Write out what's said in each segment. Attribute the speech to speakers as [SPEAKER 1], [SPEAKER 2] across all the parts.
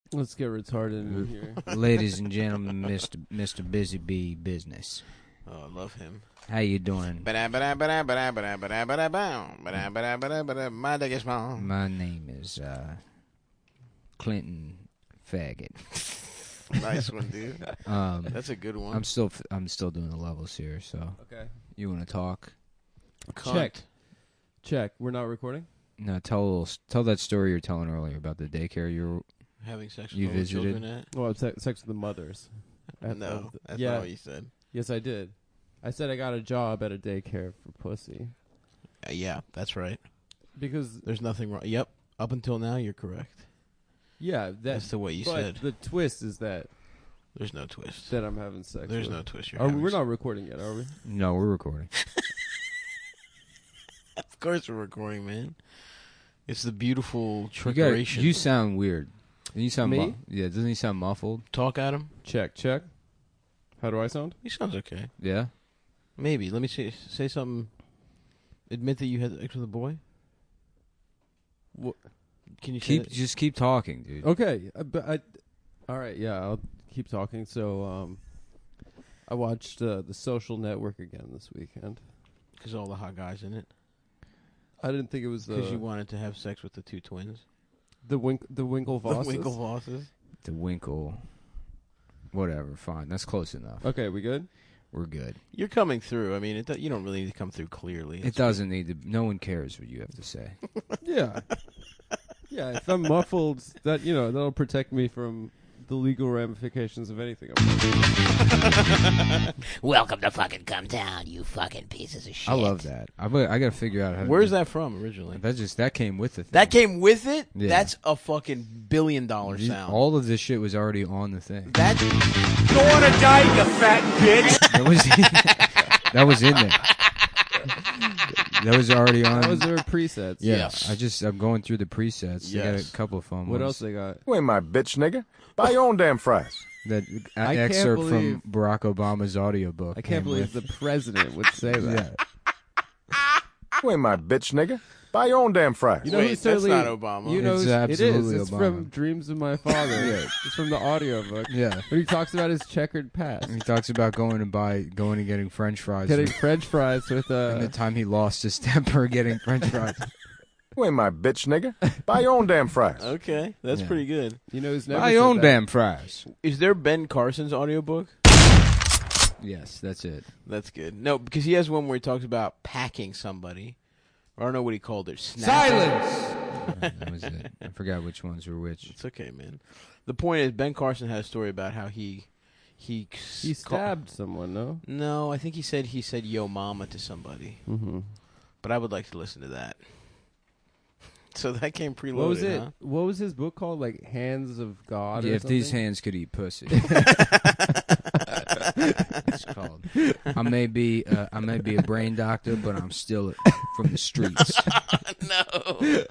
[SPEAKER 1] Let's get retarded in here.
[SPEAKER 2] Ladies and gentlemen, Mr. Busy Bee Business.
[SPEAKER 3] Oh, I love him.
[SPEAKER 2] How you doing?
[SPEAKER 3] My dick is small.
[SPEAKER 2] My name is Clinton Faggot.
[SPEAKER 3] Nice one, dude. That's a good one.
[SPEAKER 2] I'm still doing the levels here, so
[SPEAKER 1] Okay.
[SPEAKER 2] you want to talk?
[SPEAKER 3] Cunt.
[SPEAKER 1] Check. We're not recording?
[SPEAKER 2] No, tell that story you were telling earlier about the daycare
[SPEAKER 3] Having sex with
[SPEAKER 2] You
[SPEAKER 3] all the
[SPEAKER 2] visited?
[SPEAKER 3] children at?
[SPEAKER 1] Well, sex with the mothers.
[SPEAKER 3] No, that's
[SPEAKER 1] yeah.
[SPEAKER 3] not what you said.
[SPEAKER 1] Yes, I did. I said I got a job at a daycare for pussy.
[SPEAKER 3] Yeah, that's right.
[SPEAKER 1] Because,
[SPEAKER 3] There's nothing wrong. Yep, up until now, you're correct.
[SPEAKER 1] yeah,
[SPEAKER 3] That's the way you
[SPEAKER 1] but
[SPEAKER 3] said.
[SPEAKER 1] the twist is that
[SPEAKER 3] There's no twist.
[SPEAKER 1] I'm having sex
[SPEAKER 3] There's
[SPEAKER 1] with.
[SPEAKER 3] no twist.
[SPEAKER 1] We're not recording yet, are we?
[SPEAKER 2] No, we're recording.
[SPEAKER 3] Of course we're recording, man. It's the beautiful
[SPEAKER 2] You
[SPEAKER 3] trickeration.
[SPEAKER 2] sound weird. You sound
[SPEAKER 1] Me?
[SPEAKER 2] yeah, doesn't he sound muffled?
[SPEAKER 3] Talk at him.
[SPEAKER 1] Check. How do I sound?
[SPEAKER 3] He sounds okay.
[SPEAKER 2] Yeah.
[SPEAKER 3] Maybe. Let me say something. Admit that you had sex with a boy.
[SPEAKER 1] What?
[SPEAKER 3] Can you say that?
[SPEAKER 2] Just keep talking, dude.
[SPEAKER 1] Okay. All right, yeah, I'll keep talking. So, I watched The Social Network again this weekend.
[SPEAKER 3] Because all the hot guys in it.
[SPEAKER 1] I didn't think it was
[SPEAKER 3] Because you wanted to have sex with the two twins.
[SPEAKER 1] the Winklevosses.
[SPEAKER 3] The Winklevosses.
[SPEAKER 2] The Winkle. Whatever, fine. That's close enough.
[SPEAKER 1] Okay, we good?
[SPEAKER 2] We're good.
[SPEAKER 3] You're coming through. I mean, you don't really need to come through clearly.
[SPEAKER 2] It doesn't need to. No one cares what you have to say.
[SPEAKER 1] Yeah. Yeah, if I'm muffled, that'll protect me from the legal ramifications of anything.
[SPEAKER 4] Welcome to fucking Come Town, you fucking pieces of shit.
[SPEAKER 2] I love that. I gotta figure out how.
[SPEAKER 3] Where's that from originally?
[SPEAKER 2] That came with the thing.
[SPEAKER 3] That came with it?
[SPEAKER 2] Yeah.
[SPEAKER 3] That's a fucking $1 billion sound.
[SPEAKER 2] All of this shit was already on the thing.
[SPEAKER 3] That
[SPEAKER 5] Go on a diet, you fat bitch.
[SPEAKER 2] That was in there. That was already on.
[SPEAKER 1] That was their presets.
[SPEAKER 2] Yeah,
[SPEAKER 3] Yes.
[SPEAKER 2] I'm going through the presets. They got
[SPEAKER 3] Yes.
[SPEAKER 2] a couple of fun
[SPEAKER 1] What
[SPEAKER 2] ones.
[SPEAKER 1] else they got?
[SPEAKER 6] You ain't my bitch, nigga. Buy your own damn fries.
[SPEAKER 2] That
[SPEAKER 1] I can't
[SPEAKER 2] excerpt
[SPEAKER 1] believe-
[SPEAKER 2] from Barack Obama's audiobook.
[SPEAKER 1] I can't believe the president would say that.
[SPEAKER 2] Yeah.
[SPEAKER 6] You ain't my bitch, nigga. Buy your own damn fries.
[SPEAKER 1] You know
[SPEAKER 3] Wait,
[SPEAKER 1] who's
[SPEAKER 3] that's
[SPEAKER 1] certainly,
[SPEAKER 3] not Obama.
[SPEAKER 1] You know,
[SPEAKER 2] It's
[SPEAKER 1] it is.
[SPEAKER 2] absolutely
[SPEAKER 1] It's
[SPEAKER 2] Obama.
[SPEAKER 1] from Dreams of My Father. It's from the audiobook.
[SPEAKER 2] Yeah.
[SPEAKER 1] When he talks about his checkered past.
[SPEAKER 2] He talks about going and getting French fries.
[SPEAKER 1] Getting French fries with
[SPEAKER 2] and the time he lost his temper getting French fries.
[SPEAKER 6] You ain't my bitch, nigga. Buy your own damn fries.
[SPEAKER 3] Okay, that's
[SPEAKER 2] Yeah.
[SPEAKER 3] pretty good.
[SPEAKER 1] you know who's never
[SPEAKER 2] Buy
[SPEAKER 1] said
[SPEAKER 2] your own
[SPEAKER 1] that?
[SPEAKER 2] damn fries.
[SPEAKER 3] Is there Ben Carson's audiobook?
[SPEAKER 2] Yes, that's it.
[SPEAKER 3] That's good. No, because he has one where he talks about packing somebody. Or I don't know what he called it. Snapping.
[SPEAKER 2] That was it. I forgot which ones were which.
[SPEAKER 3] It's okay, man. The point is, Ben Carson had a story about how he
[SPEAKER 1] stabbed someone, no?
[SPEAKER 3] No, I think he said "yo mama" to somebody.
[SPEAKER 1] Mm-hmm.
[SPEAKER 3] But I would like to listen to that. So that came preloaded.
[SPEAKER 1] What was it?
[SPEAKER 3] Huh?
[SPEAKER 1] What was his book called? Like Hands of God?
[SPEAKER 2] Yeah,
[SPEAKER 1] or
[SPEAKER 2] if these
[SPEAKER 1] something?
[SPEAKER 2] hands could eat pussy. It's called. I may be a brain doctor, but I'm still from the streets.
[SPEAKER 3] No.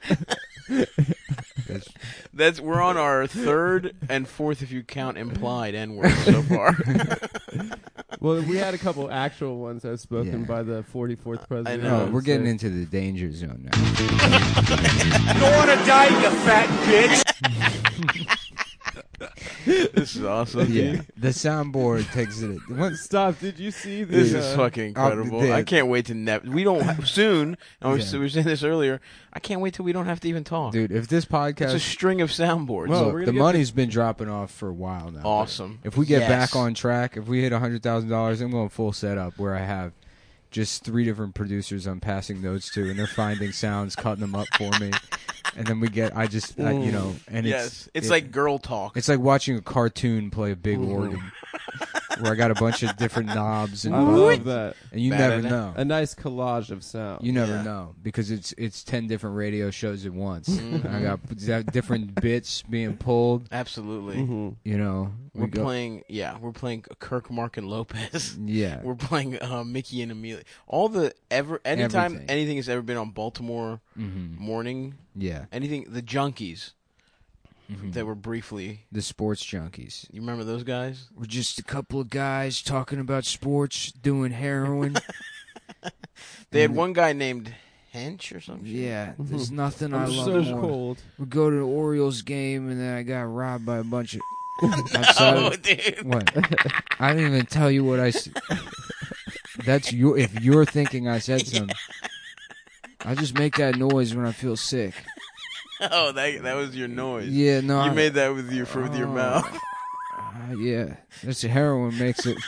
[SPEAKER 3] We're on our third and fourth, if you count implied N-words so far.
[SPEAKER 1] Well, we had a couple actual ones that spoken
[SPEAKER 2] Yeah.
[SPEAKER 1] by the 44th president.
[SPEAKER 3] know.
[SPEAKER 2] Oh, we're getting into the danger zone now.
[SPEAKER 5] Go on a diet, you fat bitch.
[SPEAKER 3] This is awesome.
[SPEAKER 2] Yeah,
[SPEAKER 3] Dude.
[SPEAKER 2] the soundboard takes it.
[SPEAKER 1] Stop! Did you see the?
[SPEAKER 3] This is fucking incredible.
[SPEAKER 2] yeah.
[SPEAKER 3] I can't wait to we don't soon. And
[SPEAKER 2] Yeah.
[SPEAKER 3] we were saying this earlier. I can't wait till we don't have to even talk.
[SPEAKER 2] Dude, if this
[SPEAKER 3] It's a
[SPEAKER 2] podcast,
[SPEAKER 3] string of soundboards.
[SPEAKER 1] Well,
[SPEAKER 2] look,
[SPEAKER 1] we're
[SPEAKER 2] the
[SPEAKER 1] gonna get
[SPEAKER 2] money's been dropping off for a while now.
[SPEAKER 3] Awesome.
[SPEAKER 2] If we get
[SPEAKER 3] Yes.
[SPEAKER 2] back on track, if we hit $100,000, I'm going full setup where I have just 3 different producers I'm passing notes to, and they're finding sounds, cutting them up for me, and then we get. And
[SPEAKER 3] Yes, it's like girl talk.
[SPEAKER 2] it's like watching a cartoon play a big organ, where I got a bunch of different knobs and
[SPEAKER 1] I love that.
[SPEAKER 2] and you
[SPEAKER 3] Bad
[SPEAKER 2] never
[SPEAKER 3] at it.
[SPEAKER 2] know.
[SPEAKER 1] A nice collage of sound.
[SPEAKER 2] You never
[SPEAKER 3] Yeah.
[SPEAKER 2] know because it's 10 different radio shows at once.
[SPEAKER 3] Mm-hmm.
[SPEAKER 2] I got different bits being pulled.
[SPEAKER 3] Absolutely.
[SPEAKER 1] Mm-hmm.
[SPEAKER 2] You know,
[SPEAKER 3] We're playing Kirk, Mark, and Lopez.
[SPEAKER 2] Yeah,
[SPEAKER 3] We're playing Mickey and Amelia. Anytime
[SPEAKER 2] Everything.
[SPEAKER 3] anything has ever been on Baltimore morning,
[SPEAKER 2] yeah.
[SPEAKER 3] anything, the Junkies that were briefly,
[SPEAKER 2] The sports junkies.
[SPEAKER 3] you remember those guys?
[SPEAKER 2] We're just a couple of guys talking about sports, doing heroin.
[SPEAKER 3] They had one guy named Pinch or something.
[SPEAKER 2] Yeah, there's nothing I
[SPEAKER 1] I'm
[SPEAKER 2] love
[SPEAKER 1] so
[SPEAKER 2] more.
[SPEAKER 1] cold.
[SPEAKER 2] We go to the Orioles game, and then I got robbed by a bunch of...
[SPEAKER 3] Oh, dude.
[SPEAKER 2] What? I didn't even tell you what I said. That's your... If you're thinking I said something. I just make that noise when I feel sick.
[SPEAKER 3] Oh, that was your noise.
[SPEAKER 2] Yeah, no.
[SPEAKER 3] You made that with your mouth.
[SPEAKER 2] Yeah, that's heroin makes it.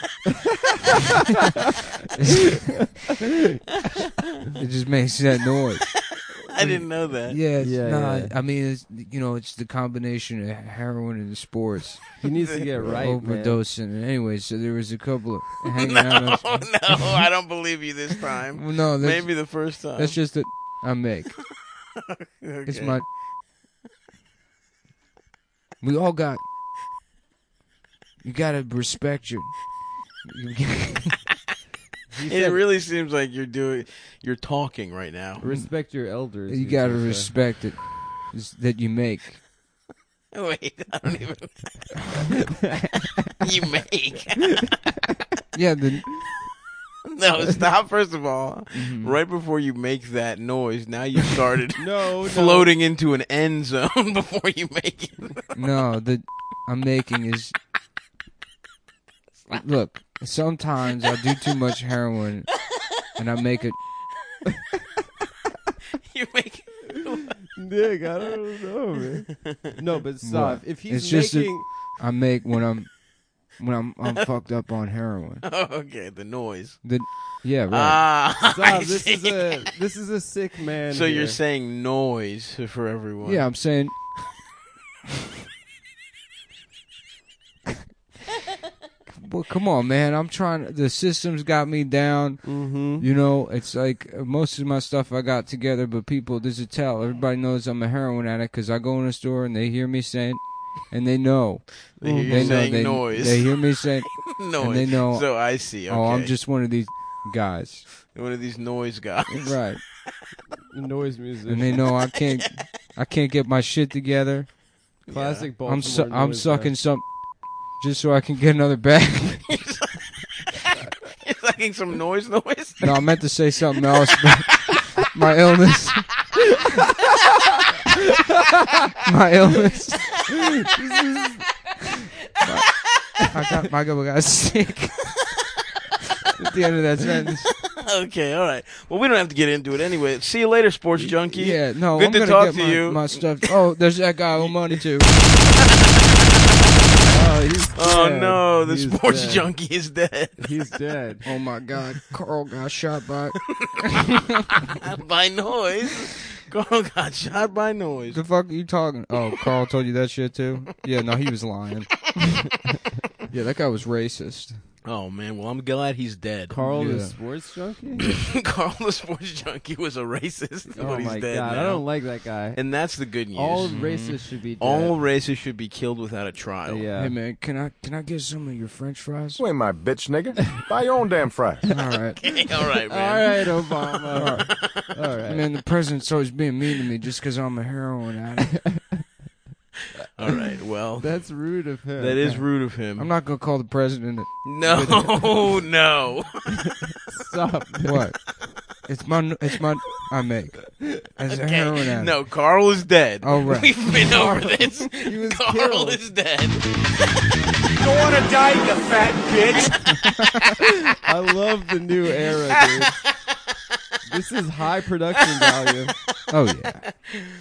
[SPEAKER 2] It just makes that noise.
[SPEAKER 3] I didn't know that.
[SPEAKER 2] Yeah,
[SPEAKER 1] Yeah.
[SPEAKER 2] I mean, it's it's the combination of heroin and sports.
[SPEAKER 1] He needs to get right, man.
[SPEAKER 2] Overdosing. And anyway, so there was a couple of hanging
[SPEAKER 3] No,
[SPEAKER 2] out.
[SPEAKER 3] no, I don't believe you this time.
[SPEAKER 2] Well, no, that's,
[SPEAKER 3] Maybe the first time.
[SPEAKER 2] that's just that I make.
[SPEAKER 3] Okay.
[SPEAKER 2] It's my. We all got. You gotta respect your.
[SPEAKER 3] It really seems like you're talking right now.
[SPEAKER 1] Respect your elders.
[SPEAKER 2] You gotta respect it that you make.
[SPEAKER 3] Wait, I don't even. You make.
[SPEAKER 2] Yeah,
[SPEAKER 3] No, stop. First of all,
[SPEAKER 2] Mm-hmm.
[SPEAKER 3] right before you make that noise, now you started
[SPEAKER 1] No,
[SPEAKER 3] floating into an end zone before you make it.
[SPEAKER 2] no, the I'm making is. Look, sometimes I do too much heroin, and I make it.
[SPEAKER 3] You make.
[SPEAKER 1] Nick, I don't know, man. No, but stop.
[SPEAKER 2] What?
[SPEAKER 1] If he's
[SPEAKER 2] It's just
[SPEAKER 1] making,
[SPEAKER 2] I make when I'm fucked up on heroin.
[SPEAKER 3] Oh, okay, the noise.
[SPEAKER 2] Yeah, right.
[SPEAKER 3] Ah,
[SPEAKER 1] stop.
[SPEAKER 3] I
[SPEAKER 1] This
[SPEAKER 3] see.
[SPEAKER 1] is a sick man.
[SPEAKER 3] So
[SPEAKER 1] here.
[SPEAKER 3] you're saying noise for everyone?
[SPEAKER 2] Yeah, I'm saying. Well, come on, man. I'm trying. The system's got me down.
[SPEAKER 1] Mm-hmm.
[SPEAKER 2] It's like most of my stuff I got together, but people, there's a tell. Everybody knows I'm a heroin addict because I go in a store and they hear me saying, and they know.
[SPEAKER 3] They hear you
[SPEAKER 2] They know.
[SPEAKER 3] saying noise.
[SPEAKER 2] They hear me saying,
[SPEAKER 3] noise.
[SPEAKER 2] and they know.
[SPEAKER 3] So I see. Okay.
[SPEAKER 2] Oh, I'm just one of these guys.
[SPEAKER 3] one of these noise guys.
[SPEAKER 2] Right.
[SPEAKER 1] The noise musician.
[SPEAKER 2] And they know I can't get my shit together.
[SPEAKER 1] Classic
[SPEAKER 2] I'm
[SPEAKER 1] Baltimore
[SPEAKER 2] I'm
[SPEAKER 1] noise
[SPEAKER 2] sucking
[SPEAKER 1] guy.
[SPEAKER 2] some just so I can get another bag.
[SPEAKER 3] You're sucking some noise.
[SPEAKER 2] No, I meant to say something else. But my illness. My illness. I got sick. At the end of that sentence.
[SPEAKER 3] Okay, all right. Well, we don't have to get into it anyway. See you later, sports junkie.
[SPEAKER 2] Yeah, no,
[SPEAKER 3] Good
[SPEAKER 2] I'm
[SPEAKER 3] to
[SPEAKER 2] gonna
[SPEAKER 3] talk
[SPEAKER 2] get
[SPEAKER 3] to
[SPEAKER 2] my,
[SPEAKER 3] you.
[SPEAKER 2] my stuff. Oh, there's that guy I owe money to.
[SPEAKER 1] Oh, he's
[SPEAKER 3] Oh
[SPEAKER 1] dead.
[SPEAKER 3] no, the
[SPEAKER 1] He's
[SPEAKER 3] sports
[SPEAKER 1] dead.
[SPEAKER 3] junkie is dead.
[SPEAKER 1] He's dead.
[SPEAKER 2] Oh my God, Carl got shot by.
[SPEAKER 3] By noise. Carl got shot by noise.
[SPEAKER 2] The fuck are you talking? Oh, Carl told you that shit too? Yeah, no, he was lying. Yeah, that guy was racist.
[SPEAKER 3] Oh man, well I'm glad he's dead.
[SPEAKER 1] Carl the
[SPEAKER 2] Yeah.
[SPEAKER 1] sports junkie?
[SPEAKER 3] Carl the sports junkie was a racist,
[SPEAKER 1] Oh
[SPEAKER 3] but he's
[SPEAKER 1] my
[SPEAKER 3] dead
[SPEAKER 1] god,
[SPEAKER 3] now.
[SPEAKER 1] I don't like that guy.
[SPEAKER 3] And that's the good news.
[SPEAKER 1] All racists should be dead.
[SPEAKER 3] All races should be killed without a trial.
[SPEAKER 1] Yeah.
[SPEAKER 2] Hey man, can I get some of your French fries?
[SPEAKER 6] You ain't my bitch, nigga. Buy your own damn fries.
[SPEAKER 2] All right.
[SPEAKER 3] All right,
[SPEAKER 1] All
[SPEAKER 3] man.
[SPEAKER 1] right, Obama. All right.
[SPEAKER 2] Man, the president's always being mean to me just because I'm a heroin addict.
[SPEAKER 3] All right. Well,
[SPEAKER 1] That's rude of him.
[SPEAKER 3] that is rude of him.
[SPEAKER 2] I'm not gonna call the president.
[SPEAKER 3] No, no.
[SPEAKER 1] Stop.
[SPEAKER 2] What? It's my. I make as a heroin addict.
[SPEAKER 3] No, Carl is dead.
[SPEAKER 2] Oh, right.
[SPEAKER 3] We've been over this.
[SPEAKER 1] He was
[SPEAKER 3] Carl
[SPEAKER 1] killed.
[SPEAKER 3] is dead.
[SPEAKER 5] You don't want to die, you fat bitch.
[SPEAKER 1] I love the new era, dude. This is high production value.
[SPEAKER 2] Oh yeah.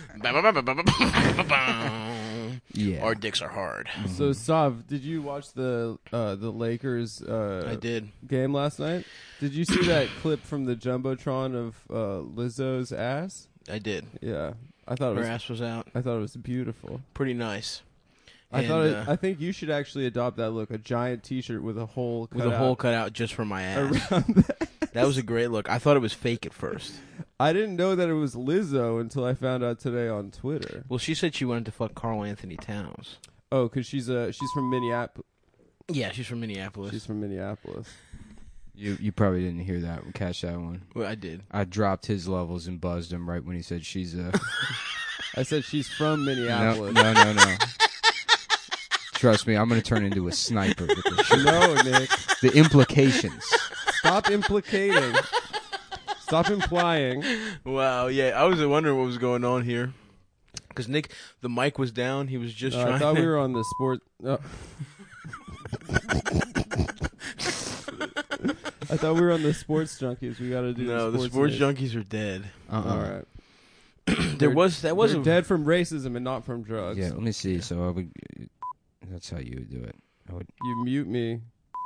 [SPEAKER 2] Yeah.
[SPEAKER 3] Our dicks are hard.
[SPEAKER 1] So, Sav, did you watch the Lakers
[SPEAKER 3] I did.
[SPEAKER 1] game last night? Did you see that clip from the Jumbotron of Lizzo's ass?
[SPEAKER 3] I did.
[SPEAKER 1] Yeah. I thought it
[SPEAKER 3] Her
[SPEAKER 1] was
[SPEAKER 3] ass was out.
[SPEAKER 1] I thought it was beautiful.
[SPEAKER 3] Pretty nice.
[SPEAKER 1] I
[SPEAKER 3] And,
[SPEAKER 1] thought I think you should actually adopt that look, a giant t-shirt with a hole cut
[SPEAKER 3] with a
[SPEAKER 1] out
[SPEAKER 3] hole cut out just for my ass.
[SPEAKER 1] around that.
[SPEAKER 3] That was a great look. I thought it was fake at first.
[SPEAKER 1] I didn't know that it was Lizzo until I found out today on Twitter.
[SPEAKER 3] Well, she said she wanted to fuck Carl Anthony Towns.
[SPEAKER 1] Oh, because she's from Minneapolis.
[SPEAKER 3] Yeah, she's from Minneapolis.
[SPEAKER 1] She's from Minneapolis.
[SPEAKER 2] You probably didn't hear that. Catch that one.
[SPEAKER 3] Well, I did.
[SPEAKER 2] I dropped his levels and buzzed him right when he said she's a.
[SPEAKER 1] I said she's from
[SPEAKER 2] No,
[SPEAKER 1] Minneapolis.
[SPEAKER 2] no. Trust me, I'm gonna turn into a sniper with this shit.
[SPEAKER 1] No, Nick.
[SPEAKER 2] The implications.
[SPEAKER 1] Stop implicating. Stop implying.
[SPEAKER 3] Wow, yeah, I was wondering what was going on here. Because Nick, the mic was down. He was just trying
[SPEAKER 1] I thought
[SPEAKER 3] to...
[SPEAKER 1] we were on the sport. I thought we were on the sports junkies. We got to do
[SPEAKER 3] No, the sports junkies are dead.
[SPEAKER 1] All right.
[SPEAKER 3] That was
[SPEAKER 1] They're
[SPEAKER 3] a...
[SPEAKER 1] dead from racism and not from drugs.
[SPEAKER 2] Yeah, let me see. So I would. That's how you would do it. I would.
[SPEAKER 1] You mute me.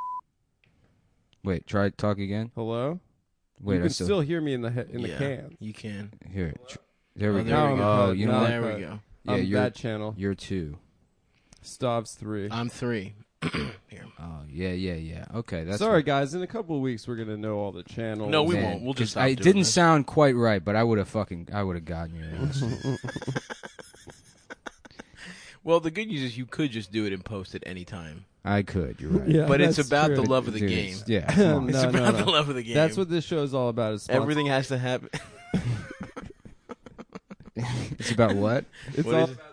[SPEAKER 2] Wait, try talk again.
[SPEAKER 1] Hello?
[SPEAKER 2] Wait,
[SPEAKER 1] you
[SPEAKER 2] I
[SPEAKER 1] can still hear me in the the can.
[SPEAKER 3] You can.
[SPEAKER 2] here. There we
[SPEAKER 3] Oh,
[SPEAKER 2] go.
[SPEAKER 3] there we go.
[SPEAKER 2] Oh, you know
[SPEAKER 1] Now
[SPEAKER 2] what?
[SPEAKER 3] There we
[SPEAKER 1] cut.
[SPEAKER 3] go.
[SPEAKER 2] Yeah,
[SPEAKER 1] I'm
[SPEAKER 2] you're
[SPEAKER 1] that channel.
[SPEAKER 2] you're 2.
[SPEAKER 1] Stav's 3.
[SPEAKER 3] I'm 3. Here.
[SPEAKER 2] Oh yeah. Okay, that's
[SPEAKER 1] Sorry, guys. In a couple of weeks, we're gonna know all the channels.
[SPEAKER 3] No, we
[SPEAKER 2] Man,
[SPEAKER 3] won't. We'll just
[SPEAKER 2] 'cause
[SPEAKER 3] stop
[SPEAKER 2] it
[SPEAKER 3] doing
[SPEAKER 2] didn't
[SPEAKER 3] this.
[SPEAKER 2] sound quite right, but I would have gotten your ass.
[SPEAKER 3] Well, the good news is you could just do it and post it anytime.
[SPEAKER 2] I could. You're right.
[SPEAKER 1] Yeah,
[SPEAKER 3] But it's
[SPEAKER 1] that's
[SPEAKER 3] about
[SPEAKER 1] true.
[SPEAKER 3] the love of the
[SPEAKER 2] Dude,
[SPEAKER 3] game.
[SPEAKER 2] Yeah. Come on.
[SPEAKER 3] It's
[SPEAKER 1] No,
[SPEAKER 3] about
[SPEAKER 1] no.
[SPEAKER 3] the love of the game.
[SPEAKER 1] That's what this show is all about. Is
[SPEAKER 3] Everything has to happen.
[SPEAKER 2] It's about what?
[SPEAKER 1] It's
[SPEAKER 3] What
[SPEAKER 1] all
[SPEAKER 3] is it?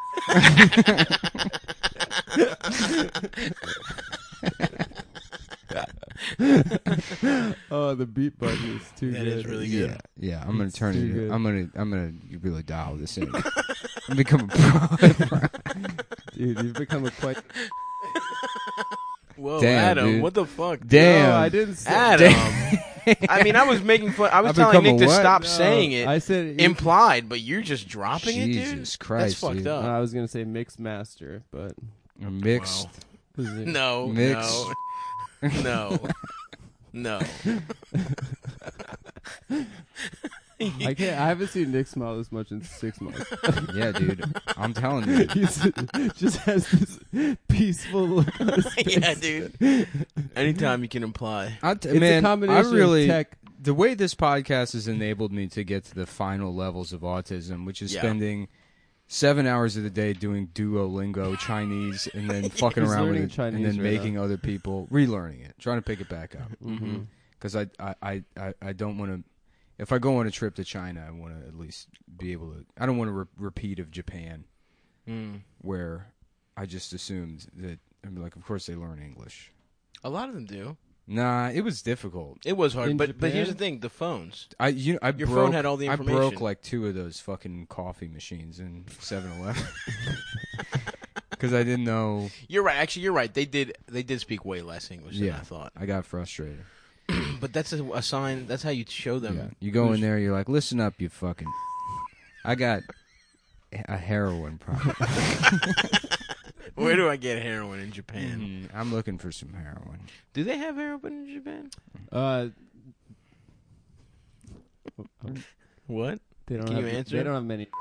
[SPEAKER 1] Oh, the beat button is too
[SPEAKER 3] That
[SPEAKER 1] good.
[SPEAKER 3] is really good.
[SPEAKER 2] Yeah. I'm gonna
[SPEAKER 1] It's
[SPEAKER 2] turn
[SPEAKER 1] too
[SPEAKER 2] it.
[SPEAKER 1] good.
[SPEAKER 2] I'm gonna really dial this in. I'm become a pro.
[SPEAKER 1] Dude, you've become a quite.
[SPEAKER 3] Whoa,
[SPEAKER 2] Damn,
[SPEAKER 3] Adam,
[SPEAKER 2] dude.
[SPEAKER 3] what the fuck?
[SPEAKER 2] Damn.
[SPEAKER 1] No, I didn't say.
[SPEAKER 3] Adam. I mean, I was making fun. I was
[SPEAKER 2] I've
[SPEAKER 3] telling
[SPEAKER 2] become
[SPEAKER 3] Nick
[SPEAKER 2] a
[SPEAKER 3] to
[SPEAKER 2] what?
[SPEAKER 3] stop
[SPEAKER 1] No,
[SPEAKER 3] saying it.
[SPEAKER 1] I said
[SPEAKER 3] Implied, but you're just dropping it, dude?
[SPEAKER 2] Jesus Christ,
[SPEAKER 3] That's fucked
[SPEAKER 2] dude.
[SPEAKER 3] up.
[SPEAKER 1] I was gonna say mixed master, but
[SPEAKER 2] A mixed.
[SPEAKER 1] was it-
[SPEAKER 3] No,
[SPEAKER 2] Mixed.
[SPEAKER 3] no. No.
[SPEAKER 1] I can't. I haven't seen Nick smile this much in 6 months.
[SPEAKER 2] Yeah, dude. I'm telling you.
[SPEAKER 1] He just has this peaceful look on his face.
[SPEAKER 3] Yeah, dude. Anytime you can imply.
[SPEAKER 1] It's
[SPEAKER 2] Man,
[SPEAKER 1] a combination
[SPEAKER 2] I really,
[SPEAKER 1] of tech.
[SPEAKER 2] the way this podcast has enabled me to get to the final levels of autism, which is
[SPEAKER 3] Yeah.
[SPEAKER 2] spending 7 hours of the day doing Duolingo Chinese and then fucking
[SPEAKER 1] He's
[SPEAKER 2] around with
[SPEAKER 1] learning
[SPEAKER 2] it
[SPEAKER 1] Chinese
[SPEAKER 2] and then
[SPEAKER 1] right
[SPEAKER 2] making other people relearning it, trying to pick it back up.
[SPEAKER 1] Mm-hmm.
[SPEAKER 2] Because I don't want to. If I go on a trip to China, I want to at least be able to. I don't want to repeat of Japan, where I just assumed that. I'm like, of course they learn English.
[SPEAKER 3] A lot of them do.
[SPEAKER 2] Nah, it was difficult.
[SPEAKER 3] It was hard,
[SPEAKER 1] In
[SPEAKER 3] but here's
[SPEAKER 1] Japan?
[SPEAKER 3] the thing: the phones.
[SPEAKER 2] Your
[SPEAKER 3] Your phone had all the
[SPEAKER 2] I broke
[SPEAKER 3] information.
[SPEAKER 2] like 2 of those fucking coffee machines in 7-Eleven because I didn't know.
[SPEAKER 3] You're right. Actually, you're right. They did speak way less English than I thought.
[SPEAKER 2] I got frustrated.
[SPEAKER 3] But that's a sign. That's how you show them.
[SPEAKER 2] Yeah, you go in there, you're like, listen up, you fucking. I got a heroin problem.
[SPEAKER 3] Where do I get heroin in Japan?
[SPEAKER 2] I'm looking for some heroin.
[SPEAKER 3] Do they have heroin in Japan? What?
[SPEAKER 1] They don't
[SPEAKER 3] Can
[SPEAKER 1] have,
[SPEAKER 3] you answer?
[SPEAKER 1] They don't have many.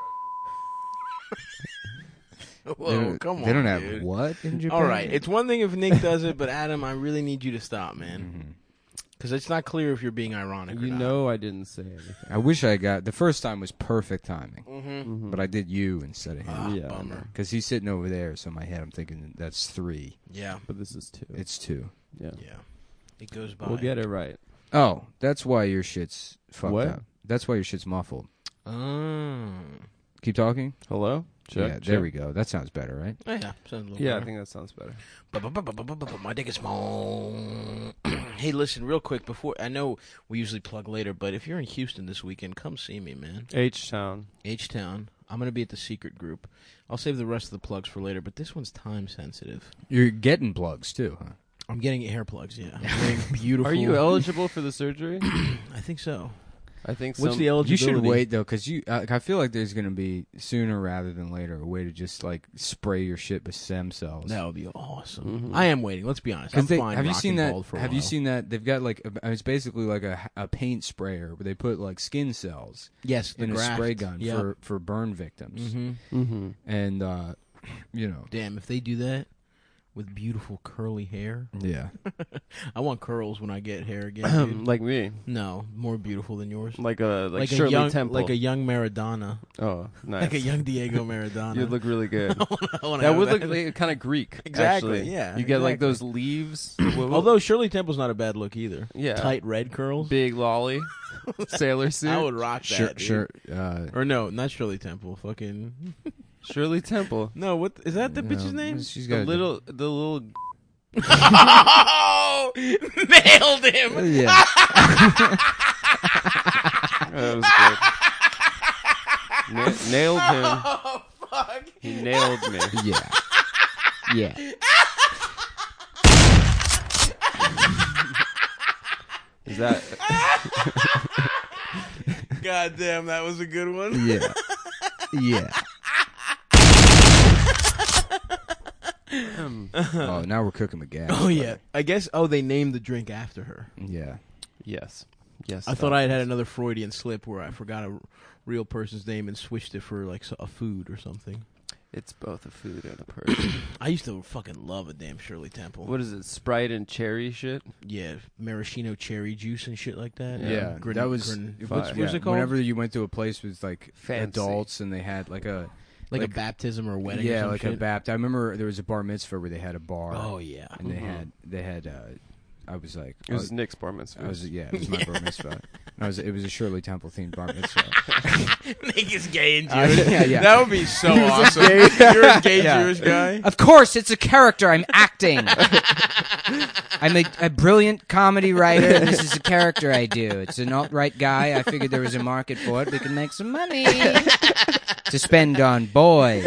[SPEAKER 3] Whoa, come on.
[SPEAKER 2] They don't have
[SPEAKER 3] dude.
[SPEAKER 2] what in Japan?
[SPEAKER 3] All right, it's one thing if Nick does it, but Adam, I really need you to stop, man, because it's not clear if you're being ironic.
[SPEAKER 1] You
[SPEAKER 3] or not.
[SPEAKER 1] know, I didn't say anything.
[SPEAKER 2] I wish I got the first time was perfect timing,
[SPEAKER 3] Mm-hmm.
[SPEAKER 2] but I did you instead of him
[SPEAKER 1] Yeah, I
[SPEAKER 3] bummer.
[SPEAKER 1] know.
[SPEAKER 2] because he's sitting over there. So in my head, I'm thinking that's 3.
[SPEAKER 3] Yeah,
[SPEAKER 1] But this is 2.
[SPEAKER 2] It's 2.
[SPEAKER 1] Yeah.
[SPEAKER 3] yeah. It goes by.
[SPEAKER 1] We'll get it right.
[SPEAKER 2] Oh, that's why your shit's fucked
[SPEAKER 1] What?
[SPEAKER 2] up. That's why your shit's muffled.
[SPEAKER 3] Oh.
[SPEAKER 2] Keep talking.
[SPEAKER 1] Hello? Check.
[SPEAKER 2] Yeah, there we go. That sounds better, right?
[SPEAKER 3] Oh, yeah, sounds a little
[SPEAKER 1] Yeah, I
[SPEAKER 3] better.
[SPEAKER 1] think that sounds better.
[SPEAKER 3] My dick is small. Hey, listen, real quick before I know we usually plug later, but if you're in Houston this weekend, come see me, man.
[SPEAKER 1] H-Town.
[SPEAKER 3] H-Town. I'm gonna be at the Secret Group. I'll save the rest of the plugs for later, but this one's time sensitive.
[SPEAKER 2] You're getting plugs too, huh?
[SPEAKER 3] I'm getting hair plugs. Yeah, I'm getting beautiful.
[SPEAKER 1] Are you eligible for the surgery?
[SPEAKER 3] I think so.
[SPEAKER 1] I think so.
[SPEAKER 3] What's the
[SPEAKER 2] You
[SPEAKER 3] eligibility?
[SPEAKER 2] should wait though, because I feel like there's gonna be sooner rather than later a way to just like spray your shit with stem cells.
[SPEAKER 3] That would be awesome.
[SPEAKER 1] Mm-hmm.
[SPEAKER 3] I am waiting. Let's be honest. I'm fine.
[SPEAKER 2] Have you seen
[SPEAKER 3] rocking
[SPEAKER 2] that?
[SPEAKER 3] bald for a
[SPEAKER 2] Have you
[SPEAKER 3] while.
[SPEAKER 2] seen that? They've got like it's basically like a paint sprayer where they put like skin cells
[SPEAKER 3] Yes, the
[SPEAKER 2] in a
[SPEAKER 3] graft.
[SPEAKER 2] spray gun
[SPEAKER 3] Yep.
[SPEAKER 2] for burn victims,
[SPEAKER 3] Mm-hmm.
[SPEAKER 1] Mm-hmm.
[SPEAKER 2] and you know,
[SPEAKER 3] Damn, if they do that with beautiful curly hair,
[SPEAKER 2] yeah.
[SPEAKER 3] I want curls when I get hair again. dude.
[SPEAKER 1] Like me.
[SPEAKER 3] No, more beautiful than yours.
[SPEAKER 1] Like
[SPEAKER 3] Like a
[SPEAKER 1] Shirley
[SPEAKER 3] young,
[SPEAKER 1] Temple.
[SPEAKER 3] like a young Maradona,
[SPEAKER 1] oh, nice.
[SPEAKER 3] like a young Diego Maradona.
[SPEAKER 1] You'd look really good.
[SPEAKER 3] I wanna
[SPEAKER 1] That
[SPEAKER 3] have
[SPEAKER 1] would look like, kind of Greek.
[SPEAKER 3] Exactly,
[SPEAKER 1] actually.
[SPEAKER 3] yeah,
[SPEAKER 1] You get like
[SPEAKER 3] exactly.
[SPEAKER 1] those leaves.
[SPEAKER 3] Although Shirley Temple's not a bad look either.
[SPEAKER 1] Yeah.
[SPEAKER 3] Tight red curls.
[SPEAKER 1] Big lolly, sailor suit.
[SPEAKER 3] I would rock that.
[SPEAKER 2] Sure,
[SPEAKER 3] dude.
[SPEAKER 2] sure.
[SPEAKER 3] Or no, not Shirley Temple. Fucking
[SPEAKER 1] Shirley Temple.
[SPEAKER 3] no. What is that? The
[SPEAKER 2] No,
[SPEAKER 3] bitch's name?
[SPEAKER 2] She's
[SPEAKER 1] The
[SPEAKER 2] got
[SPEAKER 1] little.
[SPEAKER 3] Oh, nailed him.
[SPEAKER 2] Yeah.
[SPEAKER 1] That was good. Nailed him.
[SPEAKER 3] Oh fuck!
[SPEAKER 1] He nailed me.
[SPEAKER 2] Yeah. Yeah.
[SPEAKER 1] Is that?
[SPEAKER 3] God damn, that was a good one.
[SPEAKER 2] Yeah. Yeah. Oh, now we're cooking with gas.
[SPEAKER 3] Oh yeah, I guess. Oh, they named the drink after her.
[SPEAKER 2] Yeah.
[SPEAKER 1] Yes. Yes.
[SPEAKER 3] I thought I had another Freudian slip where I forgot a real person's name and switched it for like a food or something.
[SPEAKER 1] It's both a food and a person.
[SPEAKER 3] I used to fucking love a damn Shirley Temple.
[SPEAKER 1] What is it? Sprite and cherry shit?
[SPEAKER 3] Yeah, maraschino cherry juice and shit like that.
[SPEAKER 2] Yeah.
[SPEAKER 3] Grin-
[SPEAKER 2] that was
[SPEAKER 3] grin-
[SPEAKER 1] fire.
[SPEAKER 3] what's
[SPEAKER 2] yeah,
[SPEAKER 3] it called?
[SPEAKER 2] Whenever you went to a place with like
[SPEAKER 1] Fancy.
[SPEAKER 2] adults and they had like a
[SPEAKER 3] like a baptism or a wedding.
[SPEAKER 2] yeah,
[SPEAKER 3] or some
[SPEAKER 2] like
[SPEAKER 3] shit.
[SPEAKER 2] a bapt. I remember there was a bar mitzvah where they had a bar.
[SPEAKER 3] Oh yeah.
[SPEAKER 2] and they had. I was like,
[SPEAKER 1] It was Nick's bar mitzvah.
[SPEAKER 2] I was yeah, it was my bar mitzvah. It was a Shirley Temple themed bar mitzvah.
[SPEAKER 3] Nick is gay and
[SPEAKER 2] Yeah,
[SPEAKER 3] Jewish.
[SPEAKER 2] yeah.
[SPEAKER 3] That would be so awesome. You're a gay
[SPEAKER 2] Yeah.
[SPEAKER 3] Jewish guy.
[SPEAKER 2] Of course, it's a character I'm acting. I'm a brilliant comedy writer, and this is a character I do. It's an alt-right guy. I figured there was a market for it. We can make some money to spend on boys.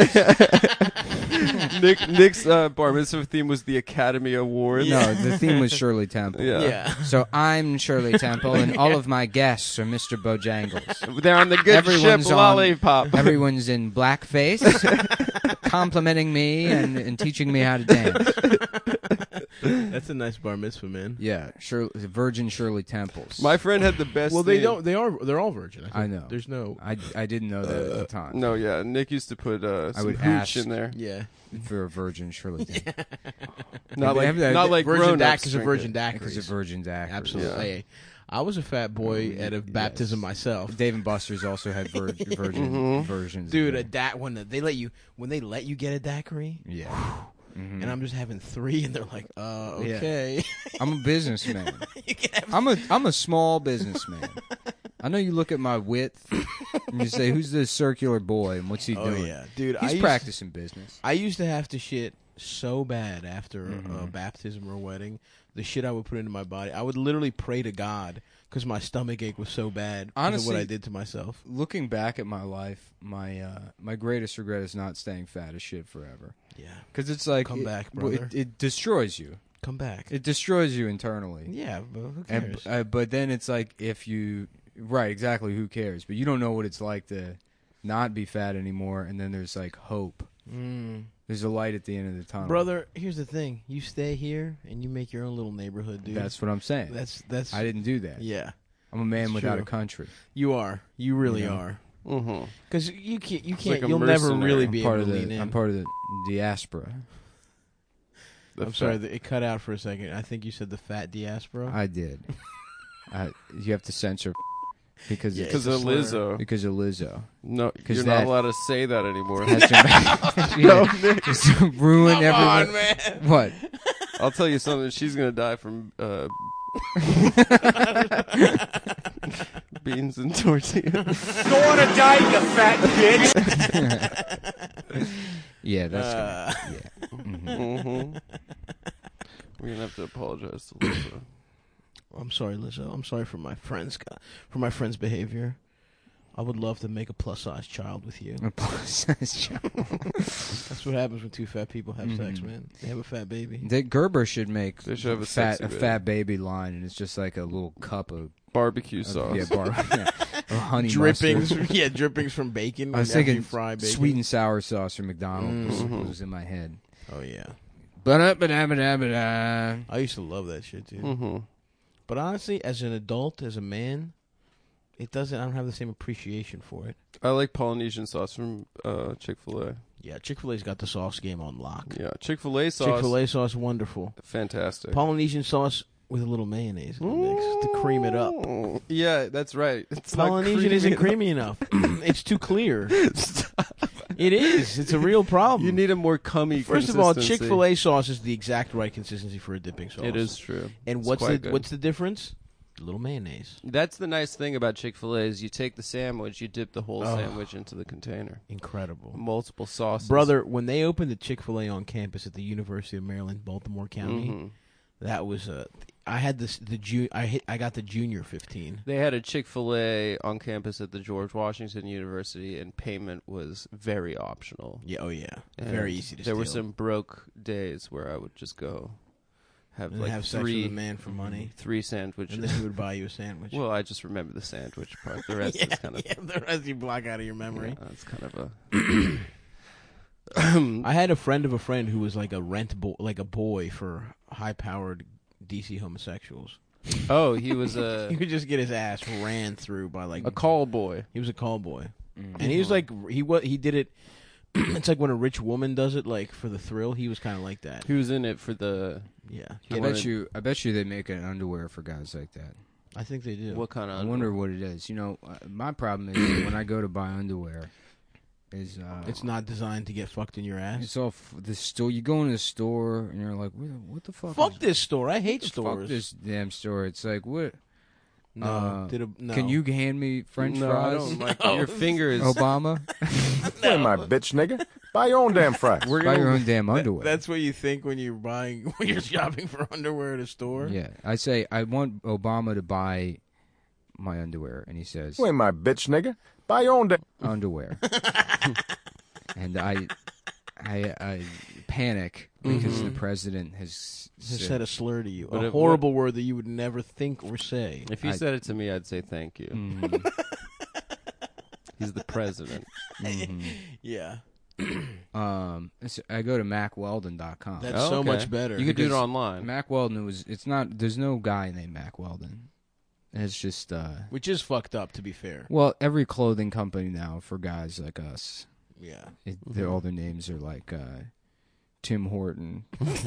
[SPEAKER 1] Nick's bar mitzvah theme was the Academy Awards.
[SPEAKER 2] No, the theme was Shirley Temple.
[SPEAKER 1] Yeah.
[SPEAKER 3] Yeah.
[SPEAKER 2] So I'm Shirley Temple, and all of my guests are Mr. Bojangles.
[SPEAKER 1] They're on the good
[SPEAKER 2] Everyone's
[SPEAKER 1] ship
[SPEAKER 2] on-
[SPEAKER 1] Lollipop.
[SPEAKER 2] Everyone's in blackface, complimenting me and teaching me how to dance.
[SPEAKER 3] That's a nice bar mitzvah, man.
[SPEAKER 2] Yeah, Virgin Shirley Temples.
[SPEAKER 1] My friend had the best.
[SPEAKER 3] Well, they
[SPEAKER 1] theme.
[SPEAKER 3] don't. They're all virgin. I think.
[SPEAKER 2] I know.
[SPEAKER 3] There's no.
[SPEAKER 2] I didn't know that at the time.
[SPEAKER 1] No, yeah. Nick used to put some
[SPEAKER 2] would
[SPEAKER 1] hooch
[SPEAKER 2] ask.
[SPEAKER 1] in there.
[SPEAKER 3] Yeah.
[SPEAKER 2] For a Virgin Shirley Temple.
[SPEAKER 1] Not
[SPEAKER 2] They
[SPEAKER 1] like
[SPEAKER 2] have that-
[SPEAKER 1] not like
[SPEAKER 3] Virgin
[SPEAKER 1] grown-ups
[SPEAKER 3] Dac is a
[SPEAKER 1] drink
[SPEAKER 3] virgin
[SPEAKER 1] it.
[SPEAKER 3] daiquiri.
[SPEAKER 2] It's a Virgin daiquiri.
[SPEAKER 3] Absolutely.
[SPEAKER 1] Yeah.
[SPEAKER 3] Hey, I was a fat boy at a baptism
[SPEAKER 2] Yes.
[SPEAKER 3] myself.
[SPEAKER 2] Dave and Buster's also had virgin versions.
[SPEAKER 3] Dude,
[SPEAKER 2] of
[SPEAKER 3] a daiquiri when they let you get a daiquiri,
[SPEAKER 2] yeah. Mhm.
[SPEAKER 3] and I'm just having 3, and they're like, okay.
[SPEAKER 2] I'm a businessman.
[SPEAKER 3] You can have
[SPEAKER 2] I'm a small businessman. I know you look at my width and you say, "Who's this circular boy and what's he
[SPEAKER 3] Oh
[SPEAKER 2] doing?"
[SPEAKER 3] yeah, dude.
[SPEAKER 2] He's practicing business.
[SPEAKER 3] I used to have to shit so bad after
[SPEAKER 2] Mm-hmm.
[SPEAKER 3] a baptism or a wedding. The shit I would put into my body, I would literally pray to God because my stomach ache was so bad. Because of
[SPEAKER 2] Honestly,
[SPEAKER 3] what I did to myself.
[SPEAKER 2] Looking back at my life, my greatest regret is not staying fat as shit forever.
[SPEAKER 3] Yeah,
[SPEAKER 2] Because it's like
[SPEAKER 3] Come back,
[SPEAKER 2] well,
[SPEAKER 3] brother.
[SPEAKER 2] It destroys you.
[SPEAKER 3] come back.
[SPEAKER 2] It destroys you internally.
[SPEAKER 3] Yeah, but who
[SPEAKER 2] And,
[SPEAKER 3] cares?
[SPEAKER 2] but then it's like if you right, exactly. Who cares? But you don't know what it's like to not be fat anymore. And then there's like hope. There's a light at the end of the tunnel,
[SPEAKER 3] Brother, here's the thing: you stay here and you make your own little neighborhood, dude.
[SPEAKER 2] That's what I'm saying.
[SPEAKER 3] that's.
[SPEAKER 2] I didn't do that.
[SPEAKER 3] Yeah,
[SPEAKER 2] I'm a man
[SPEAKER 3] It's
[SPEAKER 2] without
[SPEAKER 3] true.
[SPEAKER 2] a country.
[SPEAKER 3] you are. You really
[SPEAKER 2] You know?
[SPEAKER 3] are.
[SPEAKER 1] Mm-hmm.
[SPEAKER 3] Because you can't. You
[SPEAKER 1] like
[SPEAKER 3] can't.
[SPEAKER 1] a
[SPEAKER 3] You'll never
[SPEAKER 1] mercenary.
[SPEAKER 3] really
[SPEAKER 1] I'm
[SPEAKER 3] be
[SPEAKER 2] Part
[SPEAKER 3] able
[SPEAKER 2] of
[SPEAKER 3] to lean in.
[SPEAKER 2] I'm part of the diaspora.
[SPEAKER 3] I'm sorry, it cut out for a second. I think you said the fat diaspora.
[SPEAKER 2] I did. You have to censor because
[SPEAKER 3] Yeah,
[SPEAKER 2] it's
[SPEAKER 1] Because
[SPEAKER 3] it's a
[SPEAKER 1] of
[SPEAKER 3] slur.
[SPEAKER 1] Lizzo.
[SPEAKER 2] because of Lizzo.
[SPEAKER 1] No,
[SPEAKER 2] 'Cause
[SPEAKER 1] you're
[SPEAKER 2] that-
[SPEAKER 1] not allowed to say that anymore.
[SPEAKER 2] Has to, just to ruin
[SPEAKER 3] Come
[SPEAKER 2] everyone.
[SPEAKER 3] on, man.
[SPEAKER 2] What?
[SPEAKER 1] I'll tell you something. She's gonna die from beans and tortilla.
[SPEAKER 5] Go on a diet, you fat bitch.
[SPEAKER 2] Yeah, that's gonna, yeah.
[SPEAKER 1] Mm-hmm. We're gonna have to apologize to Lizzo.
[SPEAKER 3] I'm sorry, Lizzo. I'm sorry for my friend's behavior. I would love to make a plus size child with you.
[SPEAKER 2] A plus-size child.
[SPEAKER 3] That's what happens when 2 fat people have sex, man. They have a fat baby.
[SPEAKER 2] That Gerber should make
[SPEAKER 1] They should have a
[SPEAKER 2] fat
[SPEAKER 1] sexy
[SPEAKER 2] a
[SPEAKER 1] baby.
[SPEAKER 2] fat baby line, and it's just like a little cup of
[SPEAKER 1] Barbecue sauce.
[SPEAKER 2] yeah, honey
[SPEAKER 3] Drippings,
[SPEAKER 2] mustard.
[SPEAKER 3] yeah, drippings from bacon.
[SPEAKER 2] I was
[SPEAKER 3] after you
[SPEAKER 2] thinking
[SPEAKER 3] fry bacon.
[SPEAKER 2] sweet and sour sauce from McDonald's
[SPEAKER 1] Mhm.
[SPEAKER 2] was in my head.
[SPEAKER 3] Oh yeah,
[SPEAKER 2] Ba-da-ba-da-ba-da-ba-da.
[SPEAKER 3] I used to love that shit, dude.
[SPEAKER 1] Mm-hmm.
[SPEAKER 3] But honestly, as an adult, as a man, it doesn't. I don't have the same appreciation for it.
[SPEAKER 1] I like Polynesian sauce from Chick-fil-A.
[SPEAKER 3] Yeah, Chick-fil-A's got the sauce game on lock.
[SPEAKER 1] Yeah, Chick-fil-A sauce.
[SPEAKER 3] Chick-fil-A sauce, wonderful.
[SPEAKER 1] Fantastic.
[SPEAKER 3] Polynesian sauce with a little mayonnaise in the mix to cream it up.
[SPEAKER 1] Mm. Yeah, that's right. It's not
[SPEAKER 3] Polynesian
[SPEAKER 1] creamy
[SPEAKER 3] isn't
[SPEAKER 1] enough.
[SPEAKER 3] creamy enough. It's too clear. It is. It's a real problem.
[SPEAKER 1] You need a more cummy
[SPEAKER 3] First of all,
[SPEAKER 1] consistency.
[SPEAKER 3] Chick-fil-A sauce is the exact right consistency for a dipping sauce.
[SPEAKER 1] It is true.
[SPEAKER 3] And
[SPEAKER 1] It's
[SPEAKER 3] what's
[SPEAKER 1] quite good.
[SPEAKER 3] the difference? A little mayonnaise.
[SPEAKER 1] That's the nice thing about Chick-fil-A is you take the sandwich, you dip the whole
[SPEAKER 3] Oh.
[SPEAKER 1] sandwich into the container.
[SPEAKER 3] Incredible.
[SPEAKER 1] Multiple sauces.
[SPEAKER 3] Brother, when they opened the Chick-fil-A on campus at the University of Maryland, Baltimore County,
[SPEAKER 1] Mhm.
[SPEAKER 3] that was I had I got the junior 15.
[SPEAKER 1] They had a Chick-fil-A on campus at the George Washington University, and payment was very optional.
[SPEAKER 3] Yeah, oh yeah,
[SPEAKER 1] And
[SPEAKER 3] very easy to
[SPEAKER 1] There
[SPEAKER 3] steal.
[SPEAKER 1] were some broke days where I would just go have
[SPEAKER 3] And
[SPEAKER 1] like
[SPEAKER 3] have sex
[SPEAKER 1] three
[SPEAKER 3] with a man for money,
[SPEAKER 1] 3 sandwiches.
[SPEAKER 3] and then he would buy you a sandwich.
[SPEAKER 1] Well, I just remember the sandwich part. The rest is kind of
[SPEAKER 3] the rest you block out of your memory.
[SPEAKER 1] It's kind of a.
[SPEAKER 3] I had a friend of a friend who was like a like a boy for high-powered DC homosexuals.
[SPEAKER 1] Oh, he was
[SPEAKER 3] He
[SPEAKER 1] a
[SPEAKER 3] would just get his ass ran through by like
[SPEAKER 1] call boy.
[SPEAKER 3] He was a call boy, and he was like he did it. It's like when a rich woman does it, like for the thrill. He was kind of like that.
[SPEAKER 1] He was in it for the.
[SPEAKER 3] Yeah,
[SPEAKER 1] He
[SPEAKER 2] I
[SPEAKER 1] wanted-
[SPEAKER 2] bet you they make an underwear for guys like that.
[SPEAKER 3] I think they do.
[SPEAKER 1] What kind of?
[SPEAKER 2] I wonder what it is. You know, my problem is when I go to buy underwear, is
[SPEAKER 3] It's not designed to get fucked in your ass.
[SPEAKER 2] it's all the store. You go in the store and you're like, what the fuck?
[SPEAKER 3] Fuck
[SPEAKER 2] is,
[SPEAKER 3] this store. I hate
[SPEAKER 2] fuck
[SPEAKER 3] stores.
[SPEAKER 2] this damn store. It's like what?
[SPEAKER 3] No, no.
[SPEAKER 2] Can you hand me French
[SPEAKER 1] No,
[SPEAKER 2] fries?
[SPEAKER 1] I don't like your fingers.
[SPEAKER 2] Obama,
[SPEAKER 6] Wait, my bitch, nigga. Buy your own damn fries.
[SPEAKER 1] We're
[SPEAKER 2] buy
[SPEAKER 1] gonna
[SPEAKER 2] your own damn underwear.
[SPEAKER 3] That's what you think when you're buying when you're shopping for underwear at a store.
[SPEAKER 2] Yeah, I say I want Obama to buy my underwear, and he says
[SPEAKER 6] Wait, my bitch, nigga. Buy your own damn.
[SPEAKER 2] underwear, and I panic because the president has
[SPEAKER 3] Just said a slur to you,
[SPEAKER 1] But
[SPEAKER 3] a
[SPEAKER 1] it-
[SPEAKER 3] horrible word that you would never think or say.
[SPEAKER 1] If he
[SPEAKER 2] I-
[SPEAKER 1] said it to me, I'd say thank you.
[SPEAKER 2] Mhm,
[SPEAKER 1] He's the president.
[SPEAKER 2] mhm.
[SPEAKER 3] Yeah,
[SPEAKER 2] So I go to MacWeldon.com.
[SPEAKER 3] that's
[SPEAKER 1] Oh,
[SPEAKER 3] so
[SPEAKER 1] okay.
[SPEAKER 3] much better.
[SPEAKER 1] You could do it
[SPEAKER 2] Because
[SPEAKER 1] online.
[SPEAKER 2] Mac Weldon it's not. There's no guy named Mac Weldon. It's just
[SPEAKER 3] Which is fucked up, to be fair.
[SPEAKER 2] well, every clothing company now for guys like us,
[SPEAKER 3] Yeah.
[SPEAKER 2] all their names are like Tim Horton.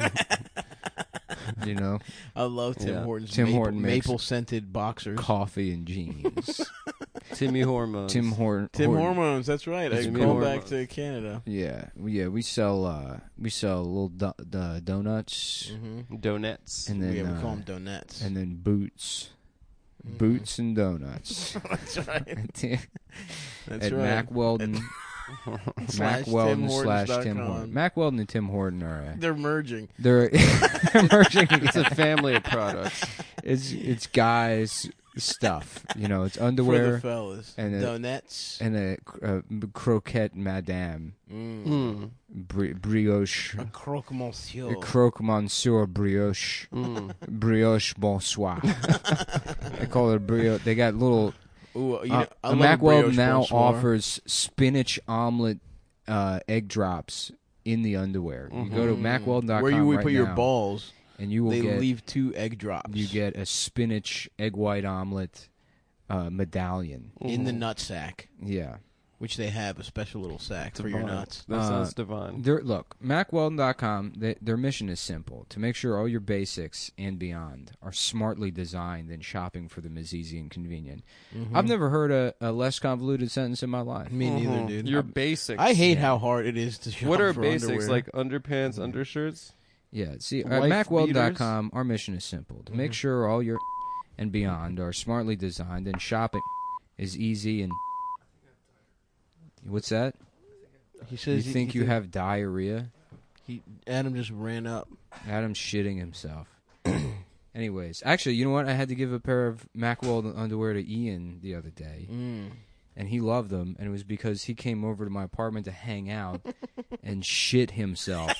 [SPEAKER 2] You know,
[SPEAKER 3] I love Tim
[SPEAKER 1] Yeah.
[SPEAKER 3] Hortons.
[SPEAKER 2] Tim Horton makes
[SPEAKER 3] maple scented boxers.
[SPEAKER 2] coffee and jeans.
[SPEAKER 1] Timmy Hormones.
[SPEAKER 2] Tim Horton.
[SPEAKER 3] Tim Hormones. That's right. I
[SPEAKER 1] Tim
[SPEAKER 3] call back
[SPEAKER 1] Hormones.
[SPEAKER 3] to Canada.
[SPEAKER 2] Yeah, we sell little donuts
[SPEAKER 1] Donuts.
[SPEAKER 2] and then
[SPEAKER 3] We call them donuts.
[SPEAKER 2] and then boots. Boots and donuts.
[SPEAKER 3] That's right. That's
[SPEAKER 2] At
[SPEAKER 3] right.
[SPEAKER 2] Mac Weldon.
[SPEAKER 3] Slash
[SPEAKER 2] Mac Weldon
[SPEAKER 3] TimHortons.com.
[SPEAKER 2] /Tim Horton. Mac Weldon and Tim Horton are
[SPEAKER 3] They're merging.
[SPEAKER 2] they're merging.
[SPEAKER 1] It's a family of products.
[SPEAKER 2] It's guys stuff. You know, it's
[SPEAKER 3] For the
[SPEAKER 2] underwear
[SPEAKER 3] fellas.
[SPEAKER 2] and
[SPEAKER 3] Donuts.
[SPEAKER 2] and a croquette madame
[SPEAKER 1] Mm.
[SPEAKER 2] brioche.
[SPEAKER 3] A croque monsieur.
[SPEAKER 2] A croque monsieur brioche.
[SPEAKER 1] Mm.
[SPEAKER 2] Brioche bonsoir. I call it brioche. They got little.
[SPEAKER 3] Ooh, I love
[SPEAKER 2] Mac
[SPEAKER 3] a
[SPEAKER 2] Weldon
[SPEAKER 3] brioche
[SPEAKER 2] now
[SPEAKER 3] bonsoir.
[SPEAKER 2] offers spinach omelet egg drops in the underwear. You go to MacWeldon.com
[SPEAKER 3] Where you would
[SPEAKER 2] right
[SPEAKER 3] put your
[SPEAKER 2] now,
[SPEAKER 3] balls,
[SPEAKER 2] and you will
[SPEAKER 3] they
[SPEAKER 2] get
[SPEAKER 3] leave 2 egg drops.
[SPEAKER 2] you get a spinach egg white omelet medallion.
[SPEAKER 3] in the nut sack,
[SPEAKER 2] Yeah.
[SPEAKER 3] which they have a special little sack for your
[SPEAKER 1] Divine.
[SPEAKER 3] nuts.
[SPEAKER 1] That sounds divine.
[SPEAKER 2] Look, MacWeldon.com, their mission is simple: to make sure all your basics and beyond are smartly designed and shopping for them is easy and convenient. I've never heard a less convoluted sentence in my life.
[SPEAKER 3] Me neither, dude.
[SPEAKER 1] Your basics.
[SPEAKER 3] I hate how hard it is to shop
[SPEAKER 1] What are
[SPEAKER 3] for
[SPEAKER 1] basics?
[SPEAKER 3] underwear.
[SPEAKER 1] Like underpants, undershirts?
[SPEAKER 2] Yeah, see, at
[SPEAKER 1] Wife
[SPEAKER 2] MacWeldon.com, our mission is simple: to make sure all your and beyond are smartly designed and shopping is easy and. What's that?
[SPEAKER 3] He
[SPEAKER 2] You
[SPEAKER 3] says
[SPEAKER 2] think you have diarrhea?
[SPEAKER 3] Adam just ran up.
[SPEAKER 2] Adam's shitting himself. Anyways, actually, you know what? I had to give a pair of Mac Weldon underwear to Ian the other day, and he loved them, and it was because he came over to my apartment to hang out and shit himself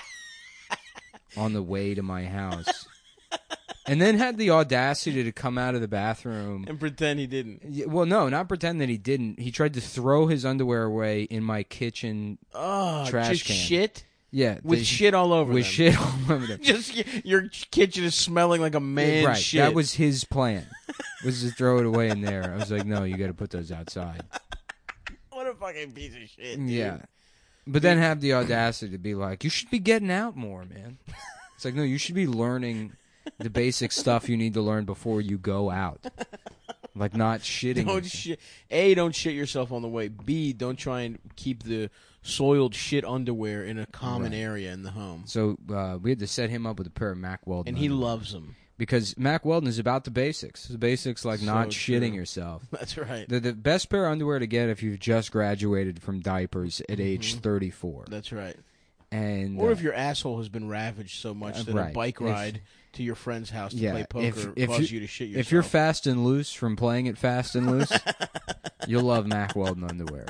[SPEAKER 2] on the way to my house. And then had the audacity to come out of the bathroom.
[SPEAKER 3] And pretend he didn't.
[SPEAKER 2] Well, no, not pretend that he didn't. He tried to throw his underwear away in my kitchen.
[SPEAKER 3] Oh,
[SPEAKER 2] Trash
[SPEAKER 3] just
[SPEAKER 2] can.
[SPEAKER 3] shit?
[SPEAKER 2] Yeah,
[SPEAKER 3] With shit all over
[SPEAKER 2] with
[SPEAKER 3] them.
[SPEAKER 2] shit all over them.
[SPEAKER 3] Just your kitchen is smelling like a man's
[SPEAKER 2] Right,
[SPEAKER 3] shit.
[SPEAKER 2] that was his plan. Was to throw it away in there. I was like, no, you got to put those outside.
[SPEAKER 3] What a fucking piece of shit, dude.
[SPEAKER 2] Yeah, but then have the audacity to be like, you should be getting out more, man. It's like, no, you should be learning the basic stuff you need to learn before you go out. Like not shitting.
[SPEAKER 3] Don't
[SPEAKER 2] yourself.
[SPEAKER 3] shit. A, don't shit yourself on the way. B, don't try and keep the soiled shit underwear in a common area in the home.
[SPEAKER 2] So we had to set him up with a pair of Mac Weldon.
[SPEAKER 3] And he
[SPEAKER 2] underwear.
[SPEAKER 3] loves them.
[SPEAKER 2] Because Mac Weldon is about the basics. The basics like
[SPEAKER 3] So
[SPEAKER 2] not
[SPEAKER 3] true.
[SPEAKER 2] shitting yourself.
[SPEAKER 3] That's right.
[SPEAKER 2] The best pair of underwear to get if you've just graduated from diapers at age 34.
[SPEAKER 3] That's right.
[SPEAKER 2] And
[SPEAKER 3] Or if your asshole has been ravaged so much that a
[SPEAKER 2] right.
[SPEAKER 3] bike ride to your friend's house to
[SPEAKER 2] Yeah,
[SPEAKER 3] play poker
[SPEAKER 2] if
[SPEAKER 3] caused you to shit yourself.
[SPEAKER 2] if you're fast and loose from playing it fast and loose, you'll love Mack Weldon underwear.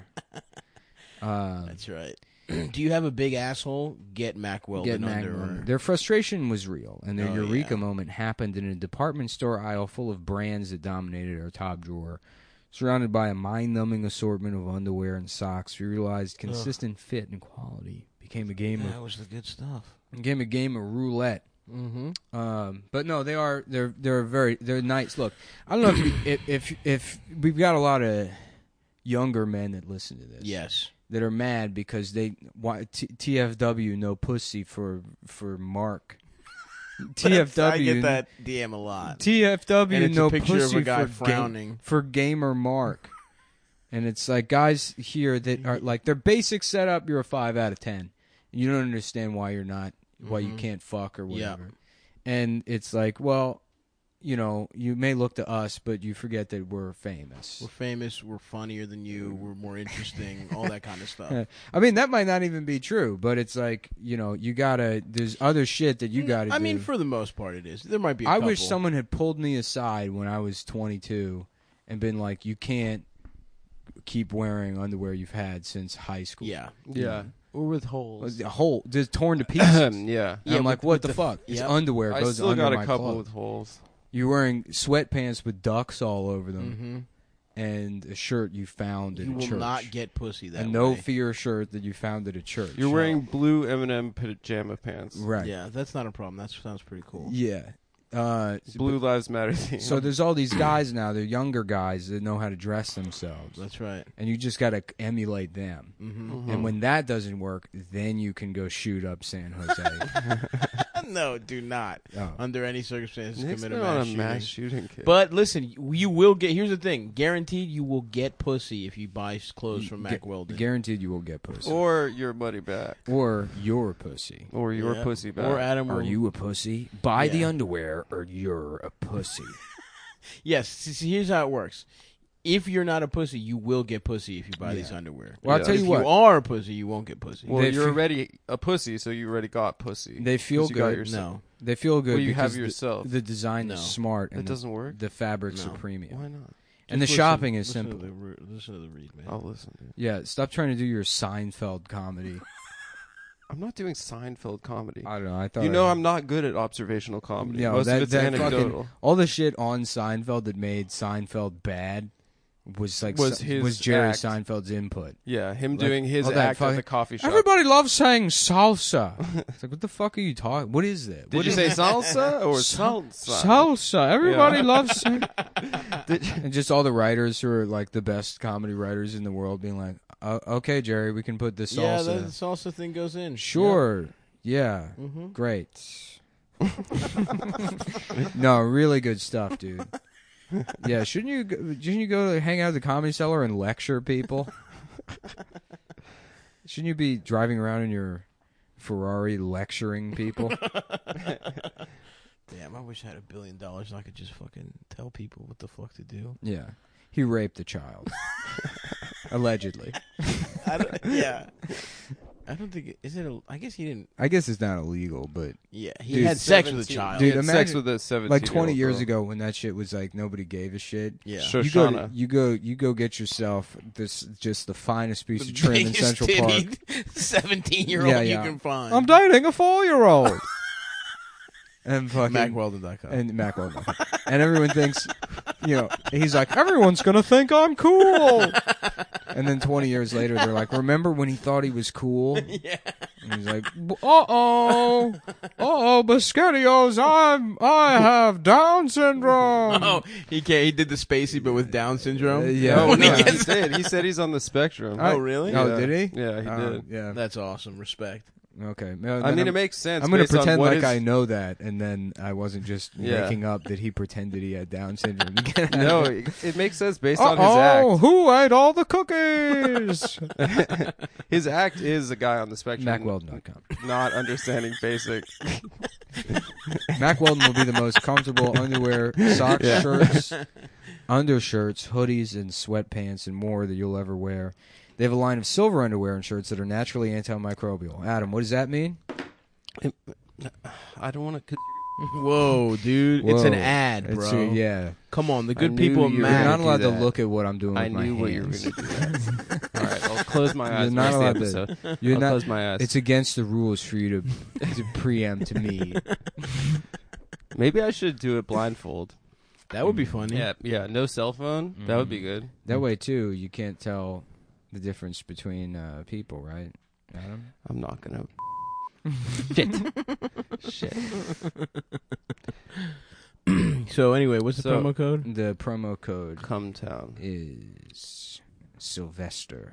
[SPEAKER 3] That's right. Do you have a big asshole? Get Mack Weldon underwear.
[SPEAKER 2] Their frustration was real, and their
[SPEAKER 3] Oh,
[SPEAKER 2] eureka
[SPEAKER 3] yeah.
[SPEAKER 2] moment happened in a department store aisle full of brands that dominated our top drawer. Surrounded by a mind-numbing assortment of underwear and socks, we realized consistent fit and quality became a game
[SPEAKER 3] That was the good stuff.
[SPEAKER 2] of roulette.
[SPEAKER 3] Mm-hmm.
[SPEAKER 2] But no, they're nice. Look, I don't know if we've got a lot of younger men that listen to this.
[SPEAKER 3] Yes.
[SPEAKER 2] That are mad because they want TFW no pussy for Mark. TFW
[SPEAKER 3] I get that DM a lot.
[SPEAKER 2] TFW
[SPEAKER 3] And it's
[SPEAKER 2] no
[SPEAKER 3] a picture
[SPEAKER 2] pussy
[SPEAKER 3] of a guy
[SPEAKER 2] for
[SPEAKER 3] frowning.
[SPEAKER 2] for gamer Mark. And it's like guys here that are like their basic setup. You're a 5 out of 10. You don't understand why you're not why you can't fuck or whatever. And it's like, well, you know, you may look to us, but you forget that we're famous.
[SPEAKER 3] We're famous. We're funnier than you. We're more interesting. All that kind of stuff.
[SPEAKER 2] I mean, that might not even be true, but it's like, you know, you gotta. There's other shit that you gotta.
[SPEAKER 3] I
[SPEAKER 2] do.
[SPEAKER 3] mean, for the most part, it is. There might be. A
[SPEAKER 2] I
[SPEAKER 3] couple.
[SPEAKER 2] wish someone had pulled me aside when I was 22 and been like, "You can't keep wearing underwear you've had since high school."
[SPEAKER 3] Yeah.
[SPEAKER 1] Yeah. Or with holes.
[SPEAKER 2] A hole just torn to pieces.
[SPEAKER 1] Yeah.
[SPEAKER 2] And I'm like,
[SPEAKER 3] with
[SPEAKER 2] what the
[SPEAKER 3] the-
[SPEAKER 2] fuck? It's
[SPEAKER 3] Yep.
[SPEAKER 2] underwear.
[SPEAKER 1] I
[SPEAKER 2] Goes
[SPEAKER 1] still
[SPEAKER 2] under
[SPEAKER 1] got a
[SPEAKER 2] my
[SPEAKER 1] couple
[SPEAKER 2] clothes.
[SPEAKER 1] with holes.
[SPEAKER 2] You're wearing sweatpants with ducks all over them,
[SPEAKER 3] Mm-hmm.
[SPEAKER 2] and a shirt you found at
[SPEAKER 3] You
[SPEAKER 2] a
[SPEAKER 3] will
[SPEAKER 2] church.
[SPEAKER 3] not get pussy that
[SPEAKER 2] a no
[SPEAKER 3] way.
[SPEAKER 2] fear shirt that you found at a church.
[SPEAKER 1] You're wearing blue M&M pajama pants.
[SPEAKER 2] right.
[SPEAKER 3] Yeah, that's not a problem. That sounds pretty cool.
[SPEAKER 2] Yeah.
[SPEAKER 1] Blue Lives Matter theme.
[SPEAKER 2] So there's all these guys now. They're younger guys that know how to dress themselves,
[SPEAKER 3] That's right.
[SPEAKER 2] and you just got to emulate them.
[SPEAKER 3] Mm-hmm.
[SPEAKER 2] And when that doesn't work, then you can go shoot up San Jose.
[SPEAKER 3] No, do not.
[SPEAKER 2] Oh.
[SPEAKER 3] Under any circumstances,
[SPEAKER 1] Nick's
[SPEAKER 3] commit
[SPEAKER 1] been
[SPEAKER 3] a
[SPEAKER 1] on
[SPEAKER 3] mass
[SPEAKER 1] a
[SPEAKER 3] shooting.
[SPEAKER 1] mass shooting kit.
[SPEAKER 3] But listen, you will get. Here's the thing: guaranteed, you will get pussy if you buy clothes from Mack Weldon.
[SPEAKER 2] Guaranteed you will get pussy.
[SPEAKER 1] or your money back.
[SPEAKER 2] Or you're a pussy.
[SPEAKER 1] Or your
[SPEAKER 3] Yeah.
[SPEAKER 1] pussy back.
[SPEAKER 3] Or Adam will.
[SPEAKER 2] Are you a pussy? Buy the
[SPEAKER 3] Yeah.
[SPEAKER 2] underwear or you're a pussy.
[SPEAKER 3] Yes. See, here's how it works. If you're not a pussy, you will get pussy if you buy these underwear.
[SPEAKER 2] Well,
[SPEAKER 1] Yeah.
[SPEAKER 2] I'll tell
[SPEAKER 3] if
[SPEAKER 2] you what.
[SPEAKER 3] you are a pussy, you won't get pussy.
[SPEAKER 1] Well,
[SPEAKER 2] They
[SPEAKER 1] you're
[SPEAKER 2] fe-
[SPEAKER 1] already a pussy, so you already got pussy.
[SPEAKER 2] They feel
[SPEAKER 1] 'Cause you got
[SPEAKER 2] good.
[SPEAKER 1] yourself.
[SPEAKER 3] No.
[SPEAKER 2] They feel good
[SPEAKER 1] Well, you
[SPEAKER 2] because
[SPEAKER 1] have
[SPEAKER 2] the-
[SPEAKER 1] yourself.
[SPEAKER 2] The design is
[SPEAKER 3] No.
[SPEAKER 2] smart
[SPEAKER 1] That
[SPEAKER 2] and
[SPEAKER 1] doesn't work.
[SPEAKER 2] the fabric's
[SPEAKER 3] No.
[SPEAKER 2] a premium.
[SPEAKER 1] Why not?
[SPEAKER 2] And the
[SPEAKER 3] Just
[SPEAKER 2] shopping is
[SPEAKER 3] listen
[SPEAKER 2] simple.
[SPEAKER 3] Listen to the read, man.
[SPEAKER 1] I'll listen. Dude.
[SPEAKER 2] Yeah, stop trying to do your Seinfeld comedy.
[SPEAKER 1] I'm not doing Seinfeld comedy.
[SPEAKER 2] I don't know. I thought
[SPEAKER 1] You know I'm not good at observational comedy.
[SPEAKER 2] No,
[SPEAKER 1] Most
[SPEAKER 2] that,
[SPEAKER 1] of it's
[SPEAKER 2] that
[SPEAKER 1] anecdotal.
[SPEAKER 2] fucking all the shit on Seinfeld that made Seinfeld bad was like
[SPEAKER 1] Was his
[SPEAKER 2] Jerry
[SPEAKER 1] act.
[SPEAKER 2] Seinfeld's input.
[SPEAKER 1] Yeah, him
[SPEAKER 2] Like,
[SPEAKER 1] doing his
[SPEAKER 2] all that
[SPEAKER 1] act at
[SPEAKER 2] fucking-
[SPEAKER 1] the coffee shop.
[SPEAKER 2] Everybody loves saying salsa. It's like, what the fuck are you talking? What is that?
[SPEAKER 1] Did
[SPEAKER 2] What
[SPEAKER 1] you
[SPEAKER 2] is
[SPEAKER 1] say
[SPEAKER 2] it?
[SPEAKER 1] salsa or
[SPEAKER 2] Sal-
[SPEAKER 1] salsa?
[SPEAKER 2] Salsa. Everybody
[SPEAKER 1] Yeah.
[SPEAKER 2] loves saying. And just all the writers who are like the best comedy writers in the world being like, okay, Jerry, we can put this
[SPEAKER 3] Yeah,
[SPEAKER 2] salsa.
[SPEAKER 3] the salsa thing goes in.
[SPEAKER 2] Sure. Yeah.
[SPEAKER 3] Mhm.
[SPEAKER 2] Great. No, really good stuff, dude. Yeah, shouldn't you go to hang out at the Comedy Cellar and lecture people? Shouldn't you be driving around in your Ferrari lecturing people?
[SPEAKER 3] Damn, I wish I had $1 billion and I could just fucking tell people what the fuck to do.
[SPEAKER 2] Yeah. He raped a child. Allegedly.
[SPEAKER 3] Yeah. I don't think is it. I guess he didn't.
[SPEAKER 2] I guess it's not illegal, but
[SPEAKER 3] Yeah, he
[SPEAKER 2] Dude,
[SPEAKER 3] had sex with a
[SPEAKER 1] 17
[SPEAKER 3] child.
[SPEAKER 2] Dude,
[SPEAKER 1] He had
[SPEAKER 2] imagine-
[SPEAKER 1] sex with a 17
[SPEAKER 2] like 20 years ago when that shit was like nobody gave a shit.
[SPEAKER 3] Yeah,
[SPEAKER 1] Shoshana.
[SPEAKER 2] You go get yourself this just the finest piece of trim in
[SPEAKER 3] biggest
[SPEAKER 2] Central Park.
[SPEAKER 3] tittied 17-year-old
[SPEAKER 2] Yeah,
[SPEAKER 3] you
[SPEAKER 2] yeah.
[SPEAKER 3] can find.
[SPEAKER 2] I'm dating a 4-year-old. And fucking
[SPEAKER 3] MackWeldon.com.
[SPEAKER 2] and Mack Weldon. And everyone thinks, you know, he's like, everyone's gonna think I'm cool. And then 20 years later, they're like, remember when he thought he was cool?
[SPEAKER 3] Yeah.
[SPEAKER 2] And he's like, Biscottios, I have Down syndrome.
[SPEAKER 3] Oh, he did the Spacey, but with Down syndrome.
[SPEAKER 2] Yeah.
[SPEAKER 1] No,
[SPEAKER 3] When he
[SPEAKER 1] no, he
[SPEAKER 3] gets-
[SPEAKER 1] did. He said he's on the spectrum.
[SPEAKER 3] Oh, really?
[SPEAKER 2] Oh,
[SPEAKER 1] Yeah.
[SPEAKER 2] did he?
[SPEAKER 1] Yeah, he did.
[SPEAKER 2] Yeah.
[SPEAKER 3] That's awesome. Respect.
[SPEAKER 2] Okay.
[SPEAKER 1] I mean, it makes sense.
[SPEAKER 2] I'm going to
[SPEAKER 1] based on
[SPEAKER 2] pretend
[SPEAKER 1] what
[SPEAKER 2] like
[SPEAKER 1] his-
[SPEAKER 2] I know that, and then I wasn't just
[SPEAKER 1] Yeah.
[SPEAKER 2] making up that he pretended he had Down syndrome.
[SPEAKER 1] No, it makes sense based on his act.
[SPEAKER 2] Who ate all the cookies?
[SPEAKER 1] His act is a guy on the spectrum.
[SPEAKER 2] MackWeldon.com.
[SPEAKER 1] Not understanding basic.
[SPEAKER 2] Mack Weldon will be the most comfortable underwear, socks, shirts, undershirts, hoodies, and sweatpants and more that you'll ever wear. They have a line of silver underwear and shirts that are naturally antimicrobial. Adam, what does that mean?
[SPEAKER 1] I don't want to.
[SPEAKER 3] Whoa, dude. It's an
[SPEAKER 2] Whoa.
[SPEAKER 3] ad, bro.
[SPEAKER 2] Yeah.
[SPEAKER 3] Come on, the
[SPEAKER 1] I
[SPEAKER 3] good
[SPEAKER 1] knew
[SPEAKER 3] people of
[SPEAKER 1] you were
[SPEAKER 2] You're
[SPEAKER 3] Mac.
[SPEAKER 2] not
[SPEAKER 1] do
[SPEAKER 2] allowed to
[SPEAKER 1] that.
[SPEAKER 2] look at what I'm doing
[SPEAKER 1] I
[SPEAKER 2] with my
[SPEAKER 1] knew
[SPEAKER 2] hands.
[SPEAKER 1] what you were going to do. That. All right, I'll close my eyes.
[SPEAKER 2] You're not
[SPEAKER 1] for
[SPEAKER 2] allowed
[SPEAKER 1] the
[SPEAKER 2] to.
[SPEAKER 1] episode.
[SPEAKER 2] You're
[SPEAKER 1] I'll
[SPEAKER 2] not.
[SPEAKER 1] close my eyes.
[SPEAKER 2] It's against the rules for you to preempt me.
[SPEAKER 1] Maybe I should do it blindfold.
[SPEAKER 3] That would be funny.
[SPEAKER 1] Yeah. No cell phone. That would be good.
[SPEAKER 2] That way too, you can't tell the difference between people, right, Adam?
[SPEAKER 1] I'm not gonna. Shit.
[SPEAKER 3] So anyway, what's the
[SPEAKER 1] So-
[SPEAKER 3] promo code?
[SPEAKER 2] The promo code
[SPEAKER 1] Come town.
[SPEAKER 2] is Sylvester.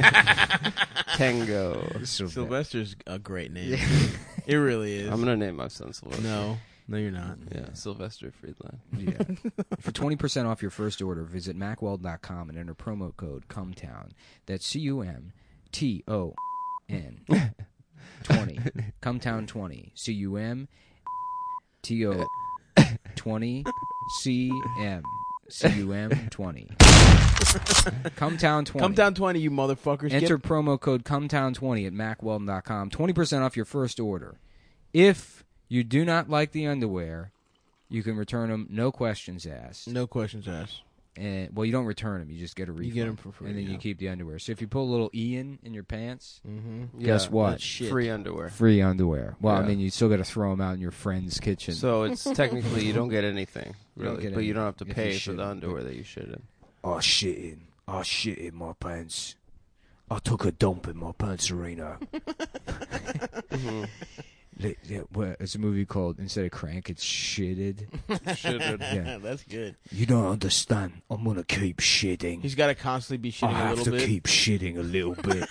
[SPEAKER 1] Tango.
[SPEAKER 3] Sylvester's a great name. It really is.
[SPEAKER 1] I'm gonna name my son Sylvester.
[SPEAKER 3] No, you're not.
[SPEAKER 1] Yeah, Sylvester Friedland.
[SPEAKER 2] Yeah. For 20% off your first order, visit macweld.com and enter promo code CUMTOWN. That's CUMTON 20. CUMTOWN 20. CUMTO 20. CUM 20. CUMTOWN 20.
[SPEAKER 3] Come down 20, you motherfuckers.
[SPEAKER 2] Enter promo code CUMTOWN20 at macweldon.com. 20% off your first order. If you do not like the underwear, you can return them, no questions asked.
[SPEAKER 3] No questions asked.
[SPEAKER 2] And well, you don't return them; you just get a refund.
[SPEAKER 3] You get them for free,
[SPEAKER 2] and then
[SPEAKER 3] yeah.
[SPEAKER 2] you keep the underwear. So if you put a little Ian in your pants,
[SPEAKER 3] Mm-hmm.
[SPEAKER 2] guess what?
[SPEAKER 3] that's shit.
[SPEAKER 1] Free underwear.
[SPEAKER 2] Free underwear. Well, I
[SPEAKER 1] Yeah.
[SPEAKER 2] mean, you still got to throw them out in your friend's kitchen.
[SPEAKER 1] So it's technically you don't get anything,
[SPEAKER 2] You don't
[SPEAKER 1] really,
[SPEAKER 2] get
[SPEAKER 1] but you don't have to
[SPEAKER 2] anything if
[SPEAKER 1] pay
[SPEAKER 2] you
[SPEAKER 1] for
[SPEAKER 2] shit
[SPEAKER 1] the
[SPEAKER 2] in.
[SPEAKER 1] underwear that you shit in.
[SPEAKER 7] I shit in my pants. I took a dump in my pants arena.
[SPEAKER 2] It's a movie called, instead of Crank, it's Shitted.
[SPEAKER 1] Shitted.
[SPEAKER 2] Yeah.
[SPEAKER 3] That's good.
[SPEAKER 7] You don't understand. I'm gonna keep shitting.
[SPEAKER 3] He's got to constantly be shitting
[SPEAKER 7] I
[SPEAKER 3] a
[SPEAKER 7] have
[SPEAKER 3] little
[SPEAKER 7] to
[SPEAKER 3] bit.
[SPEAKER 7] keep shitting a little bit.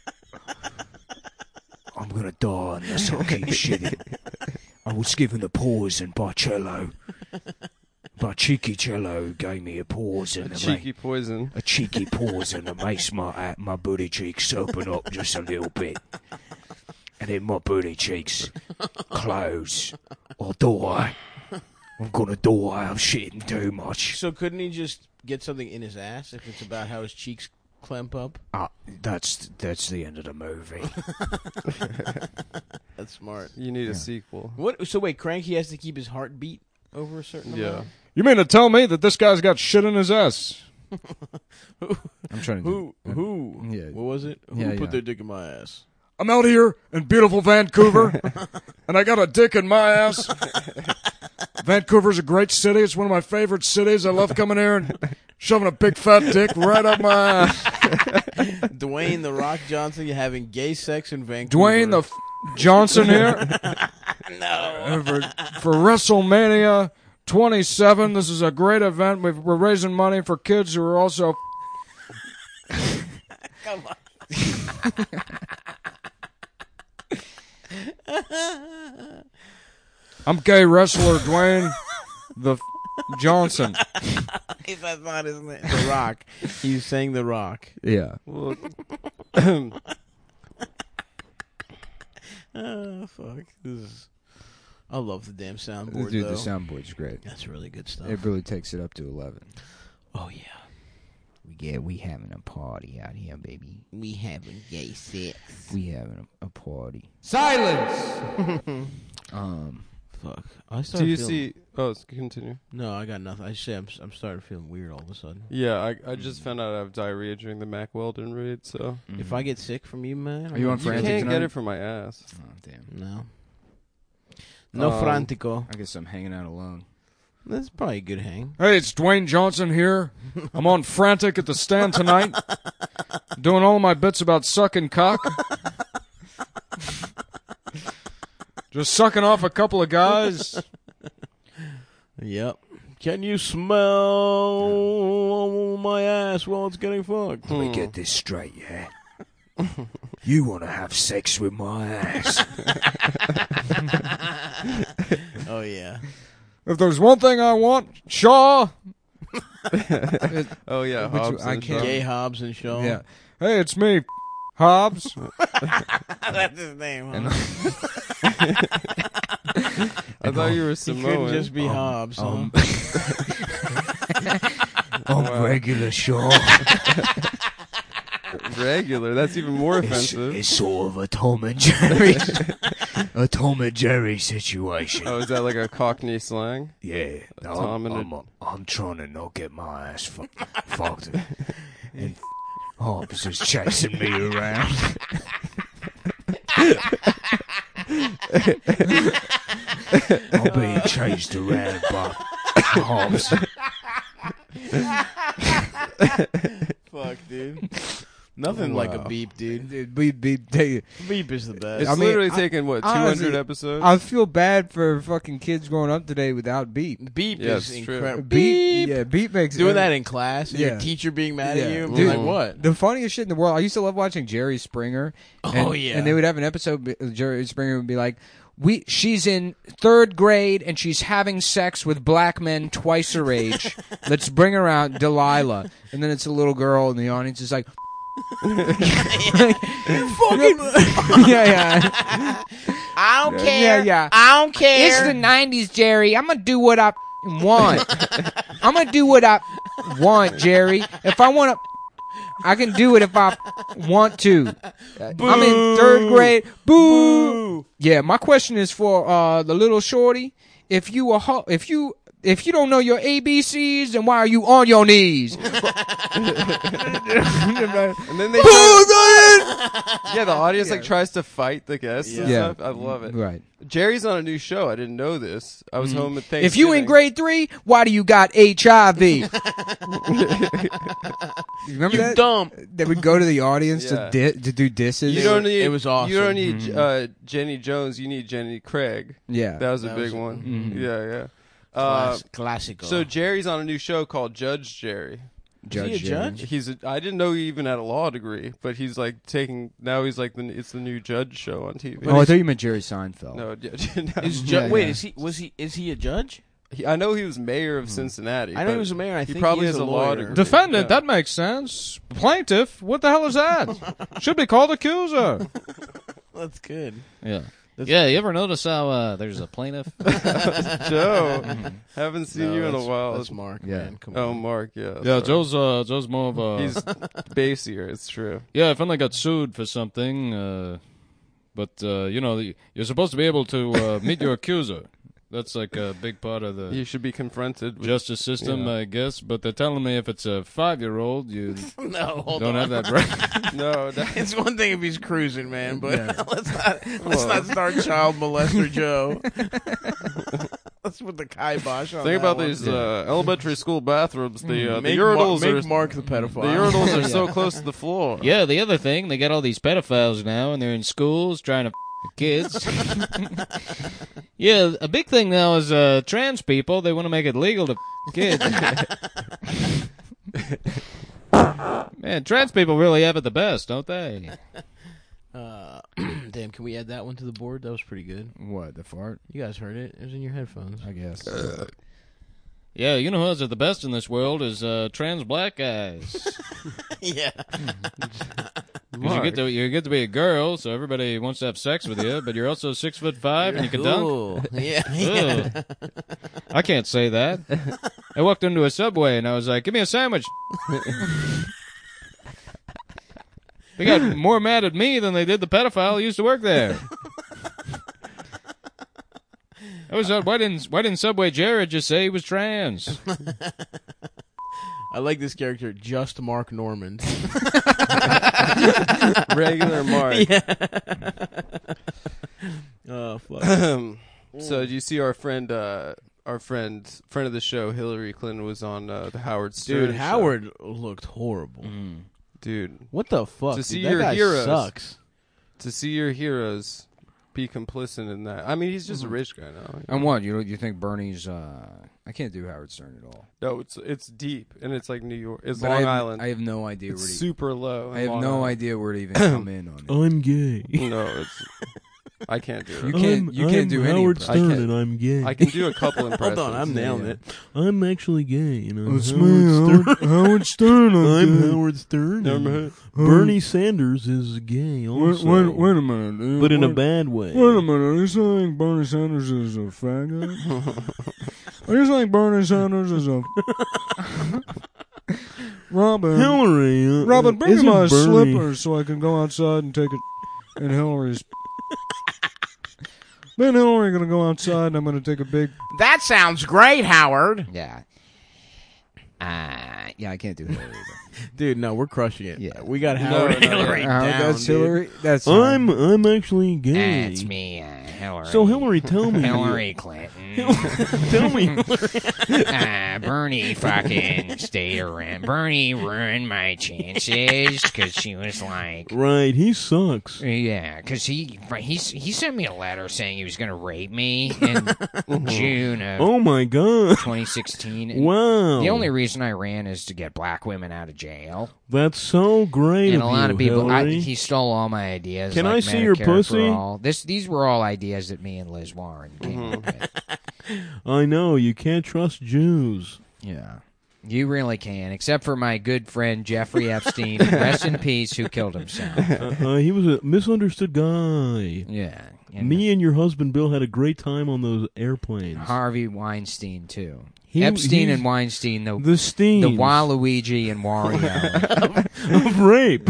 [SPEAKER 7] I'm gonna die unless I keep shitting. I was given a poison by Cello. By Cheeky Cello, who gave me a poison.
[SPEAKER 1] Cheeky poison.
[SPEAKER 7] A cheeky poison that makes my booty cheeks open up just a little bit. And then my booty cheeks close. I'll die. I'm gonna die. I'm shitting too much.
[SPEAKER 3] So couldn't he just get something in his ass if it's about how his cheeks clamp up?
[SPEAKER 7] That's the end of the movie.
[SPEAKER 3] That's smart.
[SPEAKER 1] You need a sequel.
[SPEAKER 3] What? So wait, Crank, he has to keep his heart beat over a certain
[SPEAKER 1] Yeah.
[SPEAKER 3] amount?
[SPEAKER 8] You mean to tell me that this guy's got shit in his ass?
[SPEAKER 2] I'm trying to
[SPEAKER 3] Who?
[SPEAKER 2] Yeah.
[SPEAKER 3] What was it? Who
[SPEAKER 2] Yeah,
[SPEAKER 3] put
[SPEAKER 2] yeah.
[SPEAKER 3] their dick in my ass?
[SPEAKER 8] I'm out here in beautiful Vancouver, and I got a dick in my ass. Vancouver's a great city. It's one of my favorite cities. I love coming here and shoving a big fat dick right up my ass.
[SPEAKER 3] Dwayne the Rock Johnson, you're having gay sex in Vancouver.
[SPEAKER 8] Dwayne the Johnson here. No. For WrestleMania 27. This is a great event. We're raising money for kids who are also.
[SPEAKER 3] Come on.
[SPEAKER 8] I'm gay wrestler Dwayne the Johnson.
[SPEAKER 3] That's not his name. The Rock. He's saying The Rock.
[SPEAKER 2] Yeah.
[SPEAKER 1] Well,
[SPEAKER 3] Fuck. I love the damn soundboard,
[SPEAKER 2] Dude,
[SPEAKER 3] though.
[SPEAKER 2] the soundboard's great.
[SPEAKER 3] That's really good stuff.
[SPEAKER 2] It really takes it up to 11.
[SPEAKER 3] Oh, yeah.
[SPEAKER 4] We having a party out here, baby. We having gay sex.
[SPEAKER 2] We having a party.
[SPEAKER 8] Silence!
[SPEAKER 3] Fuck. I
[SPEAKER 1] do
[SPEAKER 3] started
[SPEAKER 1] you
[SPEAKER 3] feeling...
[SPEAKER 1] see? Oh, continue.
[SPEAKER 3] No, I got nothing. I just say I'm starting feeling weird all of a sudden.
[SPEAKER 1] Yeah, I just found out I have diarrhea during the Mac Weldon raid, so
[SPEAKER 3] If I get sick from you, man...
[SPEAKER 2] Are you on
[SPEAKER 1] you
[SPEAKER 2] Frantic
[SPEAKER 1] can't
[SPEAKER 2] tonight?
[SPEAKER 1] get it from my ass.
[SPEAKER 2] Oh, damn.
[SPEAKER 3] No. No Frantico.
[SPEAKER 2] I guess I'm hanging out alone.
[SPEAKER 3] That's probably a good hang.
[SPEAKER 8] Hey, it's Dwayne Johnson here. I'm on Frantic at the stand tonight, doing all my bits about sucking cock. Just sucking off a couple of guys.
[SPEAKER 3] Yep. Can you smell my ass while it's getting fucked?
[SPEAKER 7] Let me get this straight, yeah? You want to have sex with my ass?
[SPEAKER 3] Oh, yeah.
[SPEAKER 8] If there's one thing I want, Shaw.
[SPEAKER 1] Oh yeah, Hobbs
[SPEAKER 2] I
[SPEAKER 1] and
[SPEAKER 2] can't-
[SPEAKER 1] Shaw.
[SPEAKER 3] Gay Hobbs and Shaw.
[SPEAKER 2] Yeah.
[SPEAKER 8] Hey, it's me, Hobbs.
[SPEAKER 3] That's his name, huh?
[SPEAKER 1] I thought you were
[SPEAKER 3] He
[SPEAKER 1] Samoan.
[SPEAKER 3] couldn't just be Hobbs, huh?
[SPEAKER 7] I'm regular Shaw.
[SPEAKER 1] Regular. That's even more offensive.
[SPEAKER 7] It's sort of a Tom and Jerry, a Tom and Jerry situation.
[SPEAKER 1] Oh, is that like a Cockney slang?
[SPEAKER 7] Yeah, no,
[SPEAKER 1] Tom and
[SPEAKER 7] I'm trying to not get my ass fucked, and Hobbs is chasing me around. I'm being chased around by Hobbs.
[SPEAKER 3] Fuck, dude. Nothing like a beep, dude.
[SPEAKER 2] Dude, beep, take it.
[SPEAKER 3] Beep is the best.
[SPEAKER 1] It's
[SPEAKER 2] I mean,
[SPEAKER 1] literally taken, what, 200
[SPEAKER 2] honestly,
[SPEAKER 1] episodes?
[SPEAKER 2] I feel bad for fucking kids growing up today without beep.
[SPEAKER 3] Beep
[SPEAKER 1] Yeah,
[SPEAKER 3] is
[SPEAKER 1] it's true.
[SPEAKER 3] incredible.
[SPEAKER 2] Beep, yeah, beep makes
[SPEAKER 3] Doing that in class, and
[SPEAKER 2] Yeah.
[SPEAKER 3] your teacher being mad at
[SPEAKER 2] Yeah.
[SPEAKER 3] you, and
[SPEAKER 2] Dude,
[SPEAKER 3] like, what?
[SPEAKER 2] The funniest shit in the world. I used to love watching Jerry Springer.
[SPEAKER 3] Oh, yeah.
[SPEAKER 2] and they would have an episode. Jerry Springer would be like, she's in 3rd grade and she's having sex with black men twice her age. Let's bring her out, Delilah. And then it's a little girl in the audience. Is like, yeah.
[SPEAKER 3] I don't care.
[SPEAKER 2] Yeah.
[SPEAKER 3] I don't care.
[SPEAKER 2] It's the 90s, Jerry. I'm gonna do what I want. I'm gonna do what I want, Jerry. If I want to, I can do it if I want to. I'm in 3rd grade. Boo. Yeah, my question is for the little shorty. If you don't know your ABCs, then why are you on your knees?
[SPEAKER 1] And then they yeah, the audience like tries to fight the guests and
[SPEAKER 2] Yeah.
[SPEAKER 1] stuff. I love it.
[SPEAKER 2] Right.
[SPEAKER 1] Jerry's on a new show. I didn't know this. I was home at Thanksgiving.
[SPEAKER 2] If you in grade 3, why do you got HIV? You remember
[SPEAKER 3] You
[SPEAKER 2] that?
[SPEAKER 3] dumb.
[SPEAKER 2] They would go to the audience
[SPEAKER 1] Yeah.
[SPEAKER 2] to do disses.
[SPEAKER 1] You don't need.
[SPEAKER 3] It was awesome.
[SPEAKER 1] You don't need Jenny Jones. You need Jenny Craig.
[SPEAKER 2] Yeah.
[SPEAKER 1] That was a
[SPEAKER 3] That
[SPEAKER 1] big
[SPEAKER 3] was-
[SPEAKER 1] one. Yeah.
[SPEAKER 3] Classic.
[SPEAKER 1] So Jerry's on a new show called Judge Jerry.
[SPEAKER 2] Judge
[SPEAKER 3] Is he a
[SPEAKER 2] Jerry.
[SPEAKER 3] judge?
[SPEAKER 1] I didn't know he even had a law degree, but he's like now he's like it's the new judge show on TV.
[SPEAKER 2] Oh, I thought you meant Jerry Seinfeld.
[SPEAKER 1] No,
[SPEAKER 3] Wait, is he a judge?
[SPEAKER 1] I know he was mayor of Cincinnati.
[SPEAKER 3] I know he
[SPEAKER 1] but
[SPEAKER 3] was a mayor. I
[SPEAKER 1] he
[SPEAKER 3] think
[SPEAKER 1] probably
[SPEAKER 3] he's
[SPEAKER 1] has
[SPEAKER 3] a
[SPEAKER 1] a law
[SPEAKER 3] lawyer.
[SPEAKER 1] degree.
[SPEAKER 8] Defendant,
[SPEAKER 1] Yeah.
[SPEAKER 8] that makes sense. Plaintiff, what the hell is that? Should be called accuser.
[SPEAKER 3] That's good.
[SPEAKER 9] Yeah. Yeah, you ever notice how there's a plaintiff?
[SPEAKER 1] Joe, haven't seen you in a while.
[SPEAKER 3] That's Mark.
[SPEAKER 2] Yeah.
[SPEAKER 3] Man. Come
[SPEAKER 1] Oh,
[SPEAKER 3] on.
[SPEAKER 1] Mark, yeah.
[SPEAKER 8] Yeah,
[SPEAKER 1] sorry.
[SPEAKER 8] Joe's more of a...
[SPEAKER 1] He's bassier, it's true.
[SPEAKER 8] Yeah, I finally got sued for something, but, you're supposed to be able to meet your accuser. That's like a big part of the
[SPEAKER 1] You should be confronted with
[SPEAKER 8] justice system,
[SPEAKER 1] yeah.
[SPEAKER 8] I guess. But they're telling me if it's a 5-year-old, you
[SPEAKER 3] No, hold
[SPEAKER 8] don't
[SPEAKER 3] on.
[SPEAKER 8] have that right.
[SPEAKER 1] No,
[SPEAKER 3] It's one thing if he's cruising, man, but let's not start child molester Joe. Let's put the kibosh on
[SPEAKER 1] think
[SPEAKER 3] that
[SPEAKER 1] about
[SPEAKER 3] one.
[SPEAKER 1] these elementary school bathrooms. The
[SPEAKER 3] Make
[SPEAKER 1] urinals
[SPEAKER 3] make
[SPEAKER 1] are
[SPEAKER 3] Mark the pedophile.
[SPEAKER 1] the urinals are so close to the floor.
[SPEAKER 9] Yeah, the other thing, they got all these pedophiles now, and they're in schools trying to kids. Yeah, a big thing now is trans people. They want to make it legal to kids. Man, trans people really have it the best, don't they?
[SPEAKER 3] Damn, can we add that one to the board? That was pretty good.
[SPEAKER 2] What, the fart?
[SPEAKER 3] You guys heard it. It was in your headphones.
[SPEAKER 2] I guess.
[SPEAKER 9] Yeah, you know who has it the best in this world is trans black guys.
[SPEAKER 3] Yeah.
[SPEAKER 9] 'Cause you get to be a girl, so everybody wants to have sex with you, but you're also 6'5" and you can dunk.
[SPEAKER 3] Ooh. Yeah.
[SPEAKER 9] Ugh. I can't say that. I walked into a Subway and I was like, "Give me a sandwich." They got more mad at me than they did the pedophile who used to work there. I was why didn't Subway Jared just say he was trans?
[SPEAKER 3] I like this character, just Mark Normand.
[SPEAKER 1] Regular Mark.
[SPEAKER 3] Oh, fuck.
[SPEAKER 1] So do you see our friend of the show, Hillary Clinton, was on the Howard Stern
[SPEAKER 3] Dude,
[SPEAKER 1] show.
[SPEAKER 3] Howard looked horrible.
[SPEAKER 1] Dude,
[SPEAKER 3] What the fuck?
[SPEAKER 1] To
[SPEAKER 3] dude?
[SPEAKER 1] see
[SPEAKER 3] that
[SPEAKER 1] your
[SPEAKER 3] guy
[SPEAKER 1] heroes.
[SPEAKER 3] sucks.
[SPEAKER 1] to see your heroes be complicit in that. I mean, he's just a rich guy now.
[SPEAKER 2] And what, you think Bernie's, I can't do Howard Stern at all.
[SPEAKER 1] No, it's deep, and it's like New York. It's
[SPEAKER 2] But
[SPEAKER 1] Long
[SPEAKER 2] I
[SPEAKER 1] Island.
[SPEAKER 2] have no idea
[SPEAKER 1] It's
[SPEAKER 2] where to
[SPEAKER 1] super low.
[SPEAKER 2] I have
[SPEAKER 1] Long
[SPEAKER 2] no
[SPEAKER 1] Island.
[SPEAKER 2] idea where to even come in on it.
[SPEAKER 3] I'm gay.
[SPEAKER 1] No, it's. I can't do
[SPEAKER 2] You
[SPEAKER 1] it.
[SPEAKER 2] can't do any
[SPEAKER 5] Howard
[SPEAKER 2] impression.
[SPEAKER 5] Stern and I'm gay.
[SPEAKER 1] I can do a couple impressions.
[SPEAKER 3] Hold on, I'm nailing
[SPEAKER 2] Yeah.
[SPEAKER 3] it.
[SPEAKER 5] I'm actually gay. You know,
[SPEAKER 8] It's me, Howard Stern.
[SPEAKER 5] I'm
[SPEAKER 8] gay.
[SPEAKER 5] Howard Stern.
[SPEAKER 1] I'm
[SPEAKER 5] and Bernie Sanders is gay also.
[SPEAKER 8] Wait a minute. Dude.
[SPEAKER 5] but in a
[SPEAKER 8] Wait-
[SPEAKER 5] bad way.
[SPEAKER 8] Wait a minute. Are you saying Bernie Sanders is a faggot? Are you saying Bernie Sanders is a... Robin,
[SPEAKER 10] Hillary.
[SPEAKER 8] Robin, bring me
[SPEAKER 10] isn't
[SPEAKER 8] my
[SPEAKER 10] Bernie-
[SPEAKER 8] slippers so I can go outside and take it. And Hillary's. Me and Hillary are going to go outside and I'm going to take a big.
[SPEAKER 3] That sounds great, Howard.
[SPEAKER 4] Yeah. Yeah, I can't do Hillary.
[SPEAKER 3] Dude, no, we're crushing it.
[SPEAKER 4] Yeah.
[SPEAKER 3] We got Howard and Hillary down,
[SPEAKER 2] That's
[SPEAKER 3] dude.
[SPEAKER 2] Hillary. That's
[SPEAKER 10] I'm actually gay.
[SPEAKER 4] That's me, Hillary.
[SPEAKER 10] So Hillary, tell me.
[SPEAKER 4] Hillary Clinton.
[SPEAKER 10] Tell me.
[SPEAKER 4] Bernie fucking stayed around. Bernie ruined my chances because she was like,
[SPEAKER 10] Right, he sucks.
[SPEAKER 4] yeah, because he sent me a letter saying he was going to rape me in June of
[SPEAKER 10] Oh my god.
[SPEAKER 4] 2016. And
[SPEAKER 10] Wow.
[SPEAKER 4] the only reason I ran is to get black women out of jail.
[SPEAKER 10] That's so great
[SPEAKER 4] And
[SPEAKER 10] of
[SPEAKER 4] a lot
[SPEAKER 10] you,
[SPEAKER 4] of people,
[SPEAKER 10] Hillary.
[SPEAKER 4] he stole all my ideas.
[SPEAKER 10] Can
[SPEAKER 4] like
[SPEAKER 10] I see your
[SPEAKER 4] Medicare
[SPEAKER 10] pussy?
[SPEAKER 4] for all. These were all ideas that me and Liz Warren came up with.
[SPEAKER 10] I know, you can't trust Jews.
[SPEAKER 4] Yeah. You really can, except for my good friend Jeffrey Epstein, rest in peace, who killed himself.
[SPEAKER 10] He was a misunderstood guy.
[SPEAKER 4] Yeah. And
[SPEAKER 10] Me and your husband Bill had a great time on those airplanes.
[SPEAKER 4] Harvey Weinstein, too.
[SPEAKER 10] He-
[SPEAKER 4] Epstein
[SPEAKER 10] he's
[SPEAKER 4] and Weinstein, the
[SPEAKER 10] Steens.
[SPEAKER 4] Waluigi and Wario.
[SPEAKER 10] of rape.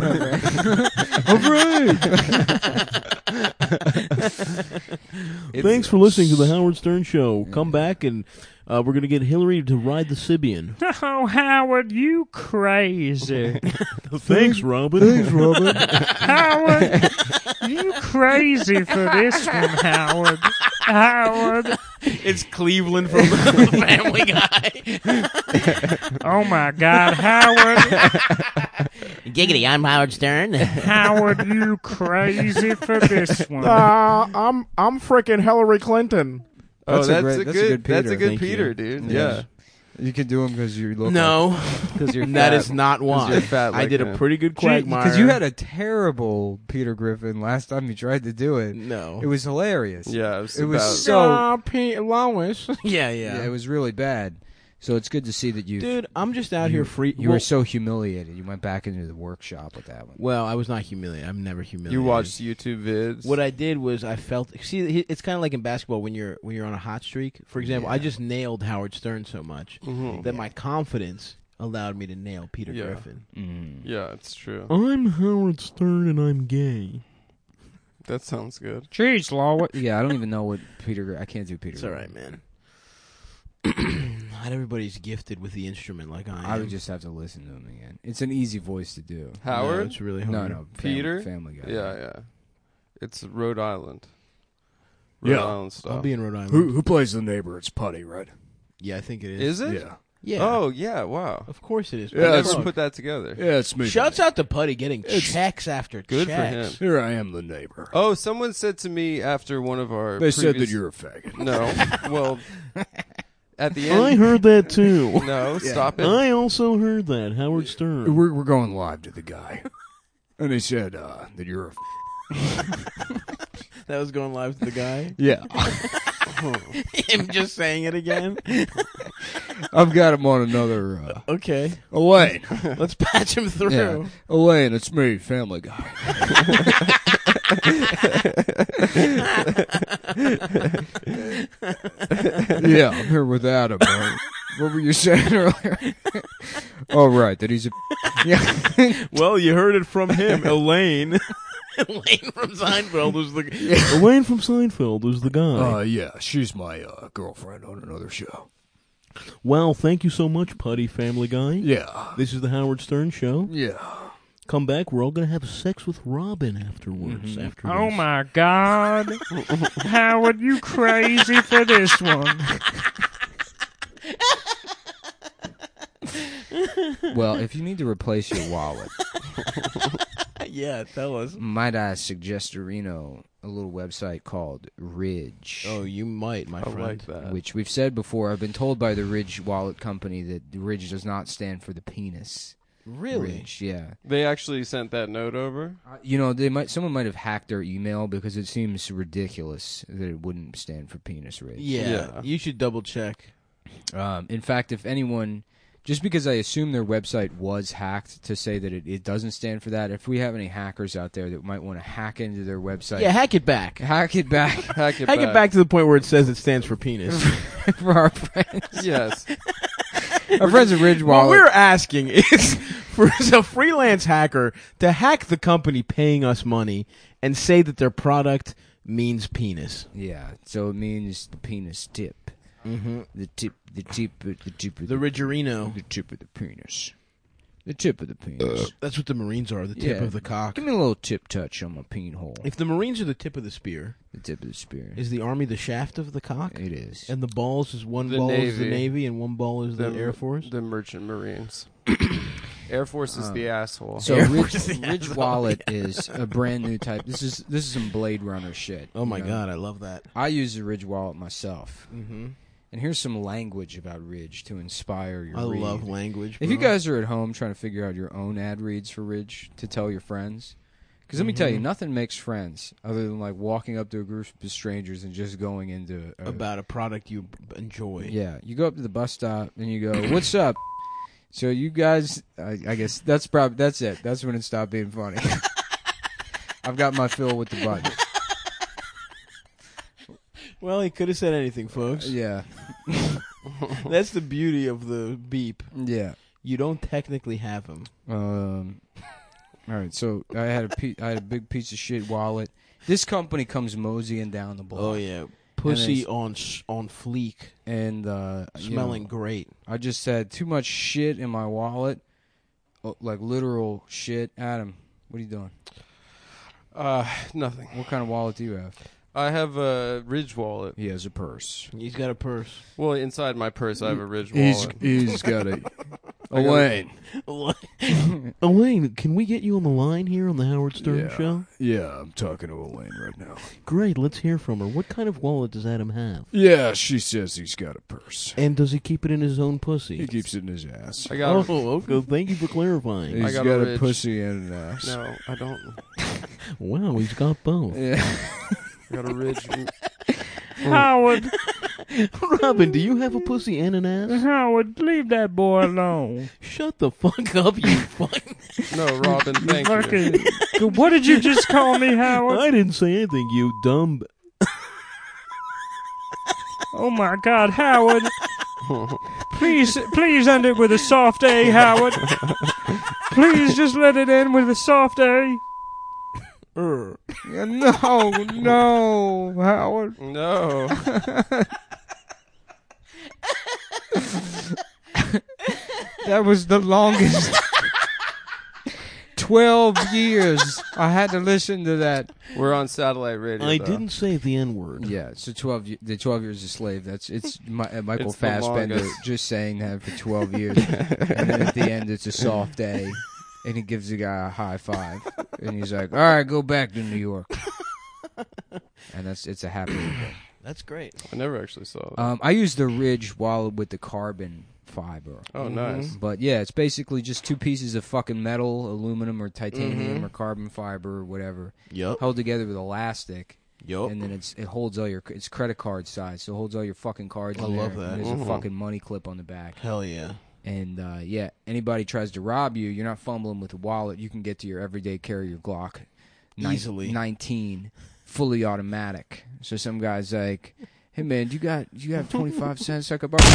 [SPEAKER 10] of rape. Thanks for listening to the Howard Stern Show. Come back and we're going to get Hillary to ride the Sibian.
[SPEAKER 5] Oh, Howard, you crazy.
[SPEAKER 10] Thanks, Robin.
[SPEAKER 8] Thanks, Robin.
[SPEAKER 5] Howard, you crazy for this one, Howard. Howard.
[SPEAKER 3] It's Cleveland from Family Guy.
[SPEAKER 5] Oh, my God, Howard.
[SPEAKER 3] Giggity, I'm Howard Stern.
[SPEAKER 5] Howard, you crazy for this one.
[SPEAKER 6] I'm freaking Hillary Clinton.
[SPEAKER 2] That's
[SPEAKER 1] That's
[SPEAKER 2] a good Peter.
[SPEAKER 1] That's a good
[SPEAKER 3] Thank
[SPEAKER 1] Peter,
[SPEAKER 3] you.
[SPEAKER 1] dude.
[SPEAKER 2] Yeah.
[SPEAKER 1] Yeah.
[SPEAKER 2] You can do them because you look.
[SPEAKER 3] No,
[SPEAKER 1] Because you're
[SPEAKER 3] that
[SPEAKER 1] fat.
[SPEAKER 3] is not why.
[SPEAKER 1] you're fat
[SPEAKER 3] I
[SPEAKER 1] like
[SPEAKER 3] did
[SPEAKER 1] him.
[SPEAKER 3] a pretty good Quagmire.
[SPEAKER 2] Because you had a terrible Peter Griffin last time you tried to do it.
[SPEAKER 3] No.
[SPEAKER 2] It was hilarious.
[SPEAKER 1] Yeah,
[SPEAKER 2] It was
[SPEAKER 1] about-
[SPEAKER 2] so.
[SPEAKER 3] Pete Lois. Yeah,
[SPEAKER 2] Yeah, it was really bad. So it's good to see that you.
[SPEAKER 3] Dude, I'm just out here free.
[SPEAKER 2] You were so humiliated. You went back into the workshop with that one.
[SPEAKER 3] Well, I was not humiliated. I'm never humiliated.
[SPEAKER 1] You watched YouTube vids.
[SPEAKER 3] What I did was I felt. See, it's kind of like in basketball when you're on a hot streak. For example, I just nailed Howard Stern so much that my confidence allowed me to nail Peter
[SPEAKER 1] Yeah.
[SPEAKER 3] Griffin.
[SPEAKER 1] Yeah, it's true.
[SPEAKER 10] I'm Howard Stern and I'm gay.
[SPEAKER 1] That sounds good.
[SPEAKER 5] Jeez, Law.
[SPEAKER 2] Yeah, I don't even know what Peter. I can't do Peter.
[SPEAKER 3] It's all right, man. Not everybody's gifted with the instrument like I am.
[SPEAKER 2] I would just have to listen to him again. It's an easy voice to do.
[SPEAKER 3] No,
[SPEAKER 1] Howard?
[SPEAKER 3] it's really hard.
[SPEAKER 2] No,
[SPEAKER 1] Peter?
[SPEAKER 2] Family Guy.
[SPEAKER 1] Yeah. It's Rhode Island. Rhode
[SPEAKER 8] Yeah.
[SPEAKER 1] Island stuff.
[SPEAKER 3] I'll be in Rhode Island.
[SPEAKER 8] Who plays the neighbor? It's Putty, right?
[SPEAKER 3] Yeah, I think it is.
[SPEAKER 1] Is it?
[SPEAKER 8] Yeah.
[SPEAKER 3] Yeah.
[SPEAKER 1] Oh, yeah, wow.
[SPEAKER 3] Of course it is.
[SPEAKER 8] Yeah,
[SPEAKER 1] I
[SPEAKER 8] it's-
[SPEAKER 1] never put that together.
[SPEAKER 8] Yeah, it's me.
[SPEAKER 3] Shouts out to Putty getting checks after
[SPEAKER 1] Good for
[SPEAKER 3] checks.
[SPEAKER 1] him.
[SPEAKER 8] Here I am, the neighbor.
[SPEAKER 1] Oh, someone said to me after one of our
[SPEAKER 8] They said that
[SPEAKER 1] previous-
[SPEAKER 8] you're a faggot.
[SPEAKER 1] No. Well, at the end...
[SPEAKER 10] I heard that too.
[SPEAKER 1] No, stop it.
[SPEAKER 10] I also heard that. Howard Stern.
[SPEAKER 8] We're going live to the guy. And he said that you're a...
[SPEAKER 3] That was going live to the guy.
[SPEAKER 8] Yeah.
[SPEAKER 3] Him just saying it again.
[SPEAKER 8] I've got him on another...
[SPEAKER 3] Okay,
[SPEAKER 8] Elaine.
[SPEAKER 3] let's patch him through.
[SPEAKER 8] Yeah. Elaine, it's me, Family Guy. Yeah, I'm here with Adam. Right? What were you saying earlier? Oh, right, that he's a... Yeah.
[SPEAKER 10] Well, you heard it from him, Elaine.
[SPEAKER 3] Elaine from Seinfeld was the.
[SPEAKER 10] Elaine from Seinfeld was the guy.
[SPEAKER 8] Yeah, she's my girlfriend on another show.
[SPEAKER 10] Wow, thank you so much, Putty Family Guy.
[SPEAKER 8] Yeah.
[SPEAKER 10] This is the Howard Stern Show.
[SPEAKER 8] Yeah.
[SPEAKER 10] Come back. We're all going to have sex with Robin afterwards. After
[SPEAKER 5] Oh,
[SPEAKER 10] this.
[SPEAKER 5] my God. Howard, you crazy for this one.
[SPEAKER 2] Well, if you need to replace your wallet,
[SPEAKER 3] Yeah, tell us.
[SPEAKER 2] might I suggest a little website called Ridge.
[SPEAKER 3] Oh, you might, my
[SPEAKER 1] I
[SPEAKER 3] friend.
[SPEAKER 1] like that.
[SPEAKER 2] Which we've said before. I've been told by the Ridge Wallet Company that the Ridge does not stand for the penis.
[SPEAKER 3] Really?
[SPEAKER 2] Ridge, yeah.
[SPEAKER 1] They actually sent that note over?
[SPEAKER 2] Someone might have hacked their email because it seems ridiculous that it wouldn't stand for penis Ridge.
[SPEAKER 3] Yeah, you should double check.
[SPEAKER 2] In fact, if anyone, just because I assume their website was hacked to say that it doesn't stand for that, if we have any hackers out there that might want to hack into their website,
[SPEAKER 3] Yeah, hack it back.
[SPEAKER 2] hack it back
[SPEAKER 1] Hack it
[SPEAKER 3] Hack it back to the point where it says it stands for penis.
[SPEAKER 2] for our friends.
[SPEAKER 1] Yes.
[SPEAKER 2] Our friends at Ridge
[SPEAKER 3] What
[SPEAKER 2] Wallet.
[SPEAKER 3] we're asking is for a freelance hacker to hack the company paying us money and say that their product means penis.
[SPEAKER 2] Yeah, so it means the penis tip.
[SPEAKER 3] Mm-hmm.
[SPEAKER 2] The tip of
[SPEAKER 3] The Ridgerino.
[SPEAKER 2] the tip of the penis. The tip of the penis.
[SPEAKER 3] That's what the Marines are, the tip
[SPEAKER 2] Yeah.
[SPEAKER 3] of the cock.
[SPEAKER 2] Give me a little tip touch on my peen hole.
[SPEAKER 3] If the Marines are the tip of the spear,
[SPEAKER 2] The tip of the spear.
[SPEAKER 3] is the Army the shaft of the cock?
[SPEAKER 2] It is.
[SPEAKER 3] And the balls is one
[SPEAKER 1] The
[SPEAKER 3] ball is the
[SPEAKER 1] Navy.
[SPEAKER 3] Navy and one ball is the Air Force?
[SPEAKER 1] The Merchant Marines. Air Force is the asshole.
[SPEAKER 2] So
[SPEAKER 3] Air
[SPEAKER 2] Ridge,
[SPEAKER 3] Force is the
[SPEAKER 2] Ridge
[SPEAKER 3] asshole,
[SPEAKER 2] Wallet is a brand new type. This is some Blade Runner shit.
[SPEAKER 3] Oh my
[SPEAKER 2] you know?
[SPEAKER 3] God, I love that.
[SPEAKER 2] I use the Ridge Wallet myself.
[SPEAKER 3] Mm-hmm.
[SPEAKER 2] And here's some language about Ridge to inspire your
[SPEAKER 3] I
[SPEAKER 2] read.
[SPEAKER 3] love language.
[SPEAKER 2] If you
[SPEAKER 3] bro.
[SPEAKER 2] guys are at home trying to figure out your own ad reads for Ridge to tell your friends, because let me tell you, nothing makes friends other than like walking up to a group of strangers and just going into
[SPEAKER 3] about a product you enjoy.
[SPEAKER 2] Yeah, you go up to the bus stop and you go, "What's up?" So you guys, I guess that's it. That's when it stopped being funny. I've got my fill with the budget.
[SPEAKER 3] Well, he could have said anything, folks.
[SPEAKER 2] Yeah,
[SPEAKER 3] That's the beauty of the beep.
[SPEAKER 2] yeah.
[SPEAKER 3] You don't technically have him.
[SPEAKER 2] All right, so I had a big piece of shit wallet. This company comes moseying down the block.
[SPEAKER 3] Oh yeah, pussy on fleek
[SPEAKER 2] and
[SPEAKER 3] smelling great.
[SPEAKER 2] I just said too much shit in my wallet, like literal shit. Adam, what are you doing?
[SPEAKER 1] Nothing.
[SPEAKER 2] What kind of wallet do you have?
[SPEAKER 1] I have a Ridge wallet.
[SPEAKER 2] He has a purse.
[SPEAKER 3] He's got a purse.
[SPEAKER 1] Well, inside my purse, I have a Ridge wallet.
[SPEAKER 2] He's got a Elaine.
[SPEAKER 10] Elaine, can we get you on the line here on the Howard Stern Show?
[SPEAKER 8] Yeah, I'm talking to Elaine right now.
[SPEAKER 10] Great, let's hear from her. What kind of wallet does Adam have?
[SPEAKER 8] Yeah, she says he's got a purse.
[SPEAKER 10] And does he keep it in his own pussy?
[SPEAKER 8] He keeps it in his ass.
[SPEAKER 1] I got.
[SPEAKER 10] okay. Thank you for clarifying.
[SPEAKER 8] He's
[SPEAKER 1] got
[SPEAKER 8] got
[SPEAKER 1] a
[SPEAKER 8] a
[SPEAKER 1] Ridge.
[SPEAKER 8] pussy and an ass.
[SPEAKER 1] No, I don't.
[SPEAKER 10] Wow, he's got both.
[SPEAKER 2] Yeah.
[SPEAKER 1] I got a Ridge.
[SPEAKER 5] Howard,
[SPEAKER 10] Robin, do you have a pussy and an ass?
[SPEAKER 5] Howard, leave that boy alone.
[SPEAKER 10] Shut the fuck up, you fuck.
[SPEAKER 1] No, Robin, thank you.
[SPEAKER 5] Fucking, what did you just call me, Howard?
[SPEAKER 10] I didn't say anything, you dumb.
[SPEAKER 5] Oh my God, Howard. Please end it with a soft A, Howard. Please just let it end with a soft A.
[SPEAKER 2] No, Howard.
[SPEAKER 1] No.
[SPEAKER 2] That was the longest. 12 years. I had to listen to that.
[SPEAKER 1] We're on satellite radio.
[SPEAKER 10] I
[SPEAKER 1] though.
[SPEAKER 10] didn't say the N-word.
[SPEAKER 2] Yeah, so 12 years a slave. It's Michael
[SPEAKER 1] It's the
[SPEAKER 2] Fassbender
[SPEAKER 1] longest.
[SPEAKER 2] just saying that for 12 years. And then at the end, it's a soft A. And he gives the guy a high five. And he's like, all right, go back to New York. And it's a happy ending.
[SPEAKER 3] That's great.
[SPEAKER 1] I never actually saw that.
[SPEAKER 2] I use the Ridge wallet with the carbon fiber.
[SPEAKER 1] Oh, nice.
[SPEAKER 2] But yeah, it's basically just two pieces of fucking metal, aluminum or titanium or carbon fiber or whatever,
[SPEAKER 3] Yup.
[SPEAKER 2] held together with elastic.
[SPEAKER 3] Yup.
[SPEAKER 2] And then it holds all it's credit card size, so it holds all your fucking cards.
[SPEAKER 3] I
[SPEAKER 2] in
[SPEAKER 3] love
[SPEAKER 2] there,
[SPEAKER 3] that.
[SPEAKER 2] and there's a fucking money clip on the back.
[SPEAKER 3] Hell yeah.
[SPEAKER 2] And yeah, anybody tries to rob you, you're not fumbling with a wallet. You can get to your everyday carry, your Glock,
[SPEAKER 3] Easily.
[SPEAKER 2] 19, fully automatic. So some guy's like, "Hey man, do you have 25 cents I could borrow?"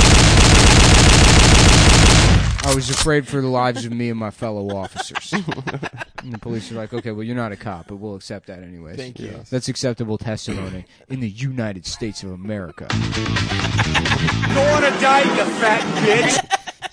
[SPEAKER 2] I was afraid for the lives of me and my fellow officers. And the police are like, "Okay, well you're not a cop, but we'll accept that anyways."
[SPEAKER 3] Thank you.
[SPEAKER 1] Yes.
[SPEAKER 2] That's acceptable testimony in the United States of America.
[SPEAKER 5] Go on a diet, you fat bitch.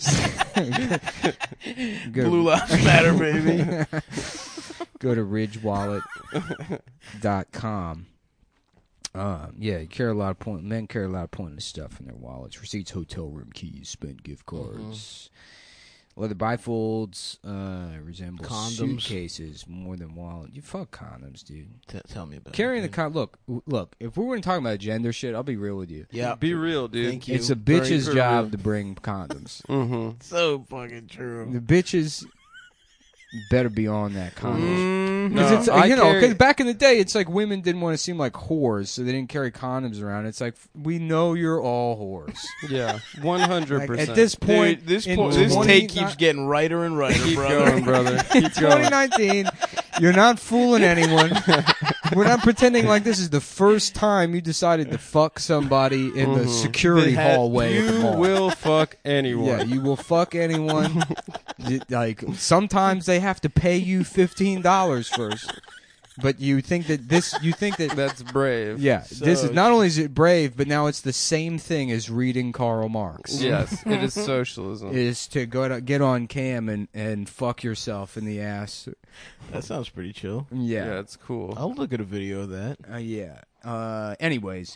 [SPEAKER 3] Blue Lives Matter, baby.
[SPEAKER 2] Go to ridgewallet.com. Yeah, men carry a lot of pointless stuff in their wallets. Receipts, hotel room keys, spent gift cards. Leather bifolds resemble
[SPEAKER 3] Condoms.
[SPEAKER 2] suitcases more than wallet. You fuck condoms, dude.
[SPEAKER 3] Tell me about
[SPEAKER 2] Carrying
[SPEAKER 3] it.
[SPEAKER 2] the look. If we weren't talking about gender shit, I'll be real with you.
[SPEAKER 3] Yeah.
[SPEAKER 1] Be real, dude.
[SPEAKER 3] Thank you.
[SPEAKER 2] It's a
[SPEAKER 3] Very
[SPEAKER 2] bitch's
[SPEAKER 3] for
[SPEAKER 2] job
[SPEAKER 3] real.
[SPEAKER 2] to bring condoms.
[SPEAKER 1] Mm-hmm.
[SPEAKER 3] So fucking true.
[SPEAKER 2] The bitches better be on that condoms.
[SPEAKER 1] No,
[SPEAKER 2] Because
[SPEAKER 1] I carry-
[SPEAKER 2] because back in the day, it's like women didn't want to seem like whores, so they didn't carry condoms around. It's like, we know you're all whores.
[SPEAKER 1] Yeah, 100%.
[SPEAKER 2] Like, at this point,
[SPEAKER 3] Dude,
[SPEAKER 2] in
[SPEAKER 3] this
[SPEAKER 2] 20
[SPEAKER 3] take keeps getting righter and righter,
[SPEAKER 1] Keep
[SPEAKER 3] brother.
[SPEAKER 1] going, brother. Keep going.
[SPEAKER 2] 2019, you're not fooling anyone. When I'm pretending like this is the first time you decided to fuck somebody in the security hallway at the
[SPEAKER 1] You
[SPEAKER 2] mall.
[SPEAKER 1] will fuck anyone.
[SPEAKER 2] Yeah, you will fuck anyone. Like sometimes they have to pay you $15 first. But you think that
[SPEAKER 1] That's brave.
[SPEAKER 2] yeah,
[SPEAKER 3] So-
[SPEAKER 2] this is not only is it brave, but now it's the same thing as reading Karl Marx.
[SPEAKER 1] Yes, it is socialism.
[SPEAKER 2] Is to get on cam and fuck yourself in the ass.
[SPEAKER 3] That sounds pretty chill.
[SPEAKER 1] Yeah,
[SPEAKER 2] Yeah.
[SPEAKER 1] it's cool.
[SPEAKER 3] I'll look at a video of that.
[SPEAKER 2] Yeah. Anyways,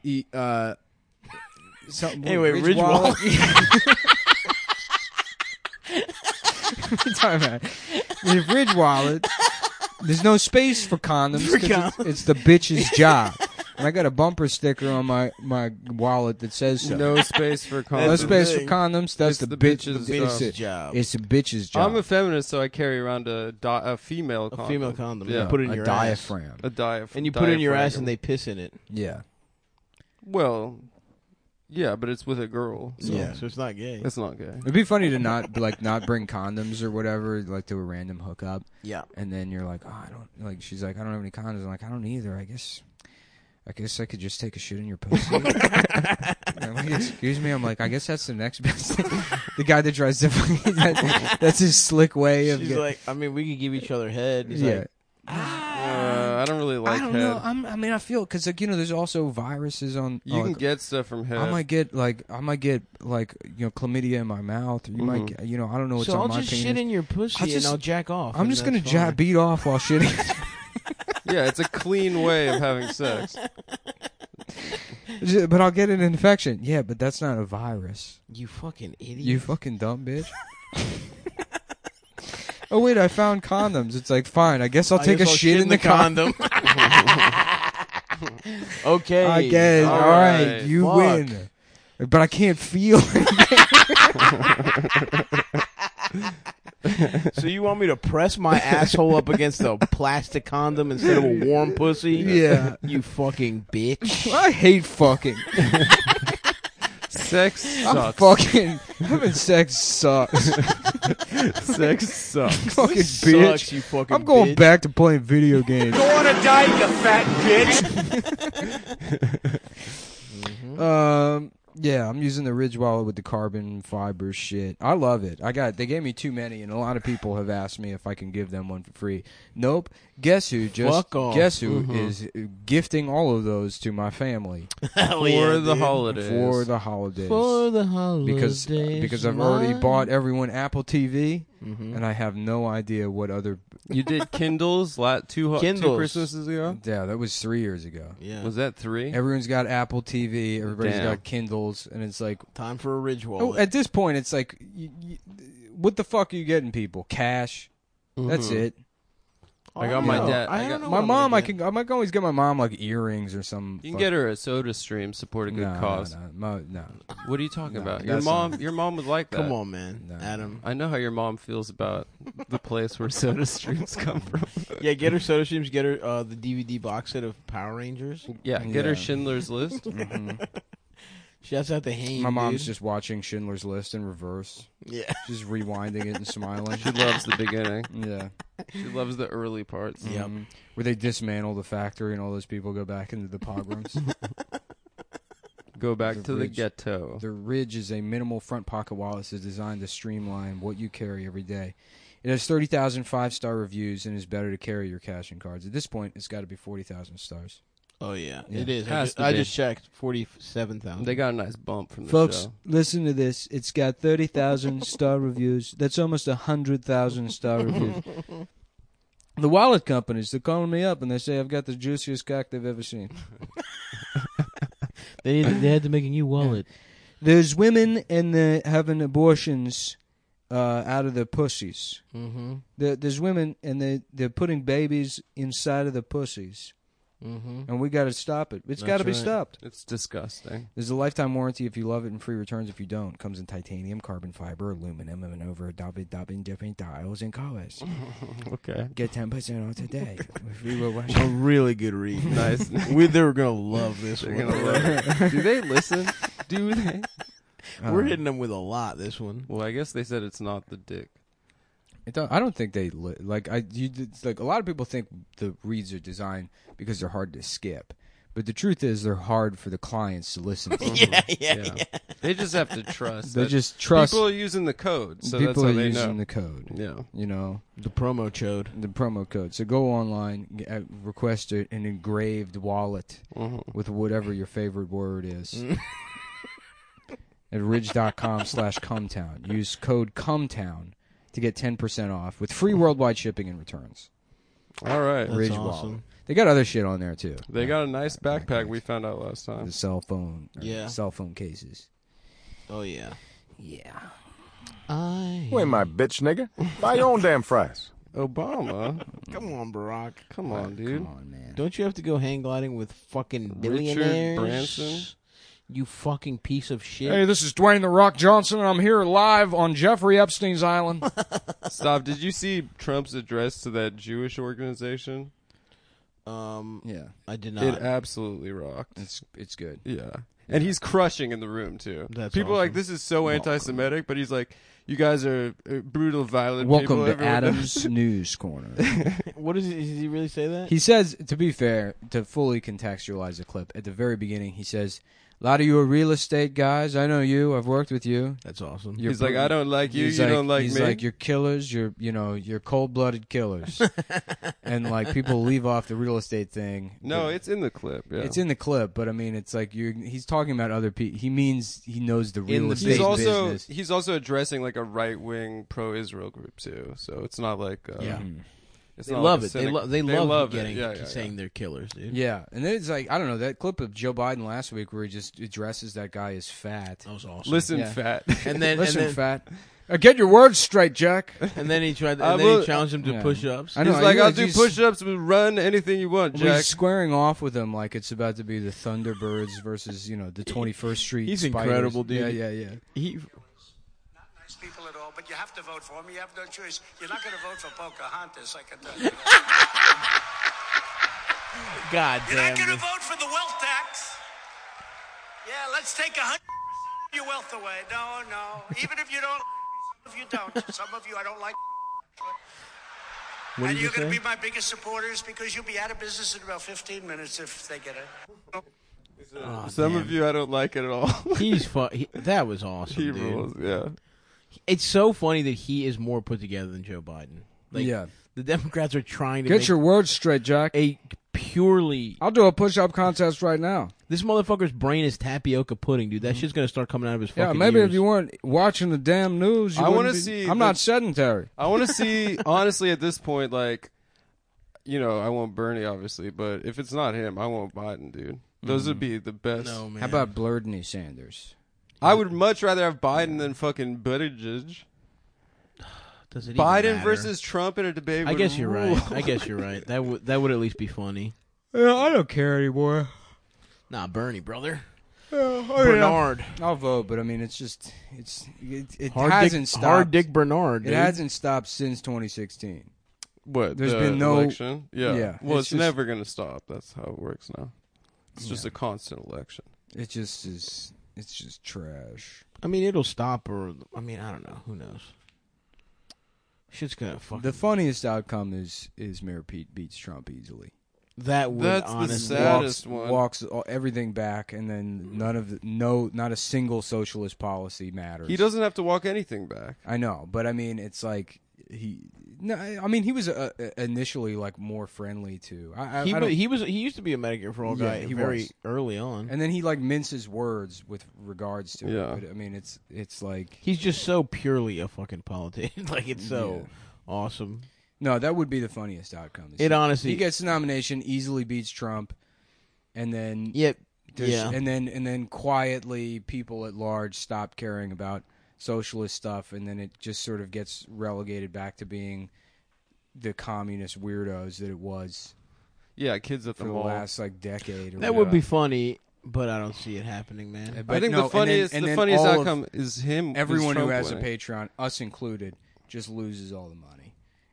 [SPEAKER 3] Anyway, Ridge Wallet.
[SPEAKER 2] What are you talking about? With Ridge Wallet, there's no space for condoms. 'Cause it's the bitch's job. And I got a bumper sticker on my wallet that says so.
[SPEAKER 1] No space for
[SPEAKER 2] No
[SPEAKER 1] condoms.
[SPEAKER 2] space for
[SPEAKER 3] thing.
[SPEAKER 2] condoms. That's
[SPEAKER 1] It's
[SPEAKER 2] the
[SPEAKER 1] the
[SPEAKER 2] bitch's
[SPEAKER 1] bitch's
[SPEAKER 3] job.
[SPEAKER 2] It's a bitch's job.
[SPEAKER 1] I'm a feminist, so I carry around a female condom.
[SPEAKER 3] A female condom.
[SPEAKER 1] Yeah.
[SPEAKER 3] You put it in
[SPEAKER 2] a
[SPEAKER 3] your
[SPEAKER 2] diaphragm.
[SPEAKER 1] A diaphragm.
[SPEAKER 3] and you put it in your ass, and they piss in it.
[SPEAKER 2] Yeah.
[SPEAKER 1] Well, yeah, but it's with a girl. So
[SPEAKER 3] Yeah, so it's not gay.
[SPEAKER 1] It's not gay.
[SPEAKER 2] It'd be funny to not bring condoms or whatever, like to a random hookup.
[SPEAKER 3] Yeah.
[SPEAKER 2] And then you're like, oh, I don't like. She's like, I don't have any condoms. I'm like, I don't either. I guess I could just take a shit in your pussy. I'm like, excuse me. I'm like, I guess that's the next best thing. The guy that tries to, that's his slick way of.
[SPEAKER 3] She's like, I mean, we could give each other head. He's like,
[SPEAKER 1] I don't really like
[SPEAKER 2] I don't
[SPEAKER 1] head.
[SPEAKER 2] know. I feel because there's also viruses on.
[SPEAKER 1] You can get stuff from head.
[SPEAKER 2] I might get chlamydia in my mouth. Or you might get, I don't know what's
[SPEAKER 3] so
[SPEAKER 2] on
[SPEAKER 3] I'll
[SPEAKER 2] my
[SPEAKER 3] just
[SPEAKER 2] penis.
[SPEAKER 3] shit in your pussy and I'll jack off.
[SPEAKER 2] I'm
[SPEAKER 3] and
[SPEAKER 2] just gonna
[SPEAKER 3] that's fine.
[SPEAKER 2] beat off while shitting.
[SPEAKER 1] Yeah, it's a clean way of having sex.
[SPEAKER 2] But I'll get an infection. Yeah, but that's not a virus.
[SPEAKER 3] You fucking idiot.
[SPEAKER 2] You fucking dumb bitch. Oh wait, I found condoms. It's like, fine, I guess I'll take a shit in the condom.
[SPEAKER 3] Okay.
[SPEAKER 2] I guess.
[SPEAKER 1] All
[SPEAKER 2] All right,
[SPEAKER 1] right.
[SPEAKER 2] you
[SPEAKER 3] Fuck.
[SPEAKER 2] win. But I can't feel
[SPEAKER 3] So you want me to press my asshole up against a plastic condom instead of a warm pussy?
[SPEAKER 2] Yeah.
[SPEAKER 3] You fucking bitch.
[SPEAKER 2] I hate fucking.
[SPEAKER 1] Sex
[SPEAKER 2] I'm
[SPEAKER 1] sucks.
[SPEAKER 2] fucking. Having sex sucks.
[SPEAKER 1] Sex sucks.
[SPEAKER 2] Fucking
[SPEAKER 3] Sucks,
[SPEAKER 2] bitch.
[SPEAKER 3] you fucking
[SPEAKER 2] I'm going
[SPEAKER 3] bitch.
[SPEAKER 2] back to playing video games. Yeah, I'm using the Ridge Wallet with the carbon fiber shit. I love it. They gave me too many, and a lot of people have asked me if I can give them one for free. Nope. Guess who?
[SPEAKER 3] Fuck off.
[SPEAKER 2] Guess who is gifting all of those to my family
[SPEAKER 3] Hell
[SPEAKER 1] For
[SPEAKER 3] yeah,
[SPEAKER 1] the
[SPEAKER 3] dude.
[SPEAKER 1] holidays.
[SPEAKER 2] for the holidays.
[SPEAKER 3] For the holidays.
[SPEAKER 2] Because I've already bought everyone Apple TV,
[SPEAKER 3] Mhm.
[SPEAKER 2] and I have no idea what other.
[SPEAKER 1] You did Kindles two
[SPEAKER 3] Kindles.
[SPEAKER 1] Christmases ago?
[SPEAKER 2] Yeah, that was 3 years ago.
[SPEAKER 3] Yeah.
[SPEAKER 1] Was that 3?
[SPEAKER 2] Everyone's got Apple TV. Everybody's
[SPEAKER 1] Damn.
[SPEAKER 2] got Kindles, and it's like,
[SPEAKER 3] Time for a Ridge
[SPEAKER 2] oh,
[SPEAKER 3] Wallet.
[SPEAKER 2] at this point, it's like, what the fuck are you getting, people? Cash. That's
[SPEAKER 1] Mhm.
[SPEAKER 2] it.
[SPEAKER 1] I got my dad.
[SPEAKER 3] I
[SPEAKER 1] I
[SPEAKER 3] don't know
[SPEAKER 1] got
[SPEAKER 2] My
[SPEAKER 3] what I'm
[SPEAKER 2] mom,
[SPEAKER 3] gonna
[SPEAKER 2] I
[SPEAKER 3] get.
[SPEAKER 2] might always get my mom like earrings or some.
[SPEAKER 1] You can get her a Soda Stream, support a good cause.
[SPEAKER 2] No.
[SPEAKER 1] What are you talking
[SPEAKER 2] No,
[SPEAKER 1] about? Your
[SPEAKER 2] that's
[SPEAKER 1] mom, your mom would like that.
[SPEAKER 3] Come on, man.
[SPEAKER 2] No.
[SPEAKER 3] Adam.
[SPEAKER 1] I know how your mom feels about the place where Soda Streams come from.
[SPEAKER 3] Yeah, get her Soda Streams. Get her the DVD box set of Power Rangers.
[SPEAKER 1] Yeah, get her
[SPEAKER 2] Yeah.
[SPEAKER 1] Schindler's List.
[SPEAKER 2] Mhm.
[SPEAKER 3] Shouts out to Hayne.
[SPEAKER 2] My mom's
[SPEAKER 3] dude.
[SPEAKER 2] just watching Schindler's List in reverse,
[SPEAKER 3] Yeah.
[SPEAKER 2] just rewinding it and smiling.
[SPEAKER 1] She loves the beginning.
[SPEAKER 2] Yeah.
[SPEAKER 1] She loves the early parts.
[SPEAKER 3] Yep.
[SPEAKER 2] Where they dismantle the factory and all those people go back into the pogroms.
[SPEAKER 1] Go back
[SPEAKER 2] The
[SPEAKER 1] to the
[SPEAKER 2] Ridge.
[SPEAKER 1] ghetto.
[SPEAKER 2] The Ridge is a minimal front pocket wallet that's designed to streamline what you carry every day. It has 30,000 5-star reviews and is better to carry your cash and cards. At this point, it's got to be 40,000 stars.
[SPEAKER 3] Oh yeah,
[SPEAKER 2] Yeah.
[SPEAKER 3] it is.
[SPEAKER 1] Has to
[SPEAKER 3] I
[SPEAKER 1] be.
[SPEAKER 3] just checked. 47,000.
[SPEAKER 1] They got a nice bump from the
[SPEAKER 2] Folks,
[SPEAKER 1] show.
[SPEAKER 2] listen to this. It's got 30,000 star reviews. That's almost 100,000 star reviews. The wallet companies, they're calling me up and they say I've got the juiciest cock they've ever seen.
[SPEAKER 3] They had to make a new wallet.
[SPEAKER 2] There's women and they're having abortions out of their pussies.
[SPEAKER 3] Mm-hmm.
[SPEAKER 2] There's women and they're putting babies inside of the pussies.
[SPEAKER 3] Mm-hmm.
[SPEAKER 2] And we got to stop it. It's
[SPEAKER 3] That's
[SPEAKER 2] got to be
[SPEAKER 3] right.
[SPEAKER 2] stopped.
[SPEAKER 1] It's disgusting.
[SPEAKER 2] There's a lifetime warranty if you love it and free returns if you don't. Comes in titanium, carbon fiber, aluminum, and over a dozen different styles and colors.
[SPEAKER 1] Okay.
[SPEAKER 2] Get 10% off today. If we will watch
[SPEAKER 3] A really good read.
[SPEAKER 1] Nice.
[SPEAKER 3] They were gonna love this
[SPEAKER 1] They're
[SPEAKER 3] one.
[SPEAKER 1] gonna love it. Do they listen? Do they?
[SPEAKER 3] We're hitting them with a lot. This one.
[SPEAKER 1] Well, I guess they said it's not the dick.
[SPEAKER 2] I don't think they it's like a lot of people think the reads are designed because they're hard to skip, but the truth is they're hard for the clients to listen to.
[SPEAKER 3] Yeah.
[SPEAKER 1] They just have to trust.
[SPEAKER 2] They
[SPEAKER 1] that
[SPEAKER 2] just trust
[SPEAKER 1] people are using the code, so
[SPEAKER 2] people
[SPEAKER 1] that's how
[SPEAKER 2] are
[SPEAKER 1] they
[SPEAKER 2] using
[SPEAKER 1] know.
[SPEAKER 2] the code.
[SPEAKER 1] Yeah.
[SPEAKER 2] You know,
[SPEAKER 3] The promo chode.
[SPEAKER 2] the promo code. So go online, request an engraved wallet with whatever your favorite word is. At ridge.com/cumtown. Use code CUMTOWN to get 10% off with free worldwide shipping and returns.
[SPEAKER 1] All right.
[SPEAKER 3] That's
[SPEAKER 2] Ridge
[SPEAKER 3] awesome.
[SPEAKER 2] wallet. They got other shit on there too.
[SPEAKER 1] They got a nice backpack we found out last time.
[SPEAKER 2] The cell phone,
[SPEAKER 3] Yeah.
[SPEAKER 2] cell phone cases.
[SPEAKER 3] Oh yeah.
[SPEAKER 2] Yeah.
[SPEAKER 6] You ain't my bitch, nigga. Buy your own damn fries.
[SPEAKER 1] Obama.
[SPEAKER 3] Come on, Barack.
[SPEAKER 1] Come on, dude.
[SPEAKER 2] Come on, man.
[SPEAKER 3] Don't you have to go hang gliding with fucking billionaires?
[SPEAKER 1] Branson?
[SPEAKER 3] You fucking piece of shit.
[SPEAKER 8] Hey, this is Dwayne The Rock Johnson, and I'm here live on Jeffrey Epstein's island.
[SPEAKER 1] Stop. Did you see Trump's address to that Jewish organization?
[SPEAKER 3] Yeah, I did not.
[SPEAKER 1] It absolutely rocked.
[SPEAKER 2] It's good.
[SPEAKER 1] Yeah. And he's crushing in the room, too.
[SPEAKER 3] That's
[SPEAKER 1] people are like,
[SPEAKER 3] awesome.
[SPEAKER 1] this is so anti-Semitic, but he's like, you guys are brutal, violent
[SPEAKER 2] Welcome
[SPEAKER 1] people.
[SPEAKER 2] to
[SPEAKER 1] Everyone
[SPEAKER 2] Adam's News Corner.
[SPEAKER 3] What is it? Does he really say that?
[SPEAKER 2] He says, to be fair, to fully contextualize the clip, at the very beginning, he says, a lot of you are real estate guys. I know you. I've worked with you.
[SPEAKER 3] That's awesome.
[SPEAKER 1] He's like, I don't like you.
[SPEAKER 2] He's
[SPEAKER 1] You
[SPEAKER 2] like,
[SPEAKER 1] don't like
[SPEAKER 2] he's
[SPEAKER 1] me.
[SPEAKER 2] like, you're killers. You're cold-blooded killers. And like people leave off the real estate thing.
[SPEAKER 1] No, it's in the clip. Yeah.
[SPEAKER 2] It's in the clip, but I mean, it's like he's talking about other people. He means he knows the real estate business.
[SPEAKER 1] He's also addressing like a right-wing pro-Israel group too. So it's not like It's
[SPEAKER 3] They
[SPEAKER 1] not
[SPEAKER 3] love
[SPEAKER 1] like a
[SPEAKER 3] it.
[SPEAKER 1] cynic-
[SPEAKER 3] They love
[SPEAKER 1] it.
[SPEAKER 3] getting saying they're killers, dude.
[SPEAKER 2] Yeah, and then it's like, I don't know, that clip of Joe Biden last week where he just addresses that guy as fat.
[SPEAKER 3] That was awesome.
[SPEAKER 1] Listen,
[SPEAKER 2] Yeah.
[SPEAKER 1] fat.
[SPEAKER 3] And then
[SPEAKER 2] Listen, fat.
[SPEAKER 8] Get your words straight, Jack.
[SPEAKER 3] And then he tried.
[SPEAKER 1] I
[SPEAKER 3] And then
[SPEAKER 1] will-
[SPEAKER 3] he challenged him to
[SPEAKER 2] Yeah.
[SPEAKER 3] push-ups.
[SPEAKER 2] I know.
[SPEAKER 1] He's like, I'll
[SPEAKER 2] he's-
[SPEAKER 1] do push-ups, run anything you want,
[SPEAKER 2] He's
[SPEAKER 1] Jack.
[SPEAKER 2] squaring off with him like it's about to be the Thunderbirds versus, the 21st Street
[SPEAKER 3] He's
[SPEAKER 2] Spiders.
[SPEAKER 3] incredible, dude.
[SPEAKER 2] Yeah.
[SPEAKER 3] He
[SPEAKER 11] Nice people at all, but you have to vote for him. You have no choice. You're not going to vote for Pocahontas, I can tell you.
[SPEAKER 3] God
[SPEAKER 11] You're
[SPEAKER 3] damn
[SPEAKER 11] not going to
[SPEAKER 3] this.
[SPEAKER 11] vote for the wealth tax. Yeah, let's take 100% of your wealth away. No. Even if you don't, if you don't. Some of you I don't like.
[SPEAKER 3] What
[SPEAKER 11] And
[SPEAKER 3] did
[SPEAKER 11] you're
[SPEAKER 3] you
[SPEAKER 11] going to
[SPEAKER 3] say?
[SPEAKER 11] be my biggest supporters because you'll be out of business in about 15 minutes if they get it.
[SPEAKER 3] Oh,
[SPEAKER 1] Some
[SPEAKER 3] damn.
[SPEAKER 1] of you I don't like it at all.
[SPEAKER 3] He's that was awesome,
[SPEAKER 1] He
[SPEAKER 3] dude.
[SPEAKER 1] rules, yeah.
[SPEAKER 3] It's so funny that he is more put together than Joe Biden. Like,
[SPEAKER 2] Yeah.
[SPEAKER 3] the Democrats are trying to
[SPEAKER 8] Get
[SPEAKER 3] make
[SPEAKER 8] your words straight, Jack.
[SPEAKER 3] a purely.
[SPEAKER 8] I'll do a push-up contest right now.
[SPEAKER 3] This motherfucker's brain is tapioca pudding, dude. That shit's gonna start coming out of his fucking
[SPEAKER 8] Yeah, maybe
[SPEAKER 3] ears.
[SPEAKER 8] if you weren't watching the damn news, you
[SPEAKER 1] I
[SPEAKER 8] want
[SPEAKER 1] wanna
[SPEAKER 8] to
[SPEAKER 1] see
[SPEAKER 8] I'm
[SPEAKER 1] the-
[SPEAKER 8] not sedentary.
[SPEAKER 1] I want to see, honestly, at this point, like, I want Bernie, obviously, but if it's not him, I want Biden, dude. Those would be the best.
[SPEAKER 3] No, man.
[SPEAKER 2] How about Blurdney Sanders?
[SPEAKER 1] I would much rather have Biden than fucking Buttigieg.
[SPEAKER 3] Does it even
[SPEAKER 1] Biden
[SPEAKER 3] matter?
[SPEAKER 1] versus Trump in a debate.
[SPEAKER 3] I
[SPEAKER 1] would
[SPEAKER 3] guess you're
[SPEAKER 1] rule.
[SPEAKER 3] right. I guess you're right. That would at least be funny.
[SPEAKER 8] Yeah, I don't care anymore.
[SPEAKER 3] Nah, Bernie, brother.
[SPEAKER 8] Oh,
[SPEAKER 3] Bernard.
[SPEAKER 2] I'll vote, but I mean, it
[SPEAKER 3] Hard
[SPEAKER 2] hasn't
[SPEAKER 3] dick,
[SPEAKER 2] stopped.
[SPEAKER 3] Hard Dick Bernard.
[SPEAKER 2] It
[SPEAKER 3] Dude.
[SPEAKER 2] hasn't stopped since 2016.
[SPEAKER 1] What?
[SPEAKER 2] There's
[SPEAKER 1] the
[SPEAKER 2] been no-
[SPEAKER 1] election? Yeah.
[SPEAKER 2] Yeah,
[SPEAKER 1] Well,
[SPEAKER 2] it's
[SPEAKER 1] it's
[SPEAKER 2] just-
[SPEAKER 1] never going to stop. That's how it works now. It's just
[SPEAKER 2] Yeah.
[SPEAKER 1] a constant election.
[SPEAKER 2] It just is. It's just trash.
[SPEAKER 3] I mean, it'll stop, or I mean, I don't know. Who knows? Shit's gonna fucking.
[SPEAKER 2] The funniest outcome is Mayor Pete beats Trump easily.
[SPEAKER 3] That would
[SPEAKER 1] That's the
[SPEAKER 3] honestly.
[SPEAKER 1] saddest one.
[SPEAKER 2] Walks everything back, and then not a single socialist policy matters.
[SPEAKER 1] He doesn't have to walk anything back.
[SPEAKER 2] I know, but I mean, it's like he was initially like more friendly to. I don't-
[SPEAKER 3] He used to be a Medicare for all
[SPEAKER 2] Yeah,
[SPEAKER 3] guy
[SPEAKER 2] he
[SPEAKER 3] very
[SPEAKER 2] was.
[SPEAKER 3] early on.
[SPEAKER 2] and then he like minces words with regards to
[SPEAKER 1] Yeah.
[SPEAKER 2] it. But I mean, it's like
[SPEAKER 3] He's just so purely a fucking politician. Like it's so awesome.
[SPEAKER 2] no, that would be the funniest outcome.
[SPEAKER 3] It honestly.
[SPEAKER 2] he gets the nomination, easily beats Trump, and then
[SPEAKER 3] Yep.
[SPEAKER 2] There's-
[SPEAKER 3] Yeah.
[SPEAKER 2] and then quietly people at large stop caring about socialist stuff, and then it just sort of gets relegated back to being the communist weirdos that it was
[SPEAKER 1] Yeah, kids at
[SPEAKER 2] for
[SPEAKER 1] the
[SPEAKER 2] the
[SPEAKER 1] mall.
[SPEAKER 2] last like decade. Or
[SPEAKER 3] That would be funny, but I don't see it happening, man.
[SPEAKER 2] But
[SPEAKER 1] I think
[SPEAKER 2] no,
[SPEAKER 1] the funniest,
[SPEAKER 2] and
[SPEAKER 1] the
[SPEAKER 2] then
[SPEAKER 1] funniest
[SPEAKER 2] all of
[SPEAKER 1] outcome is him.
[SPEAKER 2] everyone
[SPEAKER 1] is
[SPEAKER 2] who
[SPEAKER 1] Trump
[SPEAKER 2] has
[SPEAKER 1] winning.
[SPEAKER 2] a Patreon, us included, just loses all the money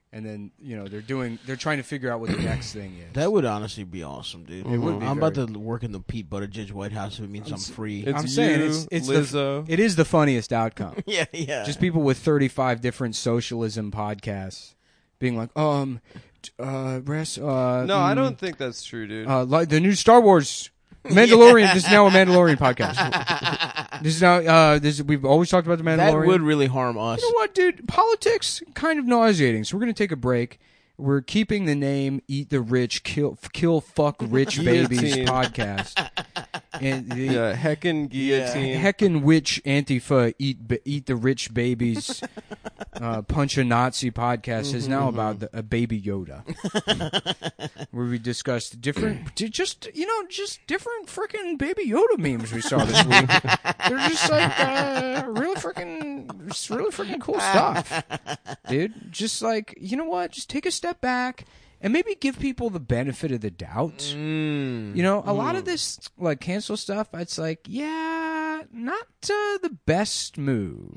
[SPEAKER 2] and then they're trying to figure out what the next thing is.
[SPEAKER 3] That would honestly be awesome, dude.
[SPEAKER 2] It would be
[SPEAKER 3] I'm about to work in the Pete Buttigieg White House if it means I'm free.
[SPEAKER 1] It's
[SPEAKER 2] I'm saying it's
[SPEAKER 1] Lizzo.
[SPEAKER 2] it is the funniest outcome.
[SPEAKER 3] yeah.
[SPEAKER 2] Just people with 35 different socialism podcasts being like, Russ,
[SPEAKER 1] No, I don't think that's true, dude.
[SPEAKER 2] like the new Star Wars Mandalorian. This is now a Mandalorian podcast. This is now. We've always talked about the Mandalorian.
[SPEAKER 3] That would really harm us.
[SPEAKER 2] You know what, dude? Politics kind of nauseating. So we're gonna take a break. We're keeping the name "Eat the Rich, Kill, Fuck Rich Babies"
[SPEAKER 1] Guillotine.
[SPEAKER 2] podcast. And the
[SPEAKER 1] Heckin' guillotine.
[SPEAKER 2] Heckin' witch Antifa eat the rich babies. Punch a Nazi podcast is now about a baby Yoda, where we discussed different different freaking baby Yoda memes we saw this week. They're just like really freaking cool stuff, dude. Just like, you know what? Just take a step back and maybe give people the benefit of the doubt. A lot of this like cancel stuff, it's like, yeah, not the best move.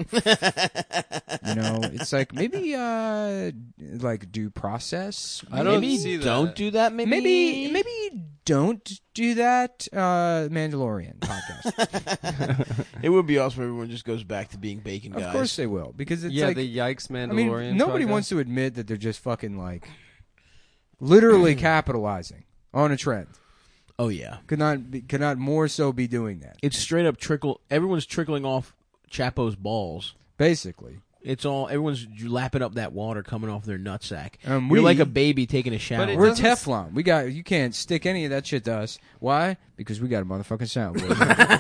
[SPEAKER 2] It's like maybe like due process.
[SPEAKER 1] I don't
[SPEAKER 3] maybe
[SPEAKER 1] see that.
[SPEAKER 3] Don't do that.
[SPEAKER 2] Maybe don't do that. Mandalorian podcast.
[SPEAKER 3] It would be awesome if everyone just goes back to being bacon guys.
[SPEAKER 2] Of course they will, because it's
[SPEAKER 1] Yeah,
[SPEAKER 2] like,
[SPEAKER 1] the Yikes Mandalorian.
[SPEAKER 2] I mean, nobody
[SPEAKER 1] podcast.
[SPEAKER 2] wants to admit that they're just fucking like literally capitalizing on a trend.
[SPEAKER 3] Oh yeah,
[SPEAKER 2] Could not more so be doing that.
[SPEAKER 3] it's straight up trickle. Everyone's trickling off Chapo's balls.
[SPEAKER 2] Basically,
[SPEAKER 3] It's all everyone's lapping up that water coming off their nutsack.
[SPEAKER 2] we-
[SPEAKER 3] We're like a baby taking a shower.
[SPEAKER 1] it
[SPEAKER 2] we're
[SPEAKER 1] doesn't
[SPEAKER 2] Teflon. You can't stick any of that shit to us. Why? Because we got a motherfucking soundboard.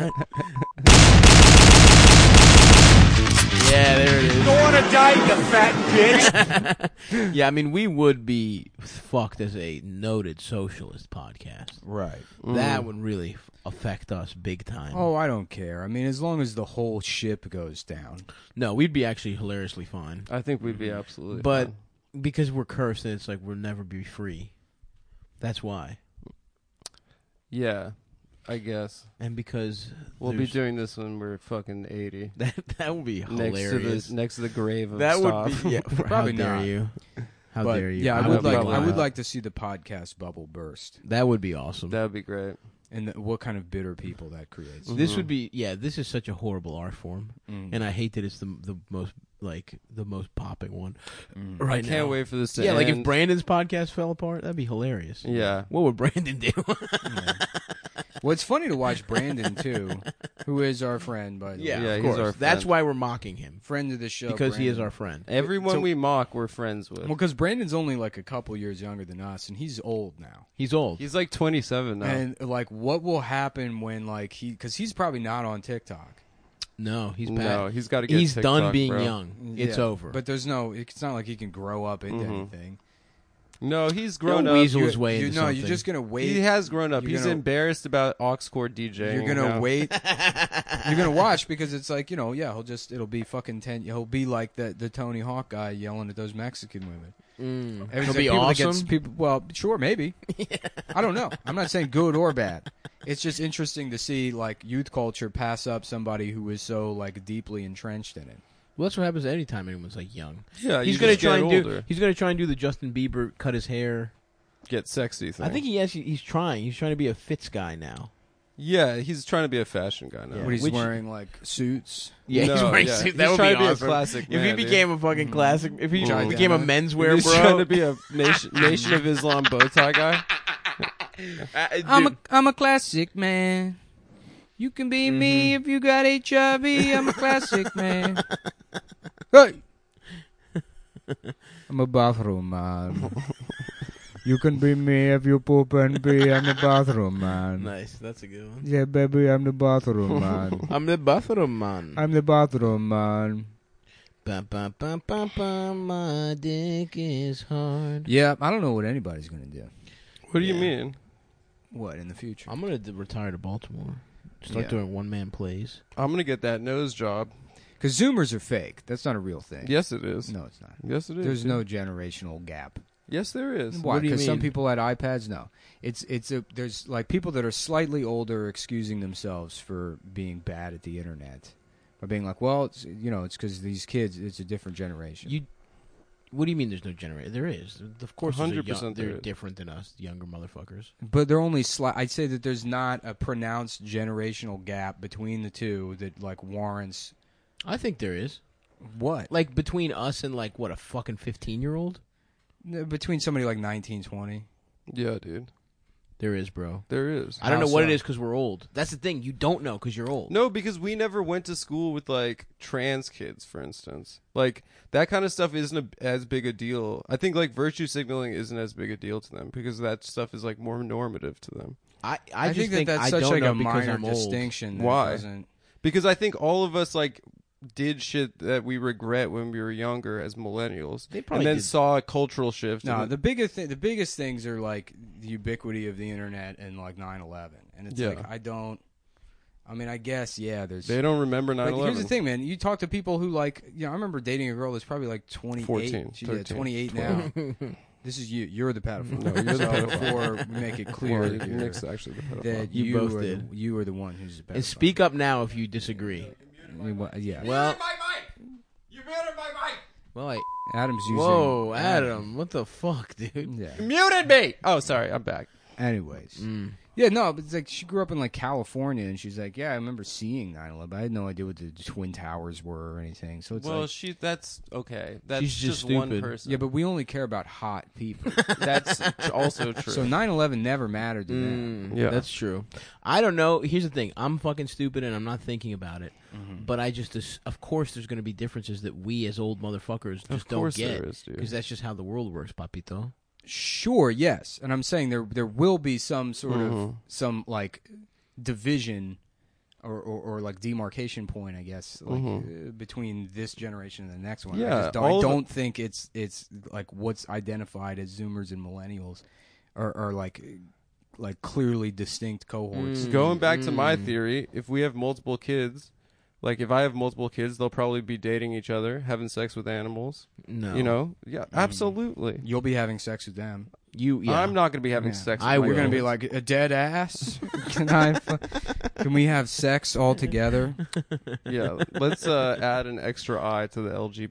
[SPEAKER 3] Yeah, there it is.
[SPEAKER 11] You want to die, you fat bitch?
[SPEAKER 3] Yeah, I mean, we would be fucked as a noted socialist podcast.
[SPEAKER 2] Right.
[SPEAKER 3] That would really affect us big time.
[SPEAKER 2] Oh, I don't care. I mean, as long as the whole ship goes down.
[SPEAKER 3] No, we'd be actually hilariously fine.
[SPEAKER 1] I think we'd be absolutely
[SPEAKER 3] But
[SPEAKER 1] fine.
[SPEAKER 3] because we're cursed, and it's like we'll never be free. That's why.
[SPEAKER 1] Yeah, I guess.
[SPEAKER 3] And because
[SPEAKER 1] We'll be
[SPEAKER 3] there's-
[SPEAKER 1] doing this when we're fucking 80.
[SPEAKER 3] that would be hilarious.
[SPEAKER 1] Next to the grave of
[SPEAKER 3] that
[SPEAKER 1] Stav.
[SPEAKER 3] would be yeah.
[SPEAKER 2] Probably
[SPEAKER 3] how dare
[SPEAKER 2] not.
[SPEAKER 3] you? How
[SPEAKER 2] But,
[SPEAKER 3] dare you?
[SPEAKER 2] Yeah, I
[SPEAKER 1] would
[SPEAKER 2] would
[SPEAKER 1] probably
[SPEAKER 2] like to see the podcast bubble burst,
[SPEAKER 3] That would be awesome.
[SPEAKER 1] That would be great.
[SPEAKER 2] and what kind of bitter people that creates.
[SPEAKER 3] This would be This is such a horrible art form,
[SPEAKER 2] Mm.
[SPEAKER 3] and I hate that it's the most popping one
[SPEAKER 2] Mm.
[SPEAKER 3] right
[SPEAKER 1] I
[SPEAKER 3] now.
[SPEAKER 1] can't wait for this to
[SPEAKER 3] Yeah,
[SPEAKER 1] end.
[SPEAKER 3] like if Brandon's podcast fell apart, that'd be hilarious.
[SPEAKER 1] Yeah.
[SPEAKER 3] What would Brandon do?
[SPEAKER 2] Well, it's funny to watch Brandon too, who is our friend, by the
[SPEAKER 3] Yeah,
[SPEAKER 2] way.
[SPEAKER 1] Yeah,
[SPEAKER 3] of
[SPEAKER 1] he's
[SPEAKER 3] course.
[SPEAKER 1] our
[SPEAKER 3] That's
[SPEAKER 1] friend.
[SPEAKER 3] why we're mocking him
[SPEAKER 2] Friend of the show
[SPEAKER 3] because he is
[SPEAKER 2] Brandon.
[SPEAKER 3] our friend.
[SPEAKER 1] Everyone we mock, we're friends with.
[SPEAKER 2] Well, because Brandon's only like a couple years younger than us, and he's old now.
[SPEAKER 3] He's old.
[SPEAKER 1] He's like 27 now.
[SPEAKER 2] And like, what will happen when like because he's probably not on TikTok.
[SPEAKER 3] No, he's bad.
[SPEAKER 1] No, he's got to get
[SPEAKER 3] He's
[SPEAKER 1] TikTok,
[SPEAKER 3] done being
[SPEAKER 1] bro.
[SPEAKER 3] young. It's
[SPEAKER 2] Yeah,
[SPEAKER 3] over.
[SPEAKER 2] But there's no. It's not like he can grow up into anything.
[SPEAKER 1] No, he's
[SPEAKER 3] He'll
[SPEAKER 1] grown up.
[SPEAKER 3] weasel
[SPEAKER 2] You-
[SPEAKER 3] his way
[SPEAKER 2] you-
[SPEAKER 3] into
[SPEAKER 2] no,
[SPEAKER 3] something.
[SPEAKER 2] you're just gonna wait.
[SPEAKER 1] He has grown up.
[SPEAKER 2] You're
[SPEAKER 1] He's
[SPEAKER 2] gonna-
[SPEAKER 1] embarrassed about aux-cord DJing.
[SPEAKER 2] You're gonna
[SPEAKER 1] now.
[SPEAKER 2] wait. You're gonna watch because it's like, it'll be fucking 10. He'll be like the Tony Hawk guy yelling at those Mexican women.
[SPEAKER 3] He'll be awesome.
[SPEAKER 2] Well, sure, maybe. I don't know. I'm not saying good or bad. It's just interesting to see like youth culture pass up somebody who is so like deeply entrenched in it.
[SPEAKER 3] Well, that's what happens anytime anyone's like young.
[SPEAKER 1] Yeah,
[SPEAKER 3] He's
[SPEAKER 1] you
[SPEAKER 3] gonna
[SPEAKER 1] just
[SPEAKER 3] try
[SPEAKER 1] get
[SPEAKER 3] and
[SPEAKER 1] older.
[SPEAKER 3] do. He's gonna try and do the Justin Bieber cut his hair.
[SPEAKER 1] Get sexy thing.
[SPEAKER 3] I think he's trying. He's trying to be a Fitz guy now.
[SPEAKER 1] Yeah, he's trying to be a fashion guy now.
[SPEAKER 3] Yeah.
[SPEAKER 2] When he's
[SPEAKER 3] Which-
[SPEAKER 2] wearing like suits.
[SPEAKER 3] Yeah, he's
[SPEAKER 1] No,
[SPEAKER 3] wearing
[SPEAKER 1] yeah.
[SPEAKER 3] suit.
[SPEAKER 1] He's
[SPEAKER 3] That would
[SPEAKER 1] trying
[SPEAKER 3] be
[SPEAKER 1] to be a
[SPEAKER 3] awesome.
[SPEAKER 1] classic
[SPEAKER 3] If
[SPEAKER 1] man,
[SPEAKER 3] he
[SPEAKER 1] dude.
[SPEAKER 3] became a fucking classic, if he
[SPEAKER 2] John
[SPEAKER 3] became a
[SPEAKER 2] Dana.
[SPEAKER 3] menswear
[SPEAKER 1] He's
[SPEAKER 3] bro,
[SPEAKER 1] trying to be a Nation of Islam bow tie guy.
[SPEAKER 2] I'm a classic man. You can be me if you got HIV. I'm a classic man. Hey, I'm a bathroom man. You can be me if you poop and pee. I'm the bathroom man.
[SPEAKER 3] Nice, that's a good one.
[SPEAKER 2] Yeah, baby, I'm the bathroom man.
[SPEAKER 3] I'm the bathroom man.
[SPEAKER 2] I'm the bathroom man.
[SPEAKER 3] Bum, bum, bum, bum, bum, my dick is hard.
[SPEAKER 2] Yeah, I don't know what anybody's gonna do.
[SPEAKER 1] What do you
[SPEAKER 3] Yeah.
[SPEAKER 1] mean?
[SPEAKER 2] What in the future?
[SPEAKER 3] I'm gonna retire to Baltimore. Start
[SPEAKER 2] Yeah.
[SPEAKER 3] doing one man plays.
[SPEAKER 1] I'm gonna get that nose job.
[SPEAKER 2] Because Zoomers are fake. That's not a real thing.
[SPEAKER 1] Yes, it is.
[SPEAKER 2] No, it's not.
[SPEAKER 1] Yes, it is.
[SPEAKER 2] There's no generational gap.
[SPEAKER 1] Yes, there is.
[SPEAKER 2] Why?
[SPEAKER 3] What do you
[SPEAKER 2] Because some
[SPEAKER 3] mean?
[SPEAKER 2] people had iPads. No, there's like people that are slightly older excusing themselves for being bad at the internet by being like, well, it's because these kids, it's a different generation.
[SPEAKER 3] What do you mean there's no generation? There is. Of course,
[SPEAKER 1] 100%
[SPEAKER 3] they're
[SPEAKER 1] there is.
[SPEAKER 3] different than us, younger motherfuckers.
[SPEAKER 2] But they're only I'd say that there's not a pronounced generational gap between the two that like warrants.
[SPEAKER 3] I think there is.
[SPEAKER 2] What?
[SPEAKER 3] Like between us and like what, a fucking 15-year-old?
[SPEAKER 2] Between somebody like 19, 20.
[SPEAKER 1] Yeah, dude.
[SPEAKER 3] There is, bro.
[SPEAKER 1] There is.
[SPEAKER 3] I don't
[SPEAKER 2] How
[SPEAKER 3] know what
[SPEAKER 2] so?
[SPEAKER 3] it is because we're old. That's the thing. You don't know because you're old.
[SPEAKER 1] No, because we never went to school with like trans kids, for instance. Like that kind of stuff isn't as big a deal. I think like virtue signaling isn't as big a deal to them because that stuff is like more normative to them.
[SPEAKER 3] I
[SPEAKER 2] think
[SPEAKER 3] just think
[SPEAKER 2] that's
[SPEAKER 3] I
[SPEAKER 2] such
[SPEAKER 3] don't
[SPEAKER 2] like
[SPEAKER 3] know
[SPEAKER 2] a
[SPEAKER 3] because
[SPEAKER 2] minor
[SPEAKER 3] I'm old.
[SPEAKER 2] distinction. that
[SPEAKER 1] Why?
[SPEAKER 2] doesn't-
[SPEAKER 1] Because I think all of us like did shit that we regret when we were younger as millennials,
[SPEAKER 3] They
[SPEAKER 1] and
[SPEAKER 3] probably
[SPEAKER 1] then
[SPEAKER 3] did.
[SPEAKER 1] saw a cultural shift.
[SPEAKER 2] No,
[SPEAKER 1] and
[SPEAKER 2] the biggest things are like the ubiquity of the internet and like 9/11, and it's
[SPEAKER 1] Yeah.
[SPEAKER 2] like I guess there's.
[SPEAKER 1] they don't remember 9/11.
[SPEAKER 2] Like, here's the thing, man. You talk to people who like, I remember dating a girl that's probably like 28.
[SPEAKER 1] 14,
[SPEAKER 2] She's
[SPEAKER 1] 13.
[SPEAKER 2] 28 now. This is you. You're the pedophile.
[SPEAKER 1] No, you're the
[SPEAKER 2] So
[SPEAKER 1] pedophile.
[SPEAKER 2] Before we make it clear
[SPEAKER 1] Well,
[SPEAKER 2] here
[SPEAKER 1] Nick's actually the pedophile.
[SPEAKER 2] that
[SPEAKER 3] You both
[SPEAKER 2] are
[SPEAKER 3] did.
[SPEAKER 2] you are the one who's the pedophile.
[SPEAKER 3] And speak up now if you disagree.
[SPEAKER 2] Yeah.
[SPEAKER 3] Well,
[SPEAKER 11] You muted my mic.
[SPEAKER 3] well,
[SPEAKER 2] Adam's using.
[SPEAKER 3] whoa, Adam, what the fuck, dude?
[SPEAKER 2] Yeah.
[SPEAKER 1] Muted me. Oh, sorry, I'm back.
[SPEAKER 2] Anyways. Yeah, no, but it's like she grew up in like California, and she's like, yeah, I remember seeing 9/11, but I had no idea what the Twin Towers were or anything. So it's
[SPEAKER 1] Well,
[SPEAKER 2] like,
[SPEAKER 1] that's okay. That's
[SPEAKER 3] She's just
[SPEAKER 1] one
[SPEAKER 3] stupid.
[SPEAKER 1] person.
[SPEAKER 2] yeah, but we only care about hot people.
[SPEAKER 1] that's also true.
[SPEAKER 2] So 9/11 never mattered to them.
[SPEAKER 1] Yeah.
[SPEAKER 3] That's true. I don't know. Here's the thing. I'm fucking stupid and I'm not thinking about it.
[SPEAKER 1] Mm-hmm.
[SPEAKER 3] But I just, of course, there's going to be differences that we as old motherfuckers just don't
[SPEAKER 1] course
[SPEAKER 3] get.
[SPEAKER 1] there is, dude.
[SPEAKER 3] Because that's just how the world works, papito.
[SPEAKER 2] Sure, yes, and I'm saying there will be some sort
[SPEAKER 1] Mm-hmm.
[SPEAKER 2] of some like division or like demarcation point, I guess, like between this generation and the next one.
[SPEAKER 1] Yeah,
[SPEAKER 2] I don't think it's like what's identified as Zoomers and Millennials are like clearly distinct cohorts.
[SPEAKER 1] Going back to my theory, if we have multiple kids, like if I have multiple kids, they'll probably be dating each other, having sex with animals.
[SPEAKER 3] No.
[SPEAKER 1] You know? Yeah, absolutely.
[SPEAKER 2] You'll be having sex with them.
[SPEAKER 1] I'm not going to be having
[SPEAKER 2] Yeah.
[SPEAKER 1] sex with
[SPEAKER 3] I
[SPEAKER 1] my
[SPEAKER 2] We're gonna
[SPEAKER 1] kids.
[SPEAKER 2] be like a dead ass. Can we have sex all together?
[SPEAKER 1] Yeah, let's add an extra I to the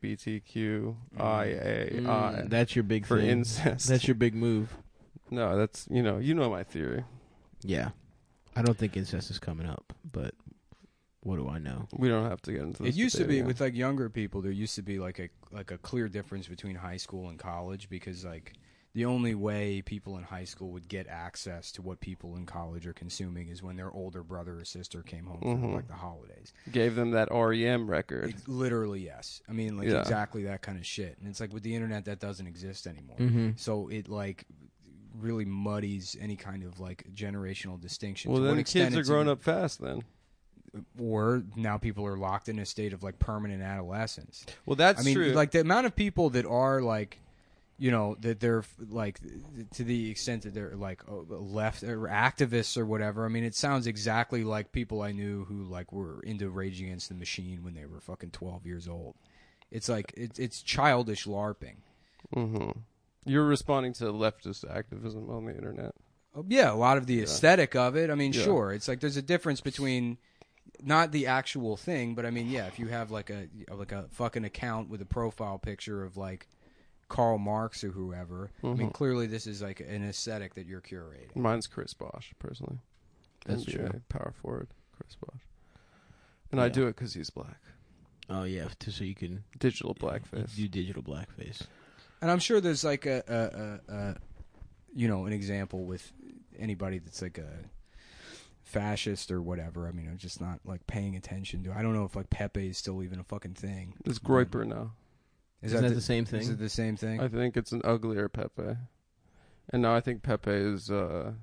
[SPEAKER 1] LGBTQIAI
[SPEAKER 3] That's your big
[SPEAKER 1] for
[SPEAKER 3] thing.
[SPEAKER 1] incest.
[SPEAKER 3] That's your big move.
[SPEAKER 1] No, that's, you know my theory.
[SPEAKER 3] Yeah. I don't think incest is coming up, but what do I know?
[SPEAKER 1] We don't have to get into this.
[SPEAKER 2] It used to
[SPEAKER 1] debate
[SPEAKER 2] be
[SPEAKER 1] again.
[SPEAKER 2] with like younger people. There used to be like a clear difference between high school and college because like the only way people in high school would get access to what people in college are consuming is when their older brother or sister came home for like the holidays.
[SPEAKER 1] Gave them that REM record.
[SPEAKER 2] Literally, yes. I mean, like
[SPEAKER 1] Yeah.
[SPEAKER 2] exactly that kind of shit. And it's like with the internet, that doesn't exist anymore. So it like really muddies any kind of like generational distinction.
[SPEAKER 1] Well,
[SPEAKER 2] To what
[SPEAKER 1] then
[SPEAKER 2] extent
[SPEAKER 1] kids are
[SPEAKER 2] it's
[SPEAKER 1] growing
[SPEAKER 2] even-
[SPEAKER 1] up fast then.
[SPEAKER 2] Or now people are locked in a state of like permanent adolescence.
[SPEAKER 1] Well, that's
[SPEAKER 2] I mean,
[SPEAKER 1] true.
[SPEAKER 2] like the amount of people that are like, that they're like to the extent that they're like left or activists or whatever. I mean, it sounds exactly like people I knew who like were into Rage Against the Machine when they were fucking 12 years old. It's like it's childish LARPing.
[SPEAKER 1] You're responding to leftist activism on the internet.
[SPEAKER 2] Yeah, a lot of the aesthetic of it. I mean,
[SPEAKER 1] Yeah.
[SPEAKER 2] sure, it's like there's a difference between not the actual thing, but I mean, yeah, if you have like a fucking account with a profile picture of like Karl Marx or whoever, I mean, clearly this is like an aesthetic that you're curating.
[SPEAKER 1] Mine's Chris Bosh, personally.
[SPEAKER 3] That's
[SPEAKER 1] NBA
[SPEAKER 3] true.
[SPEAKER 1] Power forward, Chris Bosh. And I do it because he's black.
[SPEAKER 3] Oh, yeah, so you can
[SPEAKER 1] Digital blackface.
[SPEAKER 3] do digital blackface.
[SPEAKER 2] And I'm sure there's like an example with anybody that's like a fascist or whatever. I mean, I'm just not like paying attention to. I don't know if like Pepe is still even a fucking thing.
[SPEAKER 1] It's Groyper now.
[SPEAKER 3] Isn't that the same thing?
[SPEAKER 2] Is it the same thing?
[SPEAKER 1] I think it's an uglier Pepe. And now I think Pepe is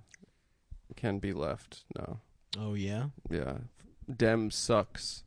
[SPEAKER 1] can be left now.
[SPEAKER 3] Oh, yeah?
[SPEAKER 1] Yeah. Dem sucks.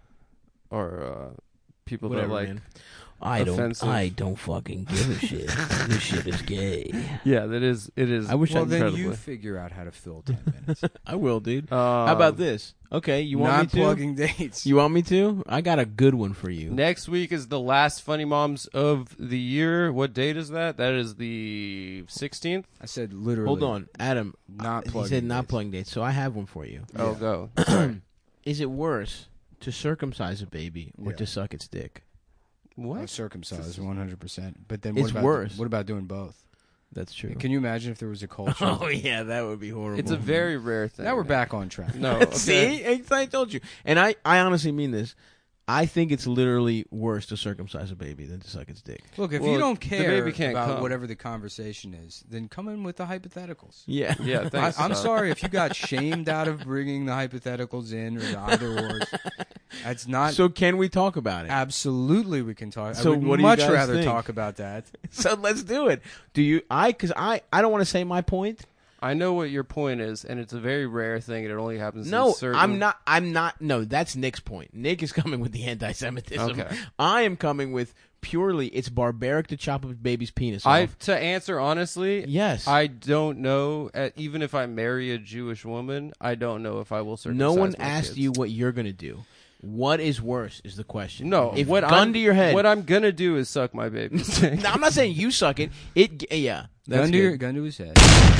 [SPEAKER 1] Or people
[SPEAKER 3] Whatever,
[SPEAKER 1] that like
[SPEAKER 3] man.
[SPEAKER 1] offensive.
[SPEAKER 3] I don't fucking give a shit. This shit is gay.
[SPEAKER 1] Yeah, it is.
[SPEAKER 3] I wish
[SPEAKER 2] well,
[SPEAKER 3] I
[SPEAKER 2] then
[SPEAKER 1] incredibly.
[SPEAKER 2] you figure out how to fill 10 minutes.
[SPEAKER 3] I will, dude. How about this? Okay, you want me to?
[SPEAKER 2] Non-plugging dates.
[SPEAKER 3] You want me to? I got a good one for you.
[SPEAKER 1] Next week is the last Funny Moms of the year. What date is that? That is the 16th.
[SPEAKER 2] I said literally.
[SPEAKER 3] Hold on, Adam.
[SPEAKER 2] Not
[SPEAKER 3] He
[SPEAKER 2] plugging
[SPEAKER 3] said not
[SPEAKER 2] dates.
[SPEAKER 3] plugging dates, so I have one for you.
[SPEAKER 1] Oh, go.
[SPEAKER 3] Is it worse to circumcise a baby or
[SPEAKER 2] Yeah.
[SPEAKER 3] to suck its dick?
[SPEAKER 1] What?
[SPEAKER 2] Circumcised, 100%. But then
[SPEAKER 3] It's worse.
[SPEAKER 2] What about doing both?
[SPEAKER 3] That's true.
[SPEAKER 2] Can you imagine if there was a culture?
[SPEAKER 3] Oh yeah, that would be horrible.
[SPEAKER 1] It's a very rare thing.
[SPEAKER 2] Now we're back on track.
[SPEAKER 1] No, okay.
[SPEAKER 3] See, I told you, and I honestly mean this. I think it's literally worse to circumcise a baby than to suck its dick.
[SPEAKER 2] Look, if
[SPEAKER 1] Well,
[SPEAKER 2] you don't
[SPEAKER 1] the
[SPEAKER 2] care
[SPEAKER 1] baby can't
[SPEAKER 2] about
[SPEAKER 1] come.
[SPEAKER 2] whatever the conversation is, then come in with the hypotheticals.
[SPEAKER 3] Yeah,
[SPEAKER 1] Yeah, thanks.
[SPEAKER 2] I'm
[SPEAKER 1] Tom.
[SPEAKER 2] sorry if you got shamed out of bringing the hypotheticals in or the either ors. That's not.
[SPEAKER 3] So can we talk about it?
[SPEAKER 2] Absolutely, we can talk.
[SPEAKER 3] So
[SPEAKER 2] I would
[SPEAKER 3] what do you
[SPEAKER 2] much
[SPEAKER 3] guys
[SPEAKER 2] rather
[SPEAKER 3] think?
[SPEAKER 2] talk about that.
[SPEAKER 3] So let's do it. Do you? Because I don't want to say my point.
[SPEAKER 1] I know what your point is, and it's a very rare thing, and it only happens.
[SPEAKER 3] No,
[SPEAKER 1] in certain...
[SPEAKER 3] I'm not. No, that's Nick's point. Nick is coming with the anti-Semitism.
[SPEAKER 1] Okay.
[SPEAKER 3] I am coming with purely. It's barbaric to chop a baby's penis off.
[SPEAKER 1] To answer honestly,
[SPEAKER 3] Yes.
[SPEAKER 1] I don't know. Even if I marry a Jewish woman, I don't know if I will circumcise.
[SPEAKER 3] No one
[SPEAKER 1] my
[SPEAKER 3] asked
[SPEAKER 1] kids.
[SPEAKER 3] you what you're going to do. What is worse is the question.
[SPEAKER 1] No,
[SPEAKER 3] if
[SPEAKER 1] what
[SPEAKER 3] gun
[SPEAKER 1] I'm,
[SPEAKER 3] to your head.
[SPEAKER 1] What I'm gonna do is suck my baby's dick.
[SPEAKER 3] No, I'm not saying you suck it. Yeah. That's
[SPEAKER 2] Gun to his head.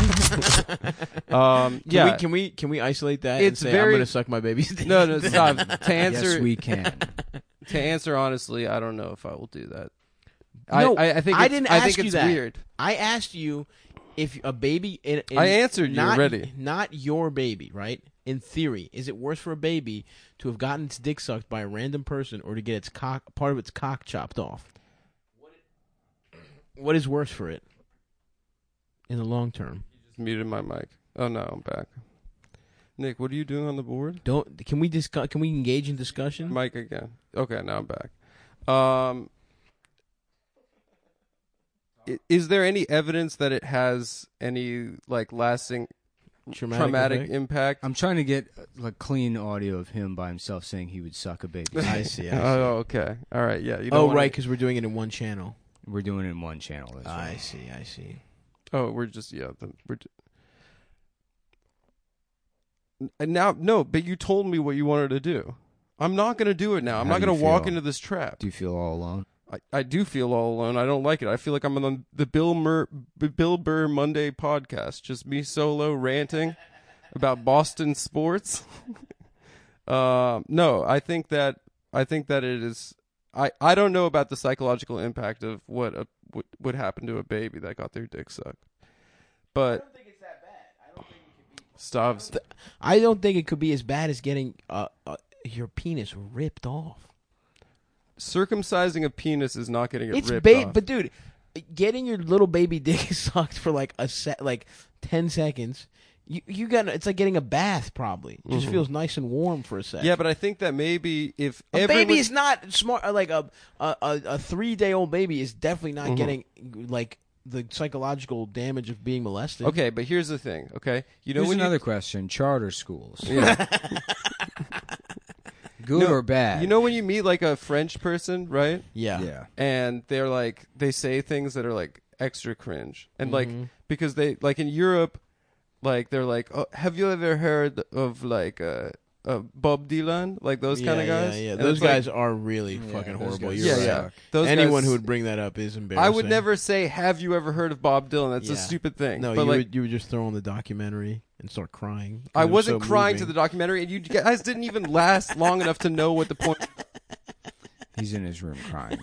[SPEAKER 1] Yeah.
[SPEAKER 3] Can we isolate that
[SPEAKER 1] It's
[SPEAKER 3] and say
[SPEAKER 1] very-
[SPEAKER 3] I'm going to suck my baby's dick?
[SPEAKER 1] No, stop. To answer,
[SPEAKER 2] Yes, we can.
[SPEAKER 1] To answer honestly, I don't know if I will do that.
[SPEAKER 3] No,
[SPEAKER 1] I think
[SPEAKER 3] I
[SPEAKER 1] it's,
[SPEAKER 3] didn't
[SPEAKER 1] I
[SPEAKER 3] ask
[SPEAKER 1] think
[SPEAKER 3] you
[SPEAKER 1] it's
[SPEAKER 3] that.
[SPEAKER 1] weird.
[SPEAKER 3] I asked you if a baby.
[SPEAKER 1] I answered you
[SPEAKER 3] not,
[SPEAKER 1] already.
[SPEAKER 3] Not your baby, right? In theory, is it worse for a baby to have gotten its dick sucked by a random person or to get its part of its cock chopped off? What is worse for it in the long term?
[SPEAKER 1] Just muted my mic. Oh no, I'm back. Nick, what are you doing on the board?
[SPEAKER 3] Can we discuss? Can we engage in discussion?
[SPEAKER 1] Mic again. Okay, now I'm back. Is there any evidence that it has any like lasting traumatic impact?
[SPEAKER 2] I'm trying to get like clean audio of him by himself saying he would suck a baby.
[SPEAKER 3] I see.
[SPEAKER 1] Oh, okay. All right. Yeah. You don't
[SPEAKER 3] Right, because we're doing it in one channel.
[SPEAKER 2] We're doing it in one channel. That's right.
[SPEAKER 3] I see.
[SPEAKER 1] Oh, we're just and now no, but you told me what you wanted to do. I'm not going to do it now. I'm
[SPEAKER 2] How
[SPEAKER 1] not
[SPEAKER 2] do
[SPEAKER 1] going
[SPEAKER 2] you
[SPEAKER 1] to walk
[SPEAKER 2] feel?
[SPEAKER 1] into this trap.
[SPEAKER 2] Do you feel all alone?
[SPEAKER 1] I do feel all alone. I don't like it. I feel like I'm on the Bill Burr Monday podcast, just me solo ranting about Boston sports. No, I think that it is. I don't know about the psychological impact of what would happen to a baby that got their dick sucked, but I don't think it's that bad.
[SPEAKER 3] I don't think it could be as bad as getting your penis ripped off.
[SPEAKER 1] Circumcising a penis is not getting it
[SPEAKER 3] It's
[SPEAKER 1] ripped off.
[SPEAKER 3] but dude, getting your little baby dick sucked for like 10 seconds. You got it's like getting a bath. Probably it just feels nice and warm for a second.
[SPEAKER 1] Yeah, but I think that maybe if
[SPEAKER 3] a baby is not smart, like a 3-day-old baby is definitely not getting like the psychological damage of being molested.
[SPEAKER 1] Okay, but here's the thing. Okay, you know
[SPEAKER 2] Here's
[SPEAKER 1] when
[SPEAKER 2] another question: charter schools,
[SPEAKER 1] Yeah.
[SPEAKER 2] good or bad?
[SPEAKER 1] You know when you meet like a French person, right?
[SPEAKER 2] Yeah.
[SPEAKER 1] And they're like they say things that are like extra cringe, and like because they like in Europe, like they're like, oh, have you ever heard of like Bob Dylan, like those kind of guys?
[SPEAKER 3] Yeah,
[SPEAKER 1] And
[SPEAKER 3] those
[SPEAKER 1] it's like-
[SPEAKER 3] guys are really fucking
[SPEAKER 2] those
[SPEAKER 3] horrible.
[SPEAKER 2] guys
[SPEAKER 3] You're
[SPEAKER 1] yeah,
[SPEAKER 3] right.
[SPEAKER 1] yeah. Those
[SPEAKER 3] Anyone
[SPEAKER 1] guys-
[SPEAKER 3] who would bring that up is embarrassing.
[SPEAKER 1] I would never say, "Have you ever heard of Bob Dylan?" That's a
[SPEAKER 3] Yeah.
[SPEAKER 1] stupid thing.
[SPEAKER 3] No,
[SPEAKER 1] but
[SPEAKER 3] you would just throw on the documentary and start crying.
[SPEAKER 1] I
[SPEAKER 3] It was
[SPEAKER 1] wasn't
[SPEAKER 3] so
[SPEAKER 1] crying to
[SPEAKER 3] moving.
[SPEAKER 1] the documentary, and you guys didn't even last long enough to know what the point.
[SPEAKER 2] He's in his room crying.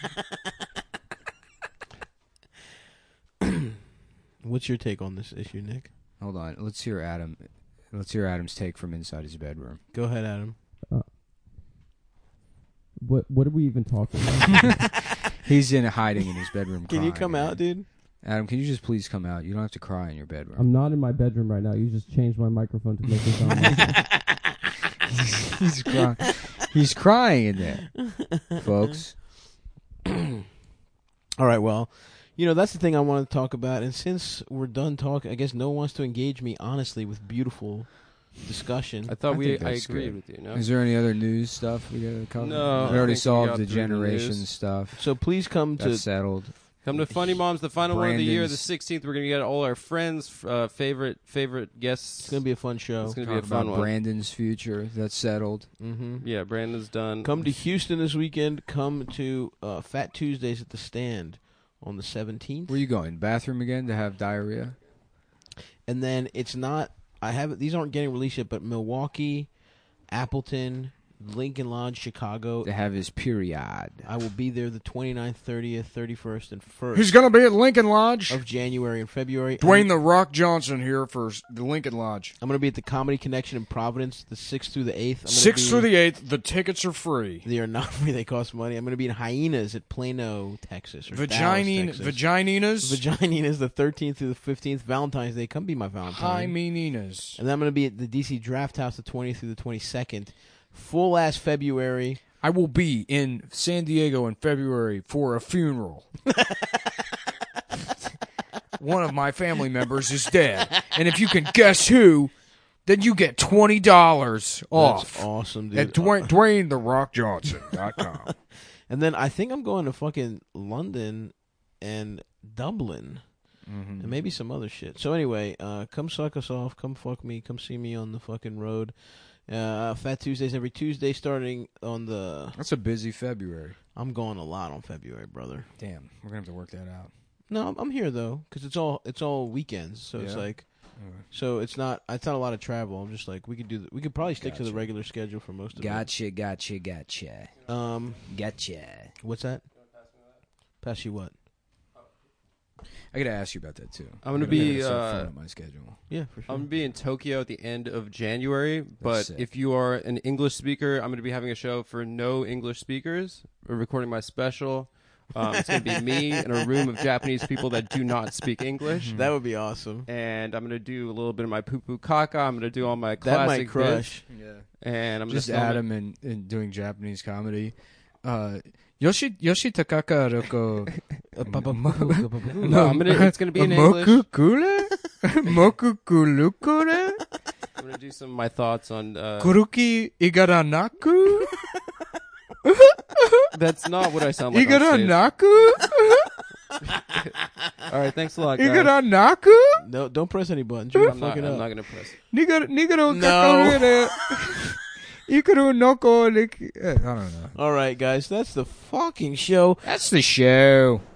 [SPEAKER 3] What's your take on this issue, Nick?
[SPEAKER 2] Hold on, let's hear Adam. Let's hear Adam's take from inside his bedroom.
[SPEAKER 3] Go ahead, Adam.
[SPEAKER 5] What are we even talking about?
[SPEAKER 2] He's in hiding in his bedroom.
[SPEAKER 3] Can you
[SPEAKER 2] crying,
[SPEAKER 3] come
[SPEAKER 2] man.
[SPEAKER 3] out, dude?
[SPEAKER 2] Adam, can you just please come out? You don't have to cry in your bedroom.
[SPEAKER 5] I'm not in my bedroom right now. You just changed my microphone to make it sound like
[SPEAKER 2] He's crying. He's crying in there, folks.
[SPEAKER 3] All right, well, that's the thing I wanted to talk about. And since we're done talking, I guess no one wants to engage me honestly with beautiful discussion.
[SPEAKER 1] I thought
[SPEAKER 2] think
[SPEAKER 1] I
[SPEAKER 2] that's
[SPEAKER 1] agreed
[SPEAKER 2] good.
[SPEAKER 1] with you. No,
[SPEAKER 2] Is there any other news stuff we gotta cover?
[SPEAKER 1] No,
[SPEAKER 2] we
[SPEAKER 1] I
[SPEAKER 2] already
[SPEAKER 1] think we
[SPEAKER 2] solved
[SPEAKER 1] got
[SPEAKER 2] the
[SPEAKER 1] through the
[SPEAKER 2] generation
[SPEAKER 1] news.
[SPEAKER 2] stuff.
[SPEAKER 3] So please come
[SPEAKER 2] That's
[SPEAKER 3] to
[SPEAKER 2] settled.
[SPEAKER 1] come to Funny Moms, the final one of the year, the
[SPEAKER 2] Brandon's-
[SPEAKER 1] 16th. We're gonna get all our friends' favorite guests.
[SPEAKER 3] It's gonna be a fun show.
[SPEAKER 1] It's gonna be
[SPEAKER 2] Talk
[SPEAKER 1] a fun
[SPEAKER 2] about
[SPEAKER 1] one.
[SPEAKER 2] Brandon's future. That's settled.
[SPEAKER 3] Mm-hmm.
[SPEAKER 1] Yeah, Brandon's done.
[SPEAKER 3] Come to Houston this weekend. Come to Fat Tuesdays at the Stand on the 17th.
[SPEAKER 2] Where you going? Bathroom again to have diarrhea?
[SPEAKER 3] And then it's not. These aren't getting released yet, but Milwaukee, Appleton, Lincoln Lodge, Chicago.
[SPEAKER 2] To have his period.
[SPEAKER 3] I will be there the 29th, 30th, 31st, and 1st.
[SPEAKER 8] He's going to be at Lincoln Lodge.
[SPEAKER 3] Of January and February.
[SPEAKER 8] Dwayne The Rock Johnson here for the Lincoln Lodge.
[SPEAKER 3] I'm going to be at the Comedy Connection in Providence the 6th through the 8th.
[SPEAKER 8] 6th through the 8th. The tickets are free.
[SPEAKER 3] They are not free. They cost money. I'm going to be in Hyenas at Plano, Texas. Or
[SPEAKER 8] Vagininas.
[SPEAKER 3] Vagininas the 13th through the 15th. Valentine's Day. Come be my Valentine.
[SPEAKER 8] Hymeninas.
[SPEAKER 3] And then I'm going to be at the DC Draft House the 20th through the 22nd. Full ass February.
[SPEAKER 8] I will be in San Diego in February for a funeral. One of my family members is dead. And if you can guess who, then you get $20 off.
[SPEAKER 3] That's awesome, dude.
[SPEAKER 8] At DwayneTheRockJohnson.com.
[SPEAKER 3] And then I think I'm going to fucking London and Dublin. And maybe some other shit. So anyway, come suck us off. Come fuck me. Come see me on the fucking road. Fat Tuesdays every Tuesday starting on the...
[SPEAKER 2] That's a busy February.
[SPEAKER 3] I'm going a lot on February, brother.
[SPEAKER 8] Damn, we're going to have to work that out.
[SPEAKER 3] No, I'm here, though, because it's all weekends. So it's like... So it's not a lot of travel. I'm just like, we could probably stick to the regular schedule for most of it.
[SPEAKER 2] Gotcha.
[SPEAKER 3] Gotcha. What's that? Pass you what?
[SPEAKER 2] I got to ask you about that, too.
[SPEAKER 1] I'm going to be
[SPEAKER 2] on my schedule.
[SPEAKER 3] Yeah, for sure.
[SPEAKER 1] I'm going to be in Tokyo at the end of January, but
[SPEAKER 2] sick.
[SPEAKER 1] if you are an English speaker, I'm going to be having a show for no English speakers. We're recording my special. It's going to be me in a room of Japanese people that do not speak English.
[SPEAKER 3] That would be awesome.
[SPEAKER 1] And I'm going to do a little bit of my poo-poo caca. I'm going to do all my classic
[SPEAKER 3] That might crush.
[SPEAKER 1] bits. Yeah. And I'm
[SPEAKER 2] just
[SPEAKER 1] gonna
[SPEAKER 2] Adam and doing Japanese comedy. Yoshi Takaka Roko.
[SPEAKER 1] No, it's going to be in English.
[SPEAKER 2] Mokukulukure?
[SPEAKER 1] I'm going to do some of my thoughts on...
[SPEAKER 2] Kuruki Igaranaku?
[SPEAKER 1] That's not what I sound like on
[SPEAKER 2] Igaranaku?
[SPEAKER 1] All right, thanks a lot, guys.
[SPEAKER 2] Igaranaku?
[SPEAKER 3] No, don't press any buttons. You're
[SPEAKER 1] I'm not going to press it.
[SPEAKER 2] No. I don't know.
[SPEAKER 3] All right, guys, that's the fucking show.
[SPEAKER 2] That's the show.